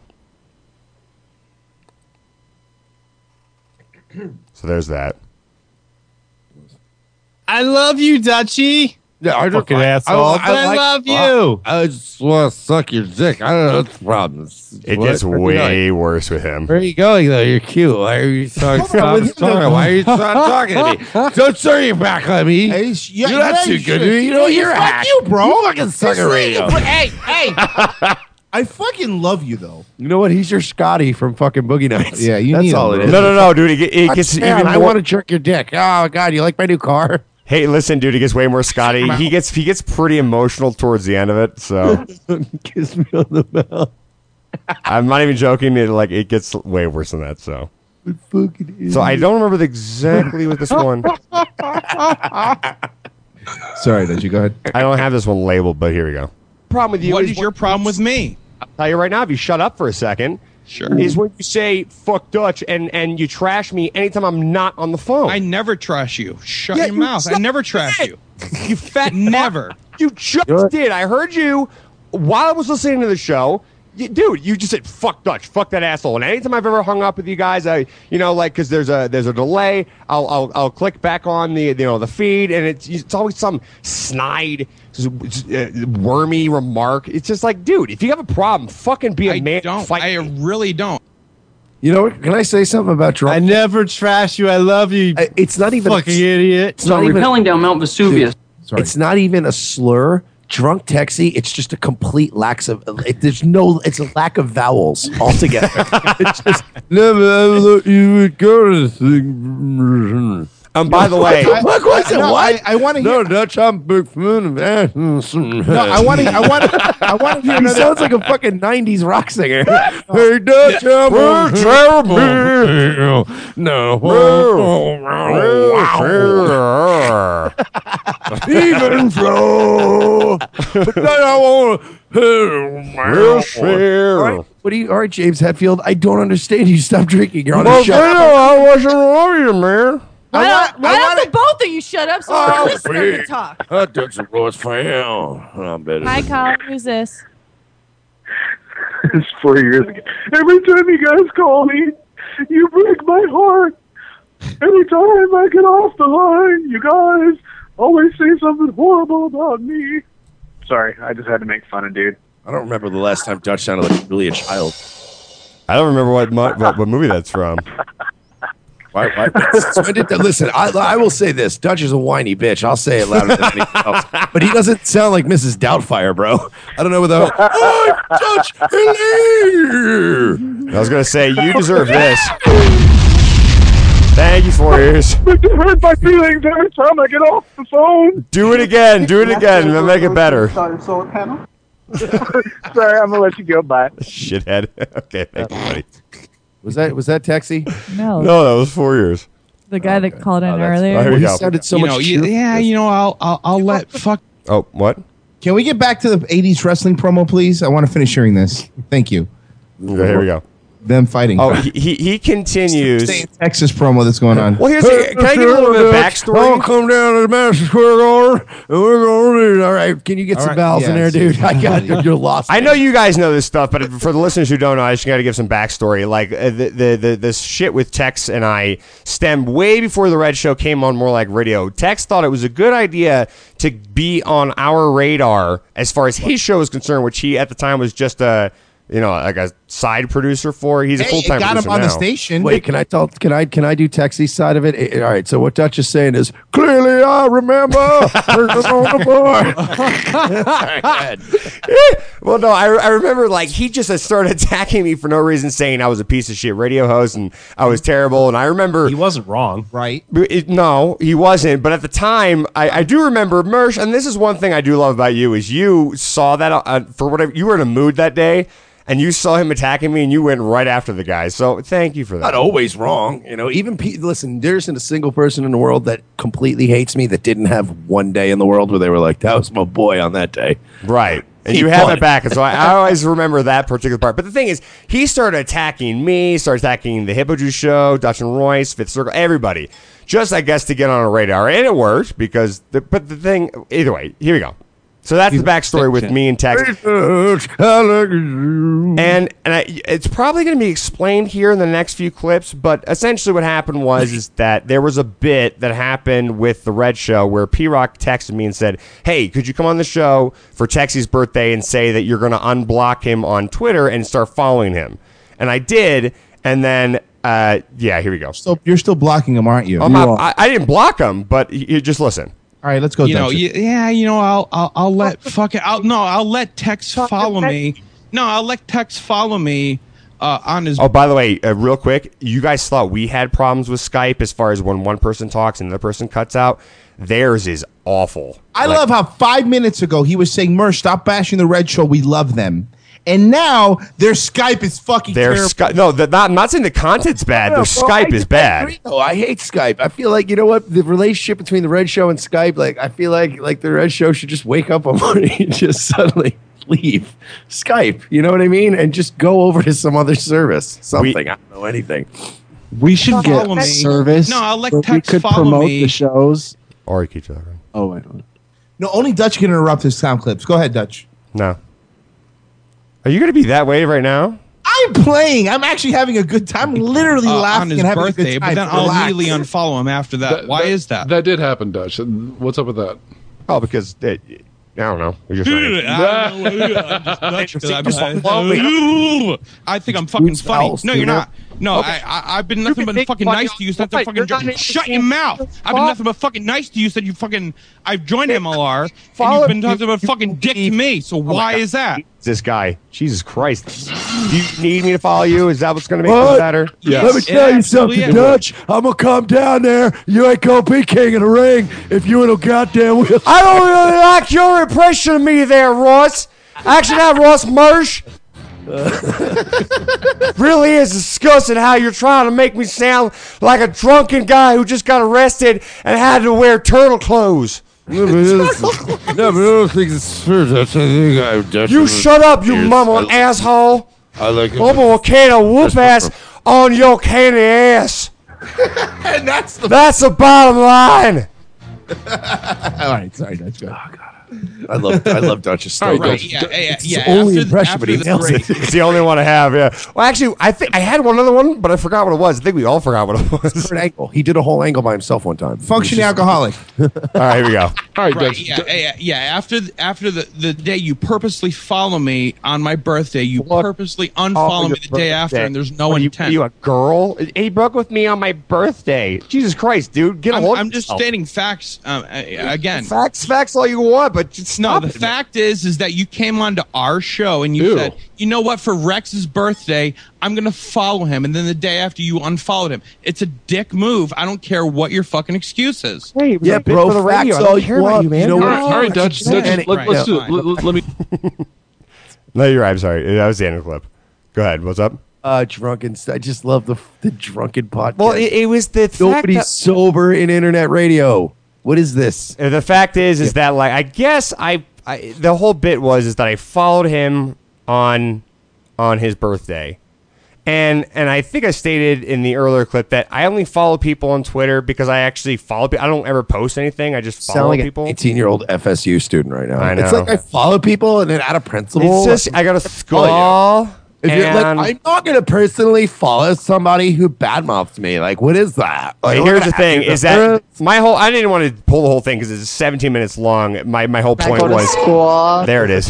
Speaker 10: So there's that.
Speaker 2: I love you, Dutchie.
Speaker 12: Yeah, I
Speaker 2: Fucking asshole. I love you.
Speaker 12: I just want to suck your dick. I don't know what's the problem.
Speaker 10: It gets way worse with him.
Speaker 12: Where are you going, though? You're cute. Why are you talking? Why are you talking to me? Don't turn your back on me.
Speaker 11: Hey,
Speaker 12: You're not too good to me. You know what? You're a hack.
Speaker 11: you, bro.
Speaker 12: You fucking suck at radio.
Speaker 11: Hey. I fucking love you, though.
Speaker 12: You know what? He's your Scotty from fucking Boogie Nights.
Speaker 11: Yeah, you
Speaker 12: That's
Speaker 11: need
Speaker 12: all
Speaker 11: him,
Speaker 12: it is.
Speaker 10: No, dude. It gets
Speaker 12: Man,
Speaker 10: even
Speaker 12: I
Speaker 10: more.
Speaker 12: want to jerk your dick. Oh God, you like my new car?
Speaker 10: Hey, listen, dude. It gets way more Scotty. He gets pretty emotional towards the end of it. So
Speaker 12: Kiss me on the mouth.
Speaker 10: I'm not even joking. It gets way worse than that. So I don't remember exactly with this one.
Speaker 11: Sorry, did you go ahead?
Speaker 10: I don't have this one labeled, but here we go. Problem with you.
Speaker 13: What is your problem with me?
Speaker 10: I'll tell you right now. If you shut up for a second,
Speaker 13: Sure.
Speaker 10: is when you say "fuck Dutch" and you trash me anytime I'm not on the phone.
Speaker 13: I never trash you. Shut
Speaker 10: Yeah,
Speaker 13: your
Speaker 10: you
Speaker 13: mouth. I
Speaker 10: just
Speaker 13: never trash
Speaker 10: did.
Speaker 13: you.
Speaker 10: You fat
Speaker 13: Never.
Speaker 10: fuck. You just did. I heard you while I was listening to the show. Dude, you just said "fuck Dutch," "fuck that asshole." And anytime I've ever hung up with you guys, because there's a delay, I'll click back on the feed, and it's always some snide, wormy remark. It's just like, dude, if you have a problem, fucking be a man.
Speaker 13: I really don't.
Speaker 12: You know what? Can I say something about drunk?
Speaker 2: I never trash you. I love you.
Speaker 12: It's not even
Speaker 2: fucking idiot.
Speaker 12: It's not even
Speaker 2: rappelling down Mount Vesuvius.
Speaker 12: Dude, it's not even a slur. Drunk Texie, it's just a complete lack of. It's a lack of vowels altogether. It's just never let you go to the thing.
Speaker 10: By the way,
Speaker 12: what was it? What?
Speaker 11: I want to
Speaker 12: No, Dutch, I'm big fan of that.
Speaker 11: No, I want to hear
Speaker 12: He
Speaker 11: another.
Speaker 12: sounds like a fucking 90s rock singer. Hey, Dutch, I'm even flow. But then I want to. What do you? All right, James Hetfield. I don't understand. You stop drinking. You're on the show.
Speaker 10: I wasn't wrong, man.
Speaker 14: Why don't the both of you shut up so the listener can talk?
Speaker 12: That's a Rose fan. I'm better.
Speaker 14: Hi, Colin. Who's this?
Speaker 15: It's 4 years ago. Every time you guys call me, you break my heart. Every time I get off the line, you guys always say something horrible about me. Sorry, I just had to make fun of dude.
Speaker 12: I don't remember the last time Dutch sounded like really a child.
Speaker 10: I don't remember what movie that's from.
Speaker 12: Why? Listen, I will say this. Dutch is a whiny bitch. I'll say it louder than anything else. But he doesn't sound like Mrs. Doubtfire, bro. I don't know without. Oh, Dutch!
Speaker 10: I was going to say, you deserve this. Thank you, 4 years.
Speaker 15: But you hurt my feelings every time I get off the phone.
Speaker 10: Do it again. We'll make it better.
Speaker 15: Solar panel? Sorry, I'm going to let you go. Bye.
Speaker 10: Shithead. Okay, thank you, buddy.
Speaker 12: Was that Texie?
Speaker 14: No.
Speaker 10: No, that was 4 years.
Speaker 14: The guy that called in earlier.
Speaker 10: Oh, here we go.
Speaker 12: He sounded so much.
Speaker 13: I'll let fuck.
Speaker 10: Oh, what?
Speaker 11: Can we get back to the 80s wrestling promo, please? I want to finish hearing this. Thank you.
Speaker 10: Okay, here we go.
Speaker 11: them fighting.
Speaker 10: Oh, he continues.
Speaker 11: Stay in Texas promo that's going on.
Speaker 10: Well, can I give a little bit of backstory?
Speaker 12: I'll come down to the Madison Square Garden, and we're going to do. All right, can you get some vowels in there, dude? I got you're lost.
Speaker 10: I know you guys know this stuff, but for the listeners who don't know, I just got to give some backstory. Like the shit with Tex and I stemmed way before the Red Show came on More Like Radio. Tex thought it was a good idea to be on our radar as far as his show is concerned, which he at the time was just a side producer for. He's a full-time producer
Speaker 11: got him on
Speaker 10: now.
Speaker 11: the station.
Speaker 12: Wait, can I do Texie's side of it? All right, so what Dutch is saying is, clearly I remember. Person on the board.
Speaker 10: Well, no, I remember like he just started attacking me for no reason, saying I was a piece of shit radio host and I was terrible. And I remember
Speaker 4: he wasn't wrong,
Speaker 11: right?
Speaker 10: No, he wasn't. But at the time, I do remember Mersh, and this is one thing I do love about you is you saw that for whatever you were in a mood that day. And you saw him attacking me, and you went right after the guy. So thank you for that.
Speaker 12: Not always wrong, even listen. There isn't a single person in the world that completely hates me that didn't have one day in the world where they were like, "That was my boy" on that day.
Speaker 10: Right, and you have it back, and so I always remember that particular part. But the thing is, he started attacking me, started attacking the Hippo Juice Show, Dutch and Royce, Fifth Circle, everybody, just I guess to get on a radar, and it worked because. But the thing, either way, here we go. So that's the backstory with me and Tex. And it's probably going to be explained here in the next few clips, but essentially what happened is that there was a bit that happened with the Red Show where P-Rock texted me and said, hey, could you come on the show for Texie's birthday and say that you're going to unblock him on Twitter and start following him? And I did, and then, here we go.
Speaker 11: So you're still blocking him, aren't you?
Speaker 10: I didn't block him, but you just listen.
Speaker 11: All right, let's go.
Speaker 13: I'll let I'll let Tex follow me. No, I'll let Tex follow me on his.
Speaker 10: Oh, by the way, real quick, you guys thought we had problems with Skype as far as when one person talks and the other person cuts out. Theirs is awful.
Speaker 11: I love how 5 minutes ago he was saying, "Mersh, stop bashing the Red Show. We love them." And now their Skype is fucking terrible.
Speaker 10: I'm not saying the content's bad. Their Skype is bad.
Speaker 12: I hate Skype. I feel like, the relationship between the Red Show and Skype, like, I feel like the Red Show should just wake up one morning and just suddenly leave Skype. You know what I mean? And just go over to some other service. Something. I don't know, anything.
Speaker 1: We should get service.
Speaker 13: No, I'll let
Speaker 1: where
Speaker 13: Tex
Speaker 1: we could
Speaker 13: follow
Speaker 1: promote
Speaker 13: me.
Speaker 1: the shows.
Speaker 10: Or you keep talking.
Speaker 1: Oh, wait.
Speaker 11: No, only Dutch can interrupt his sound clips. Go ahead, Dutch.
Speaker 10: No. Are you going to be that way right now?
Speaker 11: I'm playing. I'm actually having a good time. I'm literally laughing
Speaker 13: on his
Speaker 11: and having
Speaker 13: birthday,
Speaker 11: a good time.
Speaker 13: but then I'll immediately unfollow him after that. Why is that?
Speaker 3: That did happen, Dutch. What's up with that?
Speaker 10: Oh, because I don't know. You're just
Speaker 13: I think I'm fucking funny. No, you're not. No, okay. I've been nothing but fucking nice to you since the fucking shut your mouth. I've been nothing but fucking nice to you since you fucking I've joined MLR and you've been nothing but fucking dick to me. So why is that?
Speaker 10: This guy, Jesus Christ! Do you need me to follow you? Is that what's going to make it better?
Speaker 12: Yes. Let me tell you something, Dutch. I'm gonna come down there. You ain't gonna be king of the ring if you ain't a goddamn wheel.
Speaker 10: I don't really like your impression of me there, Ross. Actually, not Ross Mersh. Really is disgusting how you're trying to make me sound like a drunken guy who just got arrested and had to wear turtle clothes.
Speaker 12: No, but I don't think it's true.
Speaker 10: You shut up, you mama asshole.
Speaker 12: I like it.
Speaker 10: I'm gonna can of whoop ass on your candy ass.
Speaker 11: And that's
Speaker 10: the bottom line.
Speaker 11: All right, sorry, Dutch. Go. Oh, God.
Speaker 12: I love Dutch's story.
Speaker 13: Right,
Speaker 12: it's the only impression, but he nails it.
Speaker 10: It's the only one I have, yeah. Well, actually, I think I had one other one, but I forgot what it was. I think we all forgot what it was.
Speaker 12: Angle. He did a whole angle by himself one time.
Speaker 11: Functioning alcoholic.
Speaker 10: All right, here we go.
Speaker 3: All right,
Speaker 13: Right, after the day you purposely follow me on my birthday, you purposely unfollow me the day after, and there's no intent.
Speaker 10: Are you a girl? He broke with me on my birthday. Jesus Christ, dude, get a hold.
Speaker 13: I'm just stating facts again.
Speaker 10: Facts all you want, but just stop.
Speaker 13: No, the fact is that you came onto our show and you said, you know what, for Rex's birthday, I'm going to follow him. And then the day after you unfollowed him. It's a dick move. I don't care what your fucking excuse is.
Speaker 10: Hey, yeah, bro, for the radio. I don't care about you, man.
Speaker 3: All right, Dutch. Let's do it. Let me.
Speaker 10: No, you're right. I'm sorry. That was the end of the clip. Go ahead. What's up?
Speaker 12: Drunken. I just love the drunken podcast.
Speaker 10: Well, it was the
Speaker 12: nobody's
Speaker 10: fact that
Speaker 12: sober in internet radio. What is this?
Speaker 10: The fact is that like I guess I the whole bit was that I followed him on his birthday, And I think I stated in the earlier clip that I only follow people on Twitter because I actually follow people. I don't ever post anything. I just follow
Speaker 12: Sound like
Speaker 10: people.
Speaker 12: an 18-year-old FSU student right now.
Speaker 10: I know.
Speaker 12: It's like I follow people and then out of principle.
Speaker 10: It's just I got to scroll.
Speaker 12: If you're like,
Speaker 10: and-
Speaker 12: I'm not going to personally follow somebody who badmouths me. Like, what is that? Like,
Speaker 10: And here's the thing: is that my whole? I didn't want to pull the whole thing because it's 17 minutes long. My whole point
Speaker 32: go to
Speaker 10: was
Speaker 32: school.
Speaker 10: there. It is.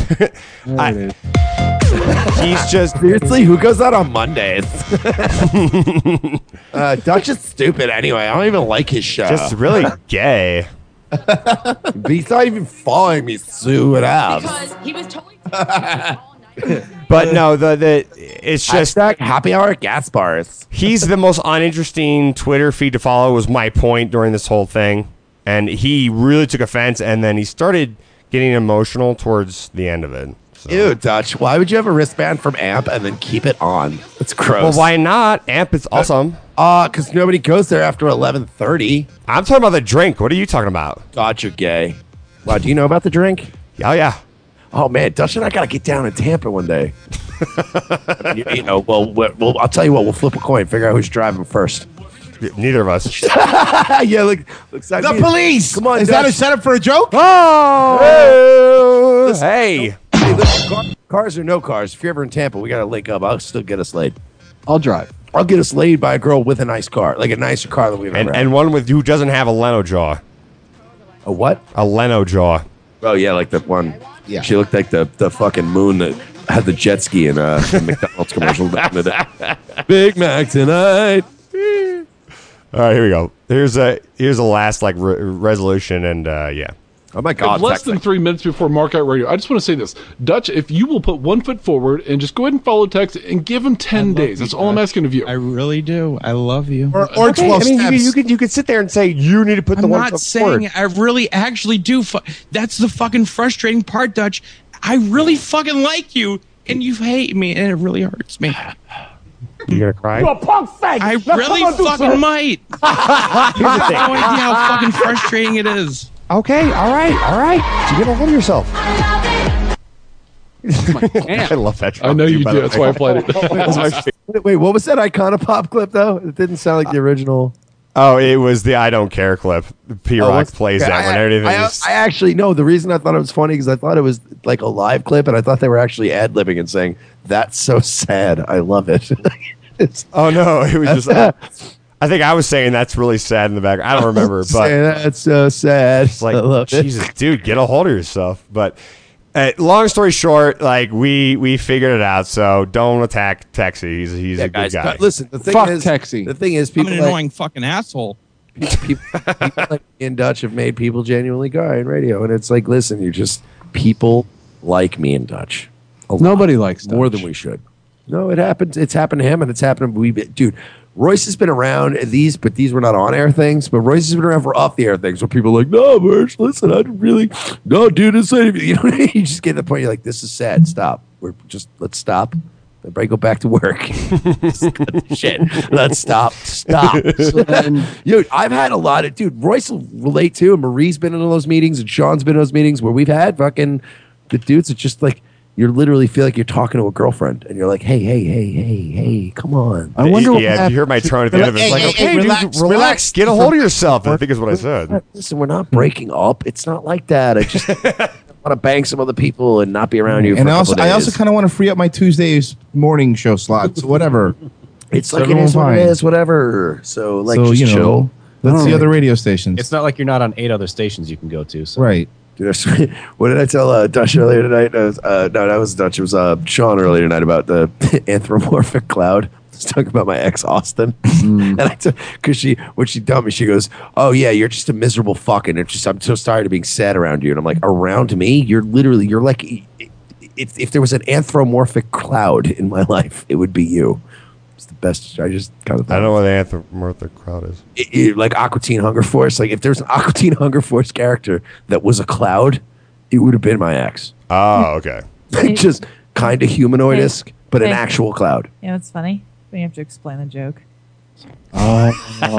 Speaker 10: He's just
Speaker 12: seriously. Who goes out on Mondays? Dutch is stupid anyway. I don't even like his show.
Speaker 10: just really gay.
Speaker 12: He's not even following me. Sue it out.
Speaker 14: Because he was totally.
Speaker 10: But no, it's just
Speaker 12: happy hour gas bars.
Speaker 10: He's the most uninteresting Twitter feed to follow. Was my point during this whole thing, and he really took offense, and then he started getting emotional towards the end of it. So.
Speaker 12: Ew, Dutch. Why would you have a wristband from AMP and then keep it on? That's gross.
Speaker 10: Well, why not? AMP is awesome.
Speaker 12: Because nobody goes there after 11:30.
Speaker 10: I'm talking about the drink. What are you talking about?
Speaker 12: God, you're gay. Wow, do you know about the drink?
Speaker 10: Oh, yeah.
Speaker 12: Oh, man, Dutch and I got to get down in Tampa one day. Well, I'll tell you what. We'll flip a coin. Figure out who's driving first.
Speaker 10: Neither of us.
Speaker 12: Yeah, look.
Speaker 11: The police.
Speaker 12: Come on,
Speaker 11: Is
Speaker 12: Dutch.
Speaker 11: that a setup for a joke?
Speaker 10: Oh, hey.
Speaker 12: Hey, listen, cars or no cars, if you're ever in Tampa, we got to link up. I'll still get us laid.
Speaker 1: I'll drive.
Speaker 12: I'll get us laid by a girl with a nice car, like a nicer car than we've ever had.
Speaker 10: And one with who doesn't have a Leno jaw.
Speaker 12: A what?
Speaker 10: A Leno jaw.
Speaker 12: Oh, yeah, like the one. Yeah. She looked like the fucking moon that had the jet ski in a McDonald's commercial back in the day. Big Mac tonight.
Speaker 10: All right, here we go. Here's a last resolution, and yeah.
Speaker 12: Oh my God!
Speaker 3: Less than 3 minutes before Markout Radio, I just want to say this, Dutch. If you will put 1 foot forward and just go ahead and follow text and give him 10 days, that's all I'm asking of you.
Speaker 13: I really do. I love you.
Speaker 11: Or
Speaker 10: Okay,
Speaker 11: 12
Speaker 10: I mean,
Speaker 11: steps.
Speaker 10: you could sit there and say you need to put the
Speaker 13: I'm
Speaker 10: 1
Speaker 13: not
Speaker 10: foot
Speaker 13: saying
Speaker 10: forward.
Speaker 13: I really actually do. That's the fucking frustrating part, Dutch. I really fucking like you, and you hate me, and it really hurts me.
Speaker 10: You gonna cry?
Speaker 22: You a punk fag.
Speaker 13: I
Speaker 22: Now
Speaker 13: really
Speaker 22: come on, do
Speaker 13: fucking
Speaker 22: something.
Speaker 13: might. You
Speaker 10: Here's the thing.
Speaker 13: have no idea how fucking frustrating it is.
Speaker 10: Okay, all right. You get a hold of yourself. I love that.
Speaker 3: I know you do. That's why I played it.
Speaker 10: That's my favorite.
Speaker 12: Wait, what was that Iconopop clip though? It didn't sound like the original.
Speaker 10: Oh, it was the I Don't Care clip. P-Rock plays that when everything is...
Speaker 12: I actually know the reason I thought it was funny because I thought it was like a live clip, and I thought they were actually ad-libbing and saying, "That's so sad. I love it."
Speaker 10: Oh no, it was just... I think I was saying that's really sad in the background. I don't remember, but...
Speaker 12: Saying, that's so sad.
Speaker 10: It's like,
Speaker 12: I love it.
Speaker 10: Jesus, dude, get a hold of yourself. But long story short, like we figured it out. So don't attack Texie. He's a good guy.
Speaker 12: But listen, the thing
Speaker 1: Fuck
Speaker 12: is,
Speaker 1: Texie.
Speaker 12: the thing is,
Speaker 13: I'm
Speaker 12: people
Speaker 13: an
Speaker 12: like,
Speaker 13: annoying fucking asshole.
Speaker 12: people like me and Dutch have made people genuinely guy in radio, and it's like, listen, you're just people like me and Dutch. A lot.
Speaker 1: Nobody likes
Speaker 12: more
Speaker 1: Dutch.
Speaker 12: than we should. No, it happens. It's happened to him, and it's happened to dude. Royce has been around but these were not on air things. But Royce has been around for off the air things where people are like, no, Merch, listen, I didn't really, no, dude, it's not even, you know what I mean? You just get to the point, you're like, this is sad. Stop. Let's stop. Everybody go back to work. Shit. Let's stop. Stop. Dude, I've had a lot of, Royce will relate to, and Marie's been in those meetings, and Sean's been in those meetings where we've had fucking the dudes that just like, you literally feel like you're talking to a girlfriend, and you're like, hey, come on.
Speaker 1: I wonder what
Speaker 10: if you heard my tone at the end of it, it's like, okay, dude, relax, get a hold of yourself. I think is what I said.
Speaker 12: Listen, we're not breaking up. It's not like that. I just want to bang some other people and not be around you.
Speaker 11: And
Speaker 12: for a couple
Speaker 11: I also
Speaker 12: days.
Speaker 11: kind of want to free up my Tuesdays morning show slot. So whatever.
Speaker 12: It's like it is what it is, whatever. So like,
Speaker 11: So,
Speaker 12: just
Speaker 11: you know,
Speaker 12: chill.
Speaker 11: that's the other radio stations.
Speaker 4: It's not like you're not on 8 other stations you can go to. So.
Speaker 11: Right.
Speaker 12: Dude, what did I tell Dutch earlier tonight? No, that was Dutch. It was Sean earlier tonight about the anthropomorphic cloud. I was talking about my ex Austin, and because when she dumped me, she goes, "Oh yeah, you're just a miserable fucking. It's just I'm so tired of being sad around you." And I'm like, "Around me? You're like, if there was an anthropomorphic cloud in my life, it would be you." It's the best. I just kind of
Speaker 10: I don't know what the anthropomorphic crowd is.
Speaker 12: Like Aqua Teen Hunger Force. Like if there's an Aqua Teen Hunger Force character that was a cloud, it would have been my ex.
Speaker 10: Oh, okay.
Speaker 12: Just kind of humanoid-esque, but an
Speaker 14: Hey.
Speaker 12: actual cloud.
Speaker 14: You know, it's funny. But you have to explain the joke.
Speaker 12: Well,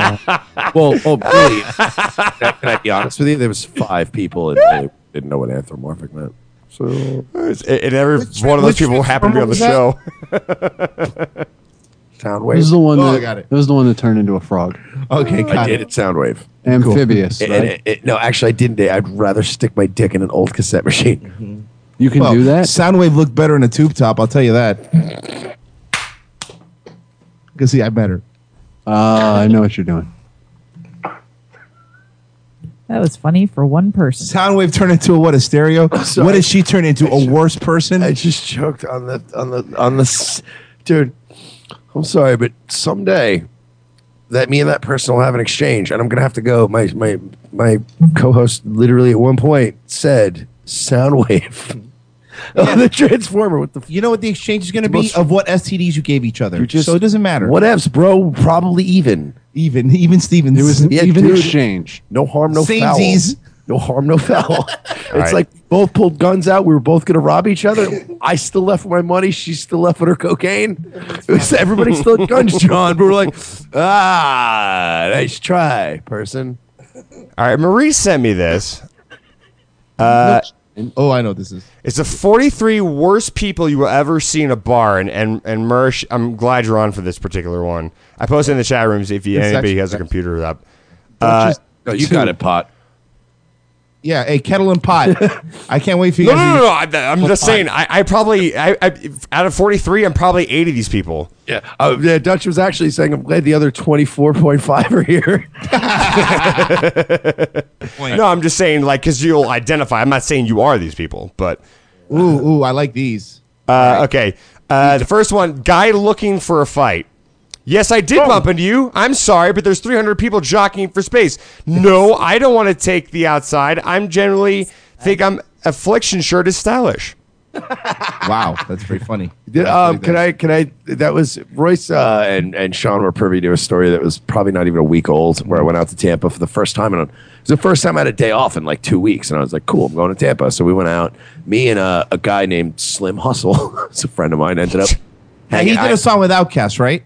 Speaker 12: really, can I be honest with you? There was 5 people and they didn't know what anthropomorphic meant. So,
Speaker 10: And every one of those people happened to be on the show.
Speaker 12: Soundwave.
Speaker 16: This is the one
Speaker 11: Oh,
Speaker 16: that
Speaker 11: I got it.
Speaker 16: This is the one that turned into a frog.
Speaker 11: Okay,
Speaker 12: I did it Soundwave.
Speaker 16: Amphibious,
Speaker 12: Cool.
Speaker 16: right?
Speaker 12: No, actually, I didn't. I'd rather stick my dick in an old cassette machine.
Speaker 16: You can do that?
Speaker 11: Soundwave looked better in a tube top, I'll tell you that. Because, see, I better.
Speaker 16: I know what you're doing.
Speaker 17: That was funny for one person.
Speaker 11: Soundwave turned into a stereo? What did she turn into? A worse person?
Speaker 12: I just choked on the dude. I'm sorry, but someday that me and that person will have an exchange, and I'm gonna have to go. My co-host literally at one point said Soundwave. Oh, the Transformer with the.
Speaker 11: You know what the exchange is going to be? Of what STDs you gave each other. So it doesn't matter.
Speaker 12: Whatevs, bro. Probably even.
Speaker 11: Even Stevens.
Speaker 16: It was an even
Speaker 12: dude.
Speaker 16: exchange.
Speaker 12: No harm, no foul.
Speaker 11: Samesies.
Speaker 12: No harm, no foul. It's
Speaker 10: right.
Speaker 12: like both pulled guns out. We were both going to rob each other. I still left with my money. She still left with her cocaine. It was, everybody still had guns, John. But we're like, nice try, person.
Speaker 10: All right, Marie sent me this.
Speaker 11: I know what this is.
Speaker 10: It's the 43 worst people you will ever see in a bar, and Mersh, I'm glad you're on for this particular one. I posted in the chat rooms if anybody has a computer up.
Speaker 12: You got it, Pot.
Speaker 11: Yeah, a kettle and pot. I can't wait for you.
Speaker 10: No. I'm just saying. I probably out of 43, I'm probably 80 of these people.
Speaker 12: Yeah. Dutch was actually saying, I'm glad the other 24.5 are here.
Speaker 10: No, I'm just saying, like, because you'll identify. I'm not saying you are these people, but.
Speaker 11: Ooh, I like these.
Speaker 10: Okay. The first one, guy looking for a fight. Yes, I did bump into you. I'm sorry, but there's 300 people jockeying for space. No, I don't want to take the outside. I'm generally think affliction shirt is stylish.
Speaker 11: Wow, that's pretty funny.
Speaker 12: Can I? That was Royce and Sean were privy to a story that was probably not even a week old, where I went out to Tampa for the first time, and it was the first time I had a day off in like 2 weeks, and I was like, "Cool, I'm going to Tampa." So we went out. Me and a guy named Slim Hustle, it's a friend of mine, ended up.
Speaker 11: He did a song with Outkast, right?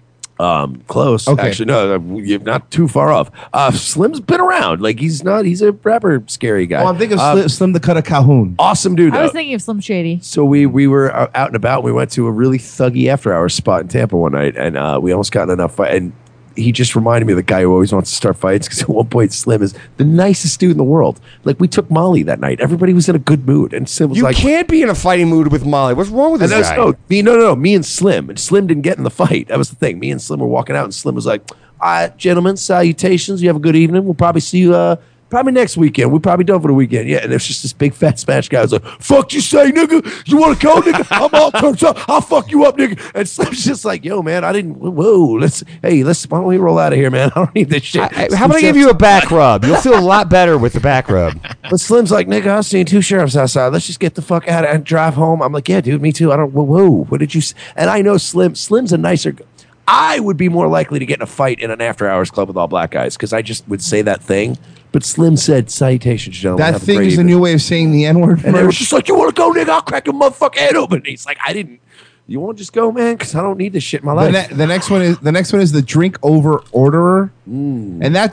Speaker 12: Close.
Speaker 11: Okay.
Speaker 12: Actually, no, you're not too far off. Slim's been around. Like he's a rapper, scary guy.
Speaker 11: Oh, I'm thinking of Slim the Cut of Calhoun.
Speaker 12: Awesome dude.
Speaker 17: I was thinking of Slim Shady.
Speaker 12: So we were out and about. We went to a really thuggy after hours spot in Tampa one night, and we almost got in enough fight. And he just reminded me of the guy who always wants to start fights, because at one point Slim is the nicest dude in the world. Like we took Molly that night. Everybody was in a good mood, and Slim was
Speaker 10: You
Speaker 12: like,
Speaker 10: can't be in a fighting mood with Molly. What's wrong with this guy?
Speaker 12: No. Me and Slim. And Slim didn't get in the fight. That was the thing. Me and Slim were walking out, and Slim was like, "All right, gentlemen, salutations. You have a good evening. We'll probably see you probably next weekend. We're probably done for the weekend." Yeah, and there's just this big fat Spanish guy who's like, "Fuck you say, nigga? You want to go, nigga? I'm all turned up. I'll fuck you up, nigga." And Slim's just like, "Yo, man, I didn't. Whoa, why don't we roll out of here, man? I don't need this shit."
Speaker 10: How about I give you a back rub? You'll feel a lot better with the back rub.
Speaker 12: But Slim's like, "Nigga, I've seen 2 sheriffs outside. Let's just get the fuck out and drive home." I'm like, "Yeah, dude, me too. I don't. Whoa, what did you?" And I know Slim's a nicer. I would be more likely to get in a fight in an after-hours club with all black guys, because I just would say that thing. But Slim said, "Salutations, gentlemen."
Speaker 11: That
Speaker 12: Have a
Speaker 11: thing
Speaker 12: great
Speaker 11: is a
Speaker 12: evening."
Speaker 11: new way of saying the N-word.
Speaker 12: And they were just like, "You want to go, nigga? I'll crack your motherfucking head open." He's like, "I didn't. You want to just go, man? Because I don't need this shit in my life."
Speaker 11: The next one is the drink over orderer, and that's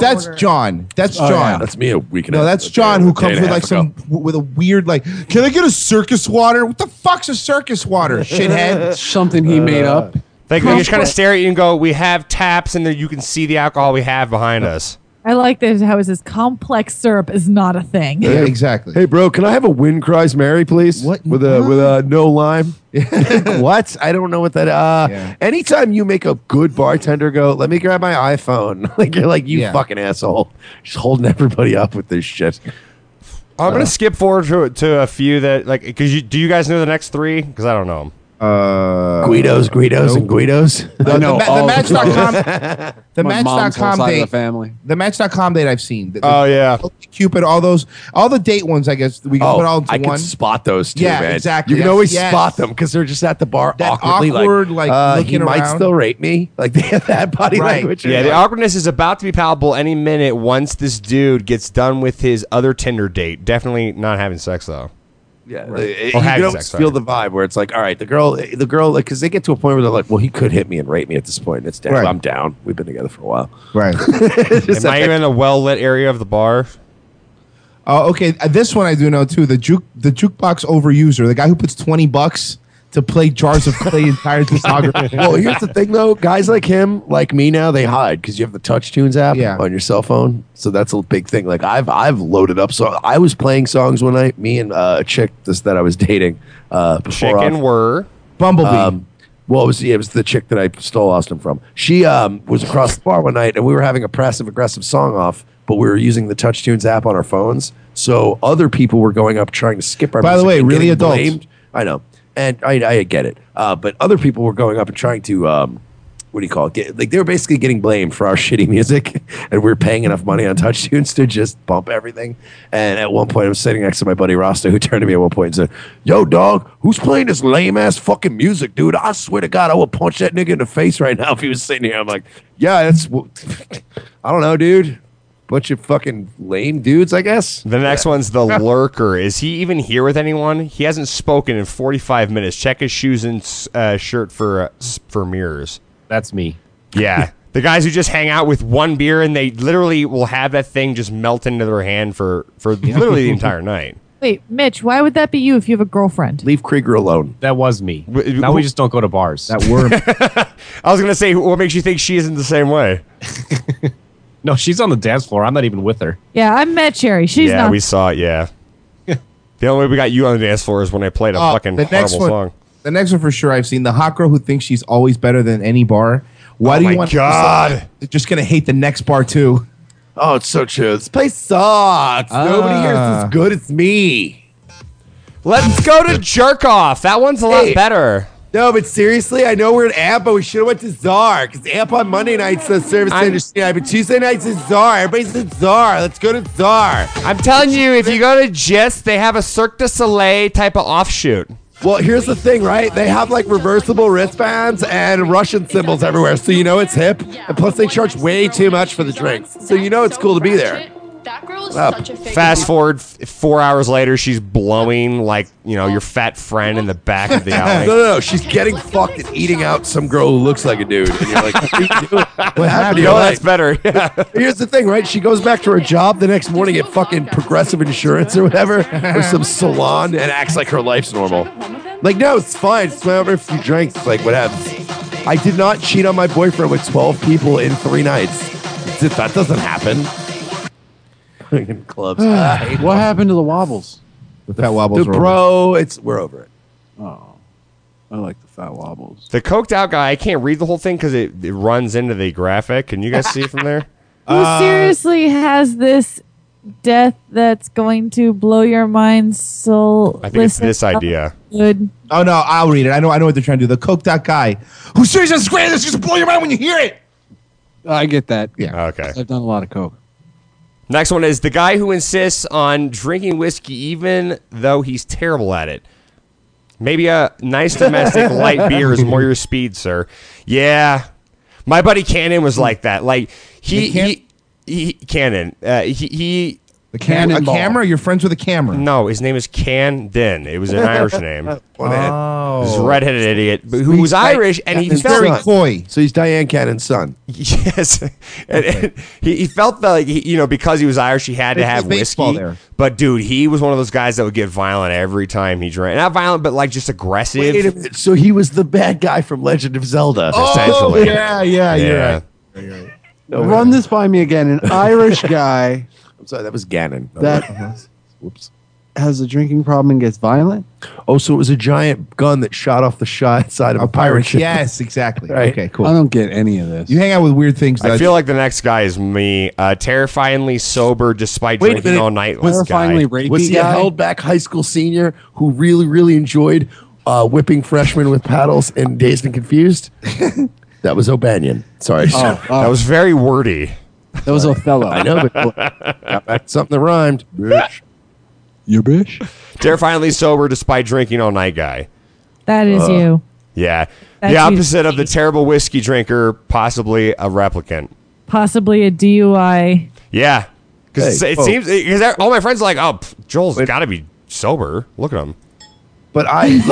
Speaker 11: John. That's John.
Speaker 12: Yeah. That's me a week and a
Speaker 11: No,
Speaker 12: half.
Speaker 11: that's John, who comes with like
Speaker 12: ago.
Speaker 11: with a weird like, "Can I get a circus water?" What the fuck's a circus water, shithead?
Speaker 16: Something he made up.
Speaker 10: They just kind of stare at you and go, "We have taps, and then you can see the alcohol we have behind us."
Speaker 17: I like this. How it says complex syrup is not a thing.
Speaker 11: Yeah, exactly.
Speaker 12: Hey, bro, can I have a Wind Cries Mary, please? What? With a no lime? What? I don't know what that. Anytime you make a good bartender go, "Let me grab my iPhone," like you're like, you fucking asshole, just holding everybody up with this shit.
Speaker 10: I'm gonna skip forward to a few that because do you guys know the next 3? Because I don't know them.
Speaker 12: Guidos, and Guidos.
Speaker 11: The Match.com. The
Speaker 16: My mom's whole
Speaker 11: Match.com
Speaker 16: side of
Speaker 11: date.
Speaker 16: the family.
Speaker 11: The Match.com date I've seen.
Speaker 10: Oh yeah,
Speaker 11: Cupid, all the date ones. I guess we can put all into
Speaker 12: I
Speaker 11: one.
Speaker 12: can spot those too,
Speaker 11: Yeah,
Speaker 12: man.
Speaker 11: exactly.
Speaker 12: You can always
Speaker 11: Yes.
Speaker 12: spot them because they're just at the bar
Speaker 11: That
Speaker 12: awkwardly,
Speaker 11: awkward, like, looking
Speaker 12: he might
Speaker 11: around.
Speaker 12: still rape me. Like they have that body
Speaker 11: Right.
Speaker 12: language.
Speaker 10: yeah. The awkwardness is about to be palpable any minute once this dude gets done with his other Tinder date. Definitely not having sex though.
Speaker 12: Yeah,
Speaker 10: Or
Speaker 12: you
Speaker 10: having
Speaker 12: can almost
Speaker 10: sex,
Speaker 12: feel
Speaker 10: sorry.
Speaker 12: the vibe where it's like, all right, the girl, like, because they get to a point where they're like, well, he could hit me and rape me at this point. It's down.
Speaker 11: Right.
Speaker 12: I'm down. We've been together for a while.
Speaker 11: Right.
Speaker 10: Am I even in a well lit area of the bar?
Speaker 11: Oh, okay. This one I do know too. The jukebox overuser, the guy who puts $20 to play Jars of Clay entire discography.
Speaker 12: Well, here's the thing, though. Guys like him, like me now, they hide because you have the Touch Tunes app on your cell phone. So that's a big thing. Like I've loaded up. So I was playing songs one night. Me and a chick that I was dating.
Speaker 10: Were
Speaker 12: Bumblebee. Well, it was the chick that I stole Austin from. She was across the bar one night, and we were having a passive-aggressive song off, but we were using the Touch Tunes app on our phones. So other people were going up trying to skip our
Speaker 11: By the
Speaker 12: music
Speaker 11: way,
Speaker 12: and
Speaker 11: really
Speaker 12: getting
Speaker 11: adults.
Speaker 12: blamed. I know. And I get it. But other people were going up and trying to, what do you call it? They were basically getting blamed for our shitty music. And we were paying enough money on Touch Tunes to just bump everything. And at one point, I was sitting next to my buddy Rasta, who turned to me at one point and said, "Yo, dog, who's playing this lame-ass fucking music, dude? I swear to God, I would punch that nigga in the face right now if he was sitting here." I'm like, yeah, that's... I don't know, dude. Bunch of fucking lame dudes, I guess.
Speaker 10: The next one's the Lurker. Is he even here with anyone? He hasn't spoken in 45 minutes. Check his shoes and shirt for mirrors.
Speaker 4: That's me.
Speaker 10: Yeah. The guys who just hang out with one beer and they literally will have that thing just melt into their hand for literally the entire night.
Speaker 17: Wait, Mitch, why would that be you if you have a girlfriend?
Speaker 12: Leave Krieger alone.
Speaker 4: That was me. Now we just don't go to bars.
Speaker 11: That worm.
Speaker 10: I was going to say, what makes you think she isn't the same way?
Speaker 4: No, she's on the dance floor. I'm not even with her.
Speaker 17: Yeah, I met Cherry. She's
Speaker 10: yeah,
Speaker 17: not.
Speaker 10: we saw it, yeah. The only way we got you on the dance floor is when I played a fucking horrible song.
Speaker 11: The next one for sure I've seen. The hot girl who thinks she's always better than any bar. Why do you want
Speaker 10: God.
Speaker 11: to just going to hate the next bar too?
Speaker 12: Oh, it's so true. This place sucks. Nobody here is as good as me.
Speaker 10: Let's go to Jerk Off. That one's a lot better.
Speaker 12: No, but seriously, I know we're at AMP, but we should have went to Czar. Because AMP on Monday nights is Service Center Tuesday, but Tuesday nights is Czar. Everybody's at Czar. Let's go to Czar.
Speaker 10: I'm telling you, if you go to Gist, they have a Cirque du Soleil type of offshoot.
Speaker 12: Well, here's the thing, right? They have like reversible wristbands and Russian symbols everywhere, so you know it's hip. And plus, they charge way too much for the drinks, so you know it's cool to be there.
Speaker 18: That girl is
Speaker 12: Up.
Speaker 18: such a fake.
Speaker 10: Fast forward 4 hours later, she's blowing like, your fat friend in the back of the alley.
Speaker 12: No. She's getting fucked and eating out some girl who looks like a dude. And you're like, what are you doing? What happened to your life?
Speaker 10: That's better. Yeah.
Speaker 12: Here's the thing, right? She goes back to her job the next morning at fucking Progressive Insurance or whatever, or some salon, and acts like her life's normal. Like, no, it's fine. Just went over a few drinks. It's like, what happens? I did not cheat on my boyfriend with 12 people in 3 nights. That doesn't happen. Clubs.
Speaker 16: What happened to the wobbles?
Speaker 11: The fat wobbles.
Speaker 12: We're over it.
Speaker 16: Oh, I like the fat wobbles.
Speaker 10: The coked out guy, I can't read the whole thing because it runs into the graphic. Can you guys see it from there?
Speaker 17: Who seriously has this death that's going to blow your mind? So
Speaker 10: I think it's this idea.
Speaker 17: Good.
Speaker 11: Oh no, I'll read it. I know what they're trying to do. The coked out guy who seriously has great. This just blow your mind when you hear it.
Speaker 16: I get that.
Speaker 11: Yeah.
Speaker 10: Okay.
Speaker 16: I've done a lot of coke.
Speaker 10: Next one is the guy who insists on drinking whiskey even though he's terrible at it. Maybe a nice domestic light beer is more your speed, sir. Yeah. My buddy Cannon was like that. Like Cannon.
Speaker 11: The camera? You're friends with a camera?
Speaker 10: No, his name is Camden. It was an Irish name.
Speaker 11: Oh.
Speaker 10: He's a redheaded idiot who was Irish, and he felt
Speaker 11: very coy.
Speaker 12: So he's Diane Cannon's son.
Speaker 10: Yes, and he felt that like because he was Irish, he had to have whiskey.
Speaker 11: There.
Speaker 10: But dude, he was one of those guys that would get violent every time he drank. Not violent, but like just aggressive.
Speaker 12: Wait a minute. So he was the bad guy from Legend of Zelda.
Speaker 10: Essentially.
Speaker 11: Yeah, you're right.
Speaker 12: No,
Speaker 16: Run this by me again. An Irish guy.
Speaker 12: I'm sorry, that was Gannon.
Speaker 16: Whoops. Has a drinking problem and gets violent.
Speaker 12: Oh, so it was a giant gun that shot off the side of a pirate ship.
Speaker 11: Yes, exactly.
Speaker 12: Right.
Speaker 11: Okay, cool.
Speaker 16: I don't get any of this.
Speaker 11: You hang out with weird things.
Speaker 10: I feel like the next guy is me, terrifyingly sober despite
Speaker 12: Wait a
Speaker 10: drinking
Speaker 12: minute.
Speaker 10: all night.
Speaker 16: Terrifyingly rapey
Speaker 12: Was he a
Speaker 16: guy?
Speaker 12: held back high school senior who really, really enjoyed whipping freshmen with paddles in Dazed and Confused? That was O'Banion. Sorry.
Speaker 10: That was very wordy.
Speaker 16: That was Othello.
Speaker 12: I know, but got back to something that rhymed. Bitch.
Speaker 16: You bitch?
Speaker 10: Terrifyingly sober despite drinking all night guy.
Speaker 17: That is you.
Speaker 10: Yeah.
Speaker 17: That's
Speaker 10: the
Speaker 17: you.
Speaker 10: opposite of the terrible whiskey drinker, possibly a replicant.
Speaker 17: Possibly a DUI.
Speaker 10: Yeah. Because
Speaker 12: Hey,
Speaker 10: it seems, all my friends are like, oh, Joel's got to be sober. Look at him.
Speaker 12: But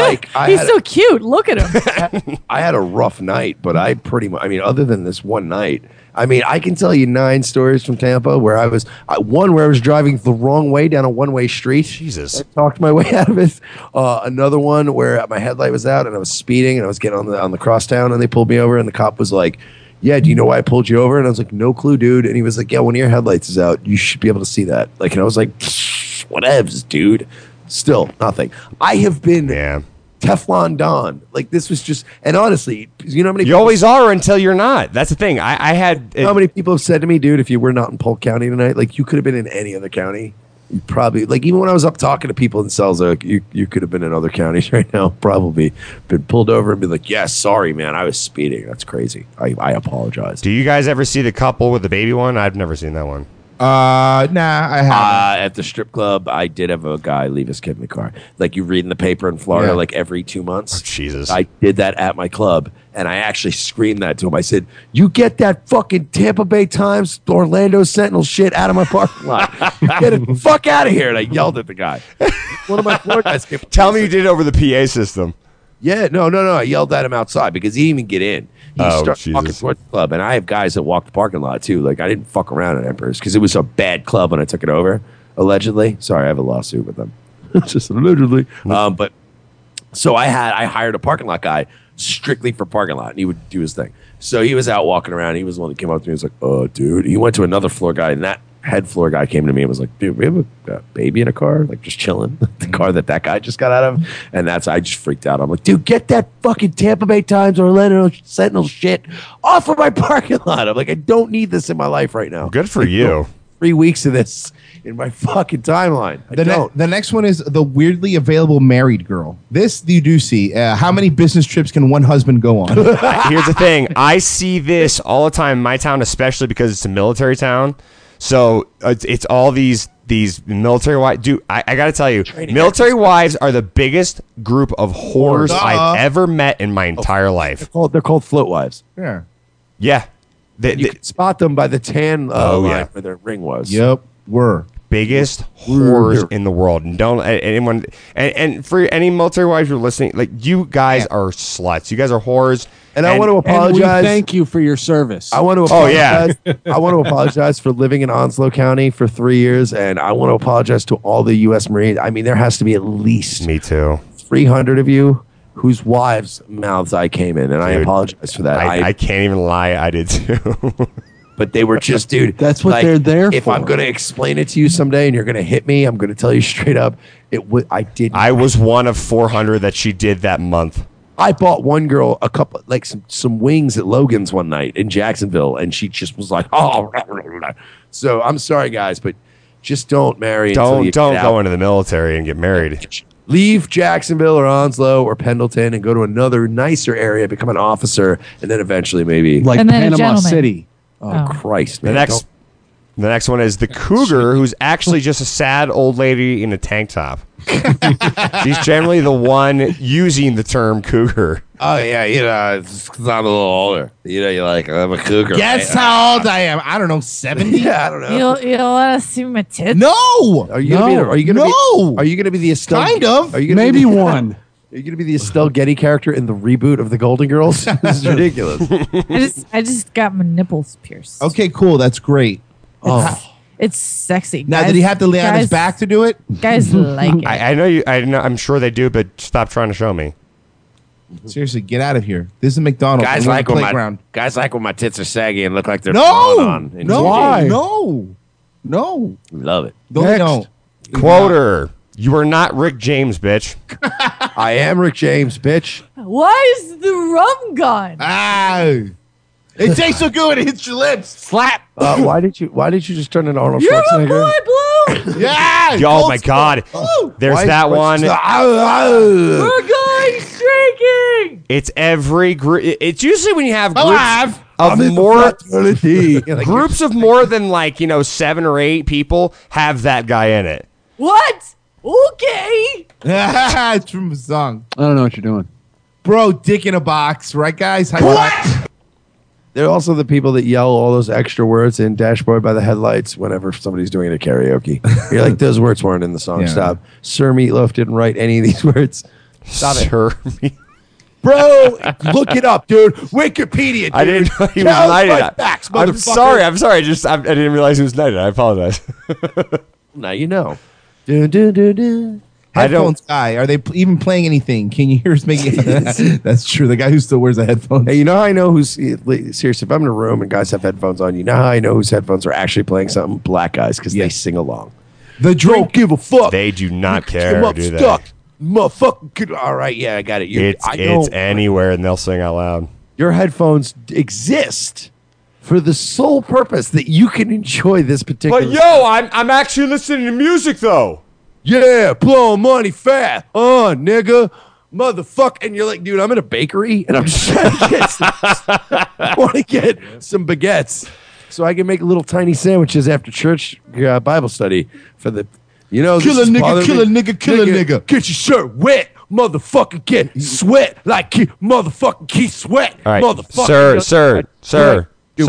Speaker 12: I
Speaker 17: He's so cute. Look at him.
Speaker 12: I had a rough night, but I pretty much, other than this one night, I can tell you 9 stories from Tampa where I was, one where I was driving the wrong way down a one-way street.
Speaker 10: Jesus.
Speaker 12: I talked my way out of it. Another one where my headlight was out and I was speeding and I was getting on the crosstown and they pulled me over and the cop was like, yeah, do you know why I pulled you over? And I was like, no clue, dude. And he was like, yeah, one of your headlights is out. You should be able to see that. And I was like, whatevs, dude. Still, nothing. I have been Teflon Don. This was just, and honestly, you know how many
Speaker 10: You always are until you're not. That's the thing. I had...
Speaker 12: how many people have said to me, dude, if you were not in Polk County tonight, you could have been in any other county. You probably, even when I was up talking to people in Selza, you could have been in other counties right now. Probably been pulled over and be like, yeah, sorry, man, I was speeding. That's crazy. I apologize.
Speaker 10: Do you guys ever see the couple with the baby one? I've never seen that one.
Speaker 11: Nah, I haven't.
Speaker 12: At the strip club, I did have a guy leave his kid in the car. You read in the paper in Florida, every 2 months.
Speaker 10: Oh, Jesus.
Speaker 12: I did that at my club, and I actually screamed that to him. I said, you get that fucking Tampa Bay Times, Orlando Sentinel shit out of my parking lot. Get it the fuck out of here. And I yelled at the guy. One of my floor guys came.
Speaker 10: Tell me you did it over the PA system.
Speaker 12: Yeah, no. I yelled at him outside because he didn't even get in. He started walking towards the club, and I have guys that walk the parking lot too. I didn't fuck around at Emperor's because it was a bad club when I took it over, allegedly. Sorry, I have a lawsuit with them. Just allegedly. But so I hired a parking lot guy strictly for parking lot, and he would do his thing. So he was out walking around. He was the one that came up to me. He was like, "Oh, dude." He went to another floor guy, and that head floor guy came to me and was like, dude, we have a baby in a car, just chilling. The car that guy just got out of. And I just freaked out. I'm like, dude, get that fucking Tampa Bay Times or Orlando Sentinel shit off of my parking lot. I'm like, I don't need this in my life right now.
Speaker 10: Good for you.
Speaker 12: 3 weeks of this in my fucking timeline.
Speaker 11: The next one is the weirdly available married girl. This you do see. How many business trips can one husband go on?
Speaker 10: Here's the thing. I see this all the time in my town, especially because it's a military town. So it's all these military wives. Dude, I got to tell you, military wives are the biggest group of whores I've ever met in my entire life.
Speaker 12: They're called float wives.
Speaker 11: Yeah.
Speaker 10: Yeah.
Speaker 12: You can spot them by the tan line where their ring was.
Speaker 11: Yep.
Speaker 10: Biggest whores in the world. And don't anyone and for any military wives who are listening, you guys are sluts. You guys are whores.
Speaker 12: And I want to apologize.
Speaker 16: Thank you for your service.
Speaker 12: I want to apologize. I want to apologize for living in Onslow County for 3 years, and I want to apologize to all the U.S. Marines. There has to be at least 300 of you whose wives' mouths I came in, and I apologize for that.
Speaker 10: I can't even lie. I did too.
Speaker 12: But they were just, dude.
Speaker 16: That's what they're there
Speaker 12: if
Speaker 16: for.
Speaker 12: If I'm going to explain it to you someday and you're going to hit me, I'm going to tell you straight up,
Speaker 10: I was one of 400 that she did that month.
Speaker 12: I bought one girl a couple, some wings at Logan's one night in Jacksonville, and she just was like, oh. So I'm sorry, guys, but just don't marry.
Speaker 10: Don't go into the military and get married.
Speaker 12: Leave Jacksonville or Onslow or Pendleton and go to another nicer area, become an officer, and then eventually maybe
Speaker 16: Panama City.
Speaker 12: Oh, Christ, man.
Speaker 10: The next one is the cougar, who's actually just a sad old lady in a tank top. She's generally the one using the term cougar.
Speaker 12: Oh, yeah, it's I'm a little older. You're like, I'm a cougar.
Speaker 11: Guess how old I am? I don't know, 70?
Speaker 12: Yeah, I don't know.
Speaker 17: You want to see my tits?
Speaker 11: No!
Speaker 12: Are you going to be the Estelle?
Speaker 11: Kind of.
Speaker 16: Maybe one.
Speaker 12: Are you going to be the Estelle Getty character in the reboot of The Golden Girls? This is ridiculous.
Speaker 17: I just got my nipples pierced.
Speaker 11: Okay, cool. That's great.
Speaker 17: It's sexy.
Speaker 11: Now, did he have to lay on his back to do it?
Speaker 17: Guys like it.
Speaker 10: I know you. I'm sure they do, but stop trying to show me.
Speaker 11: Seriously, get out of here. This is McDonald's.
Speaker 12: Guys like
Speaker 11: playground.
Speaker 12: Guys like when my tits are saggy and look like they're falling on.
Speaker 11: No.
Speaker 12: Love it.
Speaker 11: No.
Speaker 10: Quoter. You are not Rick James, bitch.
Speaker 12: I am Rick James, bitch.
Speaker 17: Why is the rum gone?
Speaker 11: It tastes so good. It hits your lips.
Speaker 10: Slap.
Speaker 12: Why did you just turn into Arnold
Speaker 17: You're
Speaker 12: Schwarzenegger?
Speaker 17: my boy, Blue.
Speaker 11: Yeah.
Speaker 10: Oh my God. There's that one.
Speaker 17: We're going streaking.
Speaker 10: It's every group. It's usually when you have groups
Speaker 12: of
Speaker 10: groups of more than 7 or 8 people have that guy in it.
Speaker 17: What? Okay.
Speaker 11: It's from a song.
Speaker 16: I don't know what you're doing.
Speaker 11: Bro, dick in a box, right, guys?
Speaker 12: What? They're also the people that yell all those extra words in Dashboard by the Headlights whenever somebody's doing it at karaoke. You're like, those words weren't in the song.
Speaker 11: Yeah.
Speaker 12: Stop. Sir Meatloaf didn't write any of these words. Stop it.
Speaker 10: Sir,
Speaker 12: Bro, look it up, dude. Wikipedia, dude.
Speaker 10: I didn't know he was knighted. I'm sorry. I didn't realize he was knighted. I apologize.
Speaker 12: Now you know.
Speaker 11: Headphones guy, are they even playing anything? Can you hear us making? That's true. The guy who still wears the headphones.
Speaker 12: Hey, you know how I know who's seriously? If I'm in a room and guys have headphones on, you know how I know whose headphones are actually playing something? Black guys, because they sing along.
Speaker 11: The drink.
Speaker 12: Don't give a fuck.
Speaker 10: They do not care, do they?
Speaker 12: Stuck. Motherfucker. All right, yeah, I got it.
Speaker 10: It's anywhere, and they'll sing out loud.
Speaker 12: Your headphones exist for the sole purpose that you can enjoy this particular.
Speaker 10: But yo, I'm actually listening to music though.
Speaker 12: Yeah, blowing money fast. Nigga. Motherfucker. And you're like, dude, I'm in a bakery and I'm just trying to get I want to get some baguettes so I can make little tiny sandwiches after church Bible study for the,
Speaker 11: kill a nigga.
Speaker 12: Get your shirt wet. Motherfucker, get sweat like motherfucking Keith Sweat.
Speaker 10: All right,
Speaker 12: motherfucker.
Speaker 10: Sir,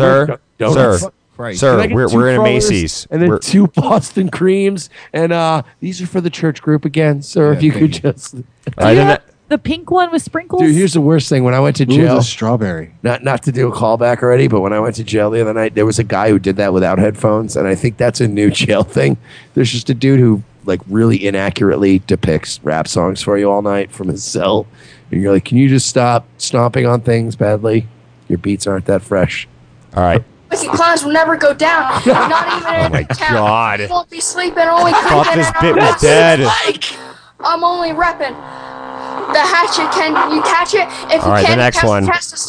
Speaker 10: we're in a Macy's.
Speaker 12: And then 2 Boston creams. And these are for the church group again, sir. If you could just.
Speaker 17: The pink one with sprinkles?
Speaker 12: Dude, here's the worst thing. When I went to jail.
Speaker 16: The strawberry.
Speaker 12: Not to do a callback already, but when I went to jail the other night, there was a guy who did that without headphones. And I think that's a new jail thing. There's just a dude who really inaccurately depicts rap songs for you all night from his cell. And you're like, can you just stop stomping on things badly? Your beats aren't that fresh.
Speaker 10: All right.
Speaker 18: Wicked clowns will never go down. Not even in
Speaker 10: my
Speaker 18: town.
Speaker 10: God.
Speaker 18: You won't be sleeping, only
Speaker 10: I thought
Speaker 18: creeping.
Speaker 10: this bit was dead.
Speaker 18: I'm only repping. The hatchet, can you catch it? If
Speaker 10: All right,
Speaker 18: you can,
Speaker 10: the next one.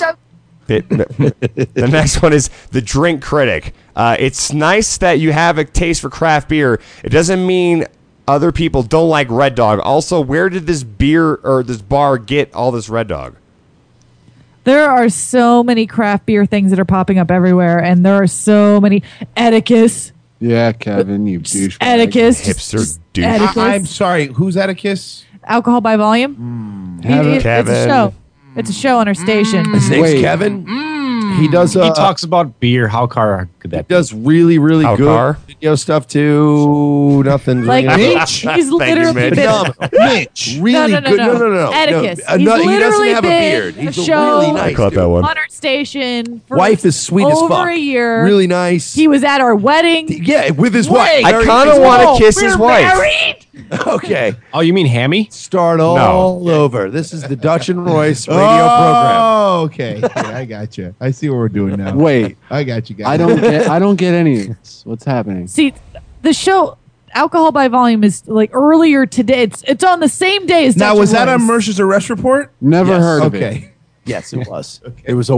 Speaker 10: The next one is the drink critic. It's nice that you have a taste for craft beer. It doesn't mean other people don't like Red Dog. Also, where did this beer or this bar get all this Red Dog?
Speaker 17: There are so many craft beer things that are popping up everywhere, and there are so many Atticus.
Speaker 16: Yeah, Kevin, you douchebag.
Speaker 17: Atticus.
Speaker 10: Hipster douche.
Speaker 11: I'm sorry. Who's Atticus?
Speaker 17: Alcohol by Volume. It's a show. It's a show on our station.
Speaker 12: His name's Kevin. He does.
Speaker 4: He talks about beer. How could that be?
Speaker 12: Does really good video stuff too. Nothing.
Speaker 17: Like Mitch. He's literally been
Speaker 12: Mitch. Really good. No.
Speaker 17: Atticus.
Speaker 12: No,
Speaker 17: He's
Speaker 12: he doesn't
Speaker 17: literally
Speaker 12: have a beard.
Speaker 17: been
Speaker 12: He's
Speaker 17: a show
Speaker 12: really nice.
Speaker 10: I caught that one.
Speaker 17: on our station. For
Speaker 12: Wife is sweet as fuck.
Speaker 17: Over a year.
Speaker 12: Really nice.
Speaker 17: He was at our wedding.
Speaker 12: Yeah, with his wife.
Speaker 10: I kind of want to kiss his wife.
Speaker 17: Married?
Speaker 12: Okay.
Speaker 4: Oh, you mean Hammy?
Speaker 12: Start all over. This is the Dutch and Royce radio program.
Speaker 11: Oh, okay. I got you. I see what we're doing now.
Speaker 16: Wait,
Speaker 11: I got you guys.
Speaker 16: I don't get any of this. What's happening?
Speaker 17: See, the show Alcohol by Volume is like earlier today. It's on the same day as
Speaker 11: Now,
Speaker 17: Dutch
Speaker 11: was
Speaker 17: and
Speaker 11: that on
Speaker 17: Royce.
Speaker 11: Mercer's arrest report?
Speaker 16: Never heard of it.
Speaker 11: Okay.
Speaker 12: Yes, it was. It was a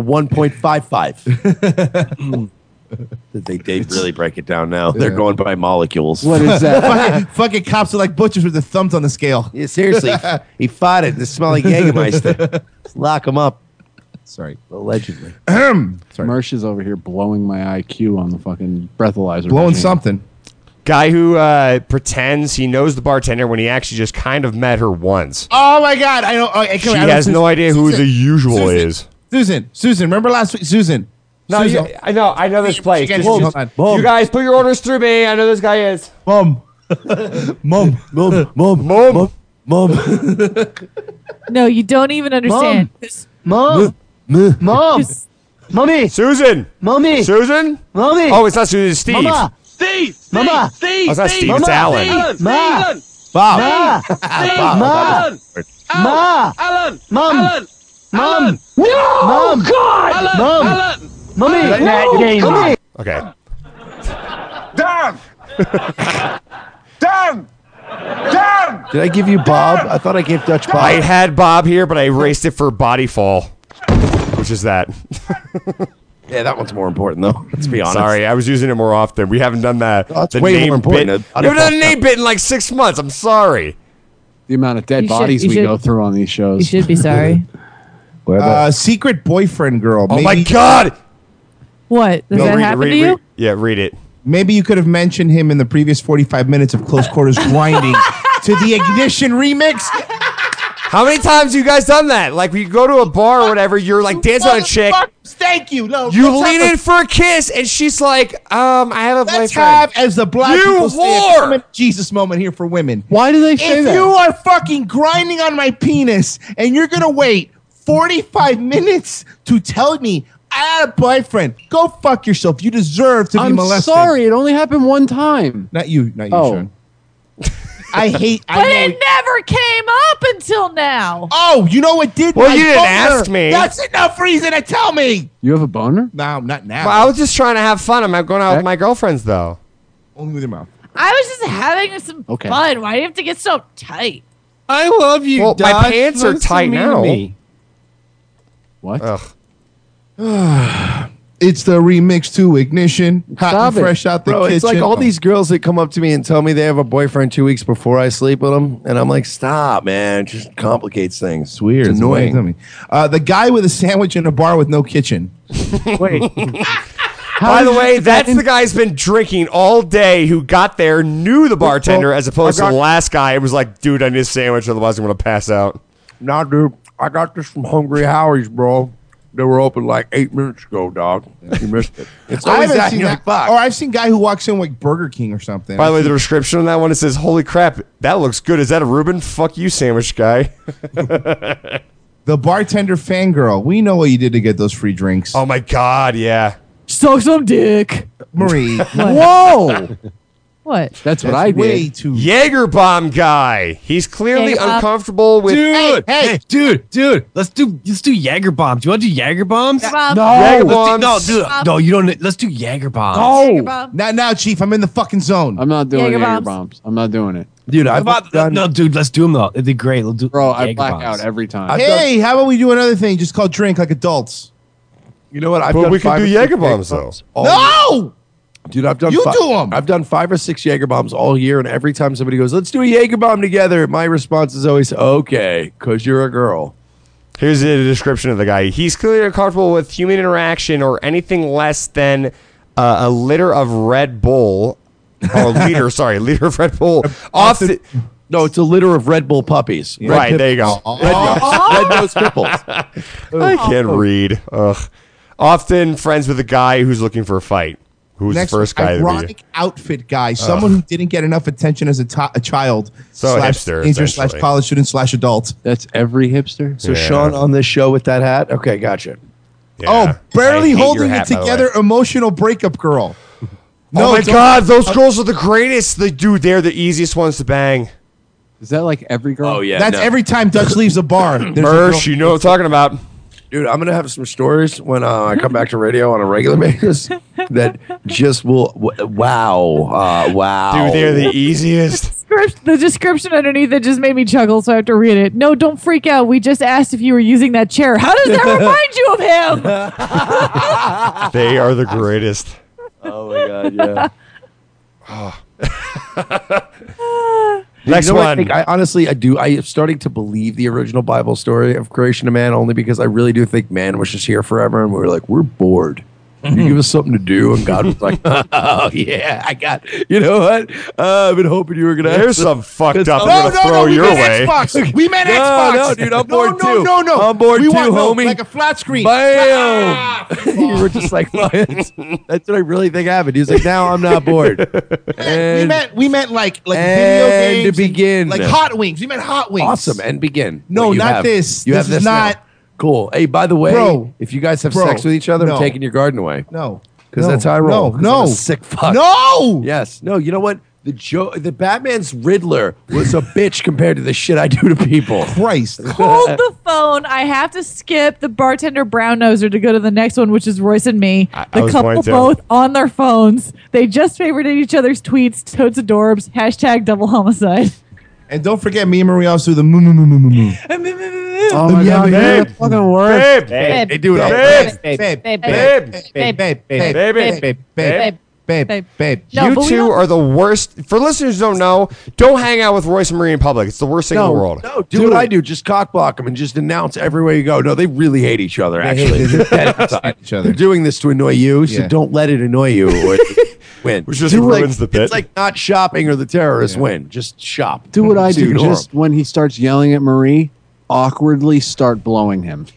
Speaker 12: 1.55. They really break it down now. They're going by molecules.
Speaker 16: What is that?
Speaker 11: Fucking cops are like butchers with the thumbs on the scale.
Speaker 12: Yeah, seriously. He fought it. They smell like Jägermeister. Lock him up.
Speaker 11: Sorry.
Speaker 12: Allegedly.
Speaker 11: Sorry.
Speaker 16: Mersh is over here blowing my IQ on the fucking breathalyzer.
Speaker 11: Blowing
Speaker 16: machine.
Speaker 11: something.
Speaker 10: Guy who pretends he knows the bartender when he actually just kind of met her once.
Speaker 11: Oh my God! I know.
Speaker 10: She has no idea who the usual is.
Speaker 11: Susan, remember last week? Susan.
Speaker 10: No,
Speaker 11: Susan.
Speaker 10: I know this place.
Speaker 11: Hold on.
Speaker 10: You guys put your orders through me. I know this guy is.
Speaker 11: Mom.
Speaker 17: No, you don't even understand.
Speaker 32: Mom. Mommy.
Speaker 10: Susan.
Speaker 32: Mommy.
Speaker 10: Susan.
Speaker 32: Mommy.
Speaker 10: Oh, it's not Susan. It's Steve.
Speaker 32: Mama.
Speaker 10: Steve.
Speaker 32: Mama.
Speaker 10: Oh, it's not Steve. It's Alan.
Speaker 32: Ma.
Speaker 11: Bob.
Speaker 32: Ma. Ma.
Speaker 15: Alan.
Speaker 32: Mom.
Speaker 15: Alan.
Speaker 32: Mom.
Speaker 15: No.
Speaker 32: Mom.
Speaker 15: God. Alan.
Speaker 32: Mom.
Speaker 15: Alan.
Speaker 32: Mommy.
Speaker 15: Mommy.
Speaker 10: Okay.
Speaker 15: Dan. Dan. Dan.
Speaker 12: Did I give you Bob? I thought I gave Dutch Bob.
Speaker 10: I had Bob here, but I erased it for Body Fall, which is that.
Speaker 12: Yeah, that one's more important, though. Let's be honest.
Speaker 10: Sorry, I was using it more often. We haven't done that.
Speaker 12: Oh, that's way more important.
Speaker 10: We haven't done a name bit in like 6 months. I'm sorry.
Speaker 16: The amount of dead bodies we go through on these shows.
Speaker 17: You should be sorry.
Speaker 11: Secret boyfriend girl.
Speaker 10: Oh my God!
Speaker 17: What? Does that happen to you?
Speaker 10: Yeah, read it.
Speaker 11: Maybe you could have mentioned him in the previous 45 minutes of Close Quarters grinding to the Ignition remix.
Speaker 10: How many times have you guys done that? Like, when you go to a bar or whatever, you're like dancing on a chick.
Speaker 11: Thank you. No,
Speaker 10: You lean in for a kiss, and she's like, I have a boyfriend.
Speaker 11: Let's have, as the black
Speaker 10: You
Speaker 11: people say, a
Speaker 10: whore!
Speaker 11: common Jesus moment here for women.
Speaker 16: Why do they say
Speaker 11: If
Speaker 16: that?
Speaker 11: you are fucking grinding on my penis and you're going to wait 45 minutes to tell me I had a boyfriend, go fuck yourself. You deserve to be
Speaker 16: I'm
Speaker 11: molested.
Speaker 16: sorry, it only happened one time.
Speaker 11: Not you,
Speaker 16: Oh.
Speaker 11: Sean. I hate.
Speaker 17: But it never came up until now.
Speaker 11: Oh, you know what did?
Speaker 10: Well,
Speaker 11: my
Speaker 10: you didn't
Speaker 11: boner?
Speaker 10: ask me.
Speaker 11: That's enough reason to tell me.
Speaker 16: You have a boner?
Speaker 11: No, not now.
Speaker 10: Well, I was just trying to have fun. I'm not going out with my girlfriends, though.
Speaker 11: Only with your mouth.
Speaker 17: I was just having some
Speaker 10: Okay.
Speaker 17: fun. Why do you have to get so tight?
Speaker 2: I love you,
Speaker 10: Well, my
Speaker 2: Dodge.
Speaker 10: pants are
Speaker 2: Don't so
Speaker 10: tight
Speaker 2: mean to
Speaker 10: now.
Speaker 2: me.
Speaker 16: What?
Speaker 10: Ugh.
Speaker 11: It's the remix to Ignition. Hot
Speaker 12: Stop
Speaker 11: and fresh out the
Speaker 12: Bro,
Speaker 11: kitchen.
Speaker 12: it's like all these girls that come up to me and tell me they have a boyfriend 2 weeks before I sleep with them, and I'm like, stop, man. It just complicates things.
Speaker 11: It's weird.
Speaker 12: It's annoying.
Speaker 11: Tell me. The guy with a sandwich in a bar with no kitchen.
Speaker 16: Wait.
Speaker 10: By the way, that's the guy who's been drinking all day who got there, knew the bartender, as opposed to the last guy and was like, dude, I need a sandwich, otherwise I'm going to pass out.
Speaker 12: Nah, dude, I got this from Hungry Howie's, bro. They were open like 8 minutes ago, dog. You missed it. It's
Speaker 11: I
Speaker 12: always
Speaker 11: haven't
Speaker 12: that.
Speaker 11: seen
Speaker 12: You're
Speaker 11: that.
Speaker 12: like, fuck.
Speaker 11: Or I've seen a guy who walks in like Burger King or something.
Speaker 10: By the way, the description on that one, it says, holy crap, that looks good. Is that a Reuben? Fuck you, sandwich guy.
Speaker 11: The bartender fangirl. We know what you did to get those free drinks.
Speaker 10: Oh, my God, yeah.
Speaker 17: Suck some dick.
Speaker 11: Marie.
Speaker 16: Whoa!
Speaker 17: What?
Speaker 16: That's what I did.
Speaker 11: Way too.
Speaker 10: Jaeger bomb guy. He's clearly
Speaker 17: Jaeger bomb.
Speaker 10: uncomfortable with.
Speaker 2: Hey, dude, let's do Jaeger bombs. You want to do Jaeger bombs?
Speaker 17: Jaeger bomb.
Speaker 16: No.
Speaker 10: Jaeger
Speaker 2: Let's
Speaker 10: bombs.
Speaker 2: do, no, you don't. Let's do Jaeger bombs.
Speaker 17: Jaeger bomb.
Speaker 11: Now, Chief, I'm in the fucking zone.
Speaker 16: I'm not doing
Speaker 17: Jaeger
Speaker 16: Jaeger
Speaker 17: bombs.
Speaker 16: bombs. I'm not doing it.
Speaker 12: Dude, I've done.
Speaker 2: No, dude, let's do them though. It'd be great. Let's do
Speaker 16: Bro, I
Speaker 2: Jaeger
Speaker 16: black
Speaker 2: bombs.
Speaker 16: out every time.
Speaker 11: Hey, how about we do another thing just called drink like adults?
Speaker 12: You know what? I've
Speaker 10: But
Speaker 12: done
Speaker 10: we can
Speaker 12: 5
Speaker 10: do
Speaker 12: or 6
Speaker 10: Jaeger bombs, though.
Speaker 12: all
Speaker 11: No!
Speaker 12: Dude, I've done.
Speaker 11: You do 'em.
Speaker 12: I've done 5 or 6 Jaeger bombs all year, and every time somebody goes, "Let's do a Jaeger bomb together," my response is always, "Okay, because you're a girl."
Speaker 10: Here's the description of the guy. He's clearly uncomfortable with human interaction or anything less than a liter of Red Bull. Or liter of Red Bull. Often.
Speaker 12: No, it's a litter of Red Bull puppies.
Speaker 10: Right, there you go.
Speaker 12: Red nose pimples.
Speaker 10: I can't read. Ugh. Often friends with a guy who's looking for a fight. Who's
Speaker 11: Next,
Speaker 10: the first guy to be.
Speaker 11: ironic outfit guy, someone who didn't get enough attention as a child.
Speaker 10: So
Speaker 11: slash
Speaker 10: hipster,
Speaker 11: teenager
Speaker 10: essentially.
Speaker 11: slash college student slash adult.
Speaker 16: That's every hipster.
Speaker 12: So
Speaker 10: Yeah.
Speaker 12: Sean on this show with that hat. Okay, gotcha.
Speaker 10: Yeah.
Speaker 11: Oh, barely
Speaker 10: I hate
Speaker 11: holding
Speaker 10: your
Speaker 11: it
Speaker 10: hat, by the way.
Speaker 11: together, emotional breakup girl.
Speaker 10: Oh my
Speaker 11: don't-
Speaker 10: God, those girls are the greatest. Dude, they're the easiest ones to bang.
Speaker 16: Is that like every girl?
Speaker 12: Oh yeah,
Speaker 11: That's
Speaker 12: no.
Speaker 11: every time Dutch leaves a bar. there's a girl-
Speaker 10: Mersh, you know what I'm talking about.
Speaker 12: Dude, I'm gonna have some stories when I come back to radio on a regular basis that just will. Wow.
Speaker 10: Dude, they're the easiest.
Speaker 17: The description underneath it just made me chuckle, so I have to read it. No, don't freak out. We just asked if you were using that chair. How does that remind you of him?
Speaker 10: They are the greatest.
Speaker 12: Oh my God, yeah.
Speaker 10: Next
Speaker 12: You know what I
Speaker 10: one.
Speaker 12: think? I honestly, I do. I am starting to believe the original Bible story of creation of man, only because I really do think man was just here forever, and we were like, we're bored. You give us something to do, and God was like, "Oh yeah, I got." You know what? I've been hoping you were gonna.
Speaker 10: There's some fucked up.
Speaker 11: No,
Speaker 10: I'm gonna throw
Speaker 11: we
Speaker 10: your
Speaker 11: meant
Speaker 10: way.
Speaker 11: Xbox. We meant
Speaker 12: No,
Speaker 11: Xbox.
Speaker 12: no, dude, I'm bored too.
Speaker 11: No.
Speaker 12: I'm bored
Speaker 11: we
Speaker 12: too,
Speaker 11: want,
Speaker 12: homie.
Speaker 11: like a flat screen.
Speaker 12: Bam! You were just like, that's what I really think happened. He's like, now I'm not bored.
Speaker 11: we meant like video
Speaker 12: and
Speaker 11: games.
Speaker 12: to begin,
Speaker 11: like Hot Wings. We meant Hot Wings.
Speaker 12: Awesome, and begin.
Speaker 11: No,
Speaker 12: What you
Speaker 11: not
Speaker 12: have.
Speaker 11: this.
Speaker 12: You
Speaker 11: This
Speaker 12: have
Speaker 11: is
Speaker 12: this now.
Speaker 11: not-
Speaker 12: Cool. Hey, by the way,
Speaker 11: Bro.
Speaker 12: if you guys have
Speaker 11: Bro.
Speaker 12: sex with each other,
Speaker 11: No.
Speaker 12: I'm taking your garden away.
Speaker 11: No.
Speaker 12: Because
Speaker 11: No.
Speaker 12: that's how I roll. 'Cause
Speaker 11: No.
Speaker 12: I'm a sick fuck.
Speaker 11: No.
Speaker 12: Yes. No. You know what? The Batman's Riddler was a bitch compared to the shit I do to people.
Speaker 11: Christ.
Speaker 17: Hold the phone. I have to skip the bartender brown noser to go to the next one, which is Royce and me.
Speaker 10: I
Speaker 17: The
Speaker 10: was
Speaker 17: couple
Speaker 10: going to.
Speaker 17: both on their phones. They just favorited each other's tweets. Totes adorbs. # double homicide.
Speaker 11: And don't forget, me and Marie also do the moo moo moo moo moo.
Speaker 16: Oh my God,
Speaker 10: babe.
Speaker 16: that fucking works.
Speaker 10: Babe.
Speaker 17: Babe.
Speaker 12: They do it all.
Speaker 10: Babe.
Speaker 11: Babe.
Speaker 17: Babe.
Speaker 10: Babe.
Speaker 11: Babe.
Speaker 10: Babe.
Speaker 11: Babe.
Speaker 17: No,
Speaker 10: You
Speaker 17: but we
Speaker 10: two
Speaker 17: don't-
Speaker 10: are the worst. For listeners who don't know, don't hang out with Royce and Marie in public. It's the worst thing in the world.
Speaker 12: No, do what I do. Just cock block them and just announce everywhere you go. No, they really hate each other, actually.
Speaker 11: They're dead inside each other.
Speaker 12: They're doing this to annoy you, so
Speaker 11: Yeah.
Speaker 12: don't let it annoy you or win.
Speaker 10: Which just
Speaker 12: Do
Speaker 10: ruins the bit.
Speaker 12: It's like not shopping or the terrorists win. Just shop.
Speaker 16: Do what I
Speaker 12: So
Speaker 16: do.
Speaker 12: ignore
Speaker 16: Just when he starts yelling at Marie, awkwardly start blowing him.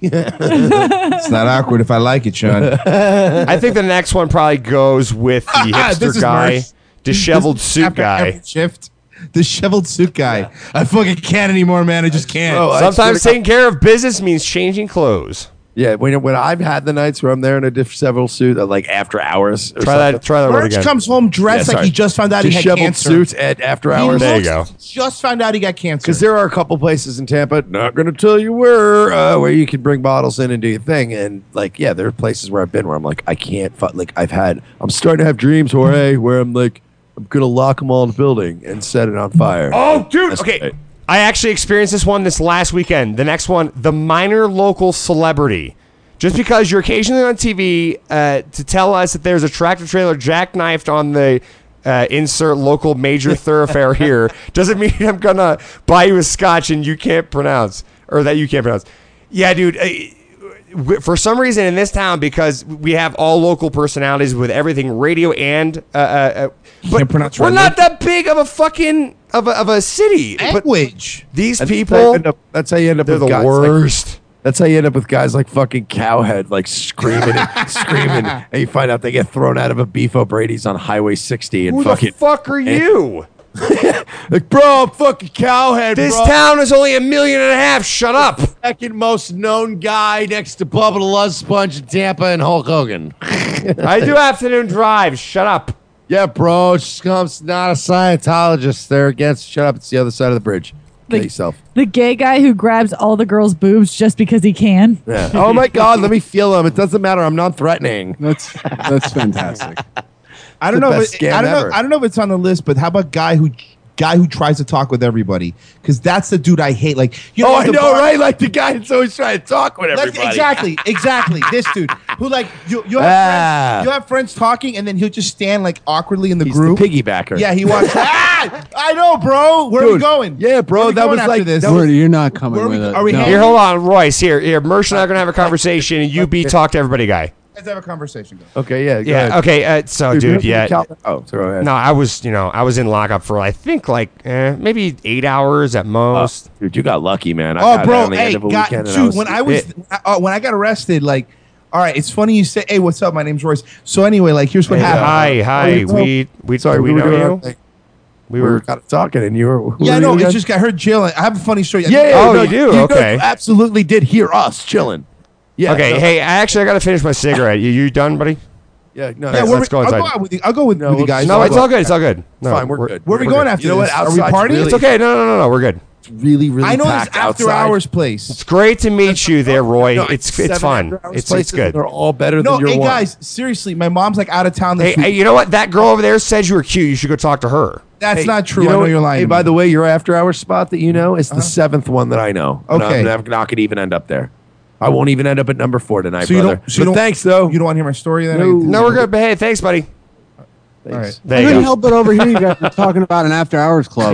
Speaker 11: It's not awkward if I like it, Sean.
Speaker 10: I think the next one probably goes with the hipster guy, disheveled suit guy.
Speaker 11: Shift. Disheveled suit guy. I fucking can't anymore, man. I just can't.
Speaker 10: Sometimes taking care of business means changing clothes.
Speaker 12: Yeah, when I've had the nights where I'm there in a disheveled suit, like after hours.
Speaker 10: Try that word again.
Speaker 11: Comes home dressed like he just found out he had cancer.
Speaker 12: Suits at after hours.
Speaker 10: There you go.
Speaker 11: Just found out he got cancer.
Speaker 12: Because there are a couple places in Tampa, not going to tell you where you can bring bottles in and do your thing. And like, yeah, there are places where I've been where I'm like, I can't. I'm starting to have dreams, Jorge, where I'm like, I'm going to lock them all in the building and set it on fire.
Speaker 10: Oh, dude.
Speaker 12: That's
Speaker 10: Okay.
Speaker 12: great.
Speaker 10: I actually experienced this one this last weekend. The next one, the minor local celebrity. Just because you're occasionally on TV to tell us that there's a tractor trailer jackknifed on the insert local major thoroughfare here doesn't mean I'm going to buy you a scotch and you can't pronounce. Or that you can't pronounce. Yeah, dude. For some reason in this town, because we have all local personalities with everything radio and but we're not that big of a fucking of a city.
Speaker 11: Language.
Speaker 10: But these people,
Speaker 12: that's how you end up.
Speaker 10: They're
Speaker 12: with
Speaker 10: the
Speaker 12: guys
Speaker 10: worst.
Speaker 12: Like, that's how you end up with guys like fucking Cowhead, like screaming, and you find out they get thrown out of a Beef O'Brady's on Highway 60 and
Speaker 10: Who
Speaker 12: fucking.
Speaker 10: the fuck are you?
Speaker 12: Like, bro, I'm fucking Cowhead.
Speaker 10: This
Speaker 12: bro.
Speaker 10: town is only 1.5 million. Shut up.
Speaker 12: Second most known guy next to Bubba the Love Sponge in Tampa and Hulk Hogan.
Speaker 10: I do afternoon drives. Shut up.
Speaker 12: Yeah, bro. It's not a Scientologist. They're against. Shut up. It's the other side of the bridge. Kill yourself.
Speaker 17: The gay guy who grabs all the girls' boobs just because he can.
Speaker 12: Yeah. Oh my God. Let me feel them. It doesn't matter. I'm non-threatening.
Speaker 16: That's fantastic.
Speaker 11: I don't know. I don't know if it's on the list, but how about guy who tries to talk with everybody? Because that's the dude I hate. Like, you know,
Speaker 12: I know, right? Like the guy that's always trying to talk with everybody.
Speaker 11: Exactly. This dude who like you have friends talking, and then he'll just stand like awkwardly in the group.
Speaker 12: The piggybacker.
Speaker 11: Yeah, he walks. I know, bro. Where are we going?
Speaker 12: Yeah, bro. That was like
Speaker 11: this.
Speaker 16: You're not coming with it.
Speaker 11: Are we?
Speaker 16: No.
Speaker 10: Here, hold on, Royce. Here. Mersh and I are gonna have a conversation, and you talk to everybody, guy.
Speaker 11: Let's have a conversation.
Speaker 12: Okay, yeah. Go
Speaker 10: Yeah.
Speaker 12: ahead.
Speaker 10: Okay. So, dude, yeah.
Speaker 12: Oh, so go ahead.
Speaker 10: No, I was in lockup for I think like maybe 8 hours at most.
Speaker 12: Dude, you got lucky, man. I
Speaker 11: Oh,
Speaker 12: got
Speaker 11: bro.
Speaker 12: on the end of a weekend and
Speaker 11: Dude, when I got arrested, like, all right, it's funny you say, "Hey, what's up? My name's Royce." So anyway, like, here's what happened.
Speaker 10: Hi.
Speaker 12: Sorry,
Speaker 10: we
Speaker 12: we
Speaker 10: know
Speaker 12: were
Speaker 10: you.
Speaker 12: We were kind of talking, and you were.
Speaker 11: Yeah, no, it's just got her chilling. I have a funny story.
Speaker 10: You do? Okay.
Speaker 12: You absolutely did hear us chilling. Yeah.
Speaker 10: Okay.
Speaker 12: No.
Speaker 10: Hey, I got to finish my cigarette. You done, buddy?
Speaker 12: Yeah. No.
Speaker 10: Yeah, let's go inside.
Speaker 11: I'll go with you guys.
Speaker 10: No, it's all good. It's all good.
Speaker 12: No, fine. We're good.
Speaker 11: Where are we going after
Speaker 12: this? You know what?
Speaker 11: Are we
Speaker 12: Outside's
Speaker 11: partying?
Speaker 12: really-
Speaker 10: It's okay. No. We're good.
Speaker 12: It's really, really
Speaker 11: I know this
Speaker 12: packed
Speaker 11: after
Speaker 12: outside.
Speaker 11: hours place.
Speaker 10: It's great to meet you there, Roy.
Speaker 12: No,
Speaker 10: it's
Speaker 12: 7
Speaker 10: fun.
Speaker 12: after hours
Speaker 10: It's
Speaker 12: places,
Speaker 10: good.
Speaker 12: They're all better
Speaker 11: No,
Speaker 12: than your
Speaker 11: hey
Speaker 12: one.
Speaker 11: guys, seriously, my mom's like out of town this
Speaker 10: Hey,
Speaker 11: week.
Speaker 10: you know what? That girl over there said you were cute. You should go talk to her.
Speaker 11: That's
Speaker 12: Hey,
Speaker 11: not true.
Speaker 12: you
Speaker 11: I know
Speaker 12: what?
Speaker 11: you're lying.
Speaker 12: Hey,
Speaker 11: to
Speaker 12: by
Speaker 11: me.
Speaker 12: the way, your after hours spot that you know is the 7th one that I know. And
Speaker 11: Okay.
Speaker 12: I'm not going to even end up there. I won't even end up at number 4 tonight,
Speaker 11: So you
Speaker 12: brother.
Speaker 11: don't- so you
Speaker 12: But
Speaker 11: don't-
Speaker 12: thanks, though.
Speaker 11: You don't want to hear my story then?
Speaker 10: No, we're good. But hey, thanks, buddy.
Speaker 11: All right.
Speaker 10: There
Speaker 16: I
Speaker 10: you
Speaker 16: couldn't
Speaker 10: go.
Speaker 16: help but over here. You guys are talking about an after-hours club.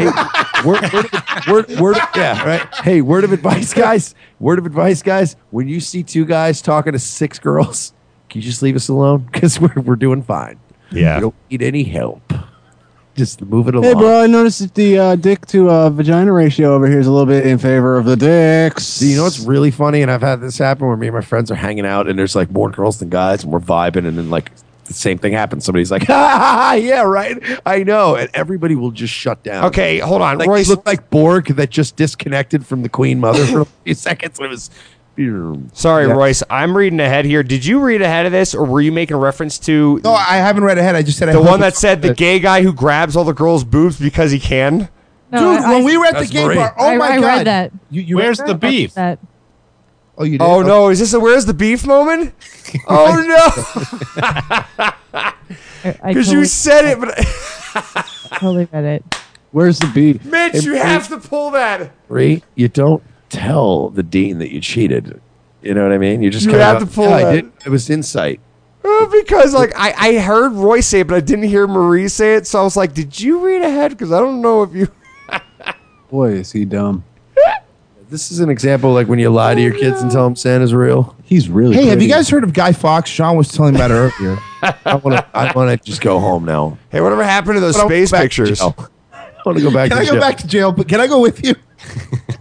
Speaker 12: Yeah, right. Hey, word of advice, guys. Word of advice, guys. When you see 2 guys talking to 6 girls, can you just leave us alone? Because we're doing fine.
Speaker 10: Yeah.
Speaker 12: We don't need any help. Just move it along.
Speaker 16: Hey, bro, I noticed that the dick to vagina ratio over here is a little bit in favor of the dicks.
Speaker 12: See, you know what's really funny? And I've had this happen where me and my friends are hanging out and there's like more girls than guys and we're vibing and then like the same thing happens. Somebody's like, yeah, right. I know. And everybody will just shut down.
Speaker 10: Okay, hold on.
Speaker 12: Like,
Speaker 10: Royce,
Speaker 12: you look like Borg that just disconnected from the Queen Mother for a few seconds. It was.
Speaker 10: sorry,
Speaker 12: Yeah.
Speaker 10: Royce. I'm reading ahead here. Did you read ahead of this, or were you making reference to
Speaker 11: No, I haven't read ahead. I just said
Speaker 10: the one that said the gay guy who grabs all the girls' boobs because he can?
Speaker 17: No,
Speaker 11: Dude, when we were at the
Speaker 12: That's
Speaker 11: gay
Speaker 12: great.
Speaker 11: bar, oh
Speaker 17: I
Speaker 11: my god,
Speaker 17: read that.
Speaker 11: You
Speaker 13: Where's
Speaker 11: read
Speaker 13: the
Speaker 11: that?
Speaker 13: beef?
Speaker 17: That.
Speaker 11: Oh, you did.
Speaker 10: Oh no! Is this a where's the beef moment? Oh no!
Speaker 17: I
Speaker 10: Because
Speaker 17: totally,
Speaker 10: you said it, but
Speaker 17: totally read it.
Speaker 16: Where's the beef?
Speaker 10: Mitch, you have to pull that.
Speaker 12: You don't tell the dean that you cheated. You know what I mean? You just
Speaker 10: You
Speaker 12: kinda
Speaker 10: have
Speaker 12: go,
Speaker 10: to pull
Speaker 12: "Yeah,
Speaker 10: that."
Speaker 12: I did. It was insight.
Speaker 10: Because like I heard Roy say it, but I didn't hear Marie say it, so I was like, "Did you read ahead?" Because I don't know if you.
Speaker 16: Boy, is he dumb.
Speaker 12: This is an example like when you lie to your kids and tell them Santa's real.
Speaker 16: He's really
Speaker 11: Hey, have you
Speaker 16: pretty.
Speaker 11: guys heard of Guy Fawkes? Sean was telling me about it earlier.
Speaker 12: I want to just go home now.
Speaker 10: Hey, whatever happened to those
Speaker 11: But I wanna
Speaker 10: space
Speaker 11: go back to
Speaker 10: pictures?
Speaker 11: jail.
Speaker 12: I want to go back
Speaker 11: Can
Speaker 12: to
Speaker 11: I go
Speaker 12: jail.
Speaker 11: back to jail? But can I go with you?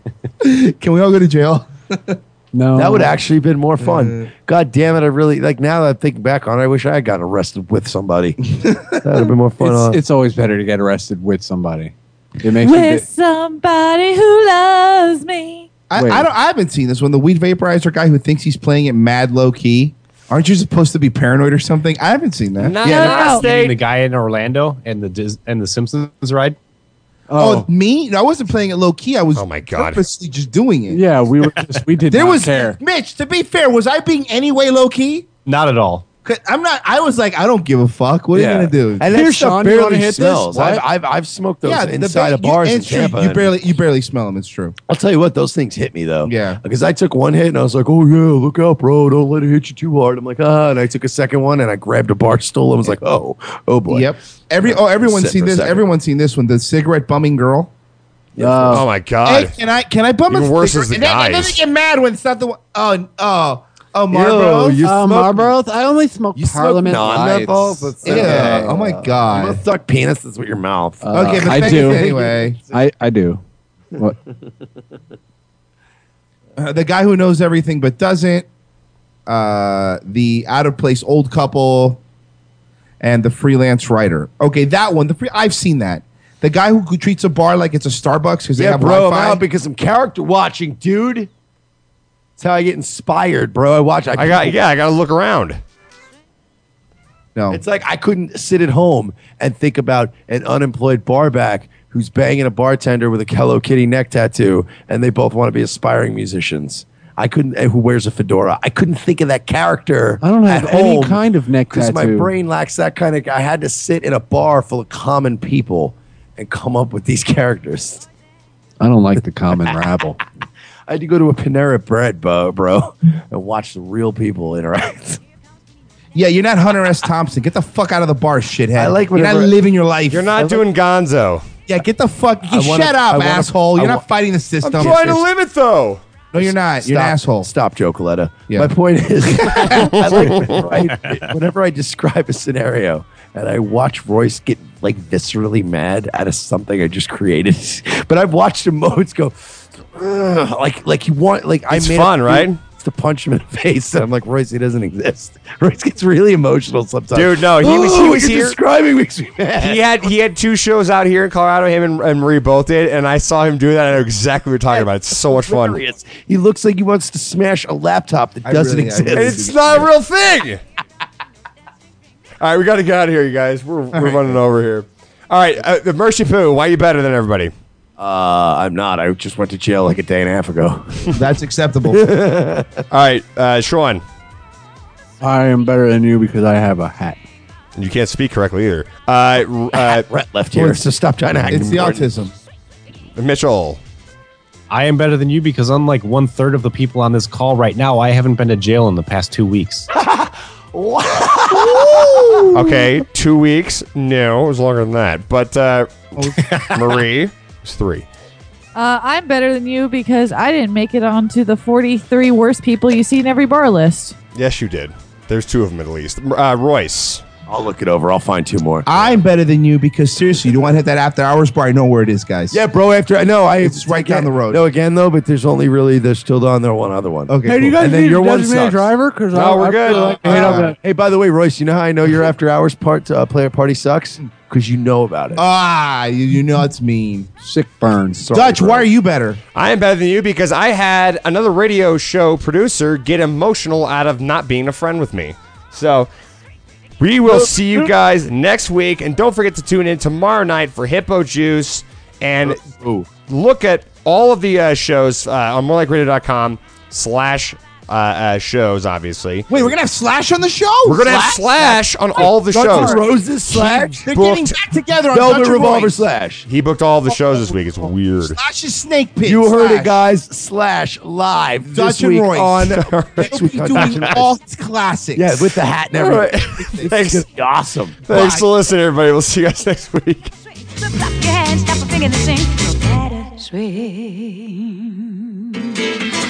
Speaker 11: Can we all go to jail?
Speaker 16: No.
Speaker 12: That would actually have been more fun. God damn it. I really, like, now that I'm thinking back on it, I wish I had gotten arrested with somebody. That would have been more fun.
Speaker 16: It's always better to get arrested with somebody. It makes
Speaker 17: With somebody who loves me.
Speaker 11: I haven't seen this one. The weed vaporizer guy who thinks he's playing it mad low key. Aren't you supposed to be paranoid or something? I haven't seen that.
Speaker 4: The guy in Orlando and the Simpsons ride.
Speaker 11: Oh, me? No, I wasn't playing it low key. I was
Speaker 10: God.
Speaker 11: purposely just doing it.
Speaker 16: Yeah, we did
Speaker 11: There
Speaker 16: not
Speaker 11: was
Speaker 16: care.
Speaker 11: Mitch, to be fair, was I being any way low key?
Speaker 4: Not at all.
Speaker 11: I'm not. I was like, I don't give a fuck. What are you gonna do?
Speaker 12: And that stuff barely smells. I've smoked those inside of bars in Tampa.
Speaker 11: You barely smell them. It's true.
Speaker 12: I'll tell you what, those things hit me though.
Speaker 11: Yeah.
Speaker 12: Because I took one hit and I was like, oh yeah, look out, bro. Don't let it hit you too hard. I'm like, and I took a second one and I grabbed a bar stool and was like, oh boy.
Speaker 11: Yep. Everyone's seen this. Everyone's seen this one. The cigarette bumming girl.
Speaker 10: Oh my God.
Speaker 11: Hey, can I bum
Speaker 10: Even
Speaker 11: a
Speaker 10: worse
Speaker 11: cigarette?
Speaker 10: is the
Speaker 11: And then
Speaker 10: guys.
Speaker 11: they get mad when it's not the one. Oh, Marlboros.
Speaker 16: Marlboros. I only smoke Parliament Lights.
Speaker 11: Yeah. Oh my
Speaker 12: You
Speaker 11: God.
Speaker 12: must suck penises with your mouth.
Speaker 11: Okay, but
Speaker 16: I
Speaker 11: thank
Speaker 16: do.
Speaker 11: you anyway.
Speaker 16: I do. What?
Speaker 11: The guy who knows everything but doesn't. The out of place old couple, and the freelance writer. Okay, that one. I've seen that. The guy who treats a bar like it's a Starbucks because they have
Speaker 12: bro,
Speaker 11: Wi-Fi.
Speaker 12: I'm out because I'm character watching, dude. That's how I get inspired, bro. I gotta look around.
Speaker 11: No.
Speaker 12: It's like I couldn't sit at home and think about an unemployed barback who's banging a bartender with a Hello Kitty neck tattoo, and they both want to be aspiring musicians. I couldn't. Who wears a fedora? I couldn't think of that character.
Speaker 16: I don't have
Speaker 12: at
Speaker 16: any
Speaker 12: home
Speaker 16: kind of neck
Speaker 12: because
Speaker 16: tattoo.
Speaker 12: my brain lacks that kind of. I had to sit in a bar full of common people and come up with these characters.
Speaker 16: I don't like the common rabble.
Speaker 12: I had to go to a Panera Bread, bro, and watch the real people interact.
Speaker 11: Yeah, you're not Hunter S. Thompson. Get the fuck out of the bar, shithead.
Speaker 12: I like
Speaker 11: you're not
Speaker 12: whenever-
Speaker 11: living your life.
Speaker 10: You're not doing Gonzo.
Speaker 11: Yeah, get the fuck.
Speaker 12: I wanna-
Speaker 11: Shut up,
Speaker 12: I wanna-
Speaker 11: asshole. You're
Speaker 12: I
Speaker 11: not
Speaker 12: wa-
Speaker 11: fighting the system.
Speaker 10: I'm trying to live it though.
Speaker 11: No, you're not. You're an asshole.
Speaker 12: Stop, Joe Coletta.
Speaker 11: Yeah.
Speaker 12: My point is, I like whenever I describe a scenario and I watch Royce get like viscerally mad out of something I just created, but I've watched him moments go, "Ugh," like you want, like
Speaker 10: It's
Speaker 12: I made
Speaker 10: fun, right?
Speaker 12: To punch him in the face, and I'm like, Royce, he doesn't exist. Royce gets really emotional sometimes.
Speaker 10: Dude, no, he was
Speaker 12: what you're
Speaker 10: here.
Speaker 12: describing makes me mad.
Speaker 10: He had 2 shows out here in Colorado. Him and Marie both did, and I saw him do that. I know exactly what you're talking about. It's so much fun.
Speaker 12: Hilarious. He looks like he wants to smash a laptop that doesn't exist.
Speaker 10: And it's not a real thing. All right, we got to get out of here, you guys. We're running over here. All right, the Mercy Poo, why are you better than everybody?
Speaker 12: I'm not. I just went to jail like a day and a half ago.
Speaker 11: That's acceptable.
Speaker 10: All right, Sean.
Speaker 16: I am better than you because I have a hat.
Speaker 10: You can't speak correctly either.
Speaker 12: Rhett left here, so stop trying to hack
Speaker 11: It's
Speaker 12: him.
Speaker 11: the autism.
Speaker 10: Mitchell.
Speaker 4: I am better than you because unlike 1/3 of the people on this call right now, I haven't been to jail in the past 2 weeks.
Speaker 10: Okay, 2 weeks. No, it was longer than that. But Marie was 3.
Speaker 17: I'm better than you because I didn't make it onto the 43 worst people you see in every bar list.
Speaker 10: Yes, you did. There's 2 of them at least. Royce.
Speaker 12: I'll look it over. I'll find 2 more.
Speaker 11: I'm better than you because seriously, you don't want to hit that after hours bar. I know where it is, guys.
Speaker 12: Yeah, bro. After I know,
Speaker 11: It's right down the road.
Speaker 12: No, again though, but there's only really there's still on there one other one.
Speaker 11: Okay.
Speaker 16: Hey, do you
Speaker 11: cool.
Speaker 16: guys
Speaker 12: And then
Speaker 16: need
Speaker 12: your
Speaker 16: a
Speaker 12: one
Speaker 16: designated
Speaker 12: sucks.
Speaker 16: driver? Because
Speaker 10: No, we're good.
Speaker 12: Hey, by the way, Royce, you know how I know your after hours player party sucks? Because you know about it.
Speaker 11: You know it's mean.
Speaker 16: Sick burns.
Speaker 11: Dutch, why are you better?
Speaker 10: I am better than you because I had another radio show producer get emotional out of not being a friend with me. So we will see you guys next week. And don't forget to tune in tomorrow night for Hippo Juice. And look at all of the shows on morelikeradio.com/shows, obviously.
Speaker 11: Wait, we're gonna have Slash on the show.
Speaker 10: We're going to have Slash on all the
Speaker 12: Guns
Speaker 10: shows.
Speaker 12: N' Roses Slash.
Speaker 11: They're getting back together on
Speaker 12: Velvet
Speaker 11: Dutch and
Speaker 12: Revolver
Speaker 11: Royce.
Speaker 12: Slash.
Speaker 10: He booked all the shows this week. It's weird.
Speaker 11: Slash's Snake Pit.
Speaker 12: You heard
Speaker 11: Slash.
Speaker 12: it, guys. Slash live
Speaker 11: Dutch
Speaker 12: this
Speaker 11: and
Speaker 12: week
Speaker 11: Royce.
Speaker 12: on
Speaker 11: They'll be doing all his classics.
Speaker 12: Yeah, with the hat and
Speaker 10: All right.
Speaker 12: everything.
Speaker 10: Thanks.
Speaker 12: It's gonna be awesome.
Speaker 10: Thanks for listening, everybody. We'll see you guys next week.
Speaker 22: Clap your hands, stop a finger and sing. Better swing.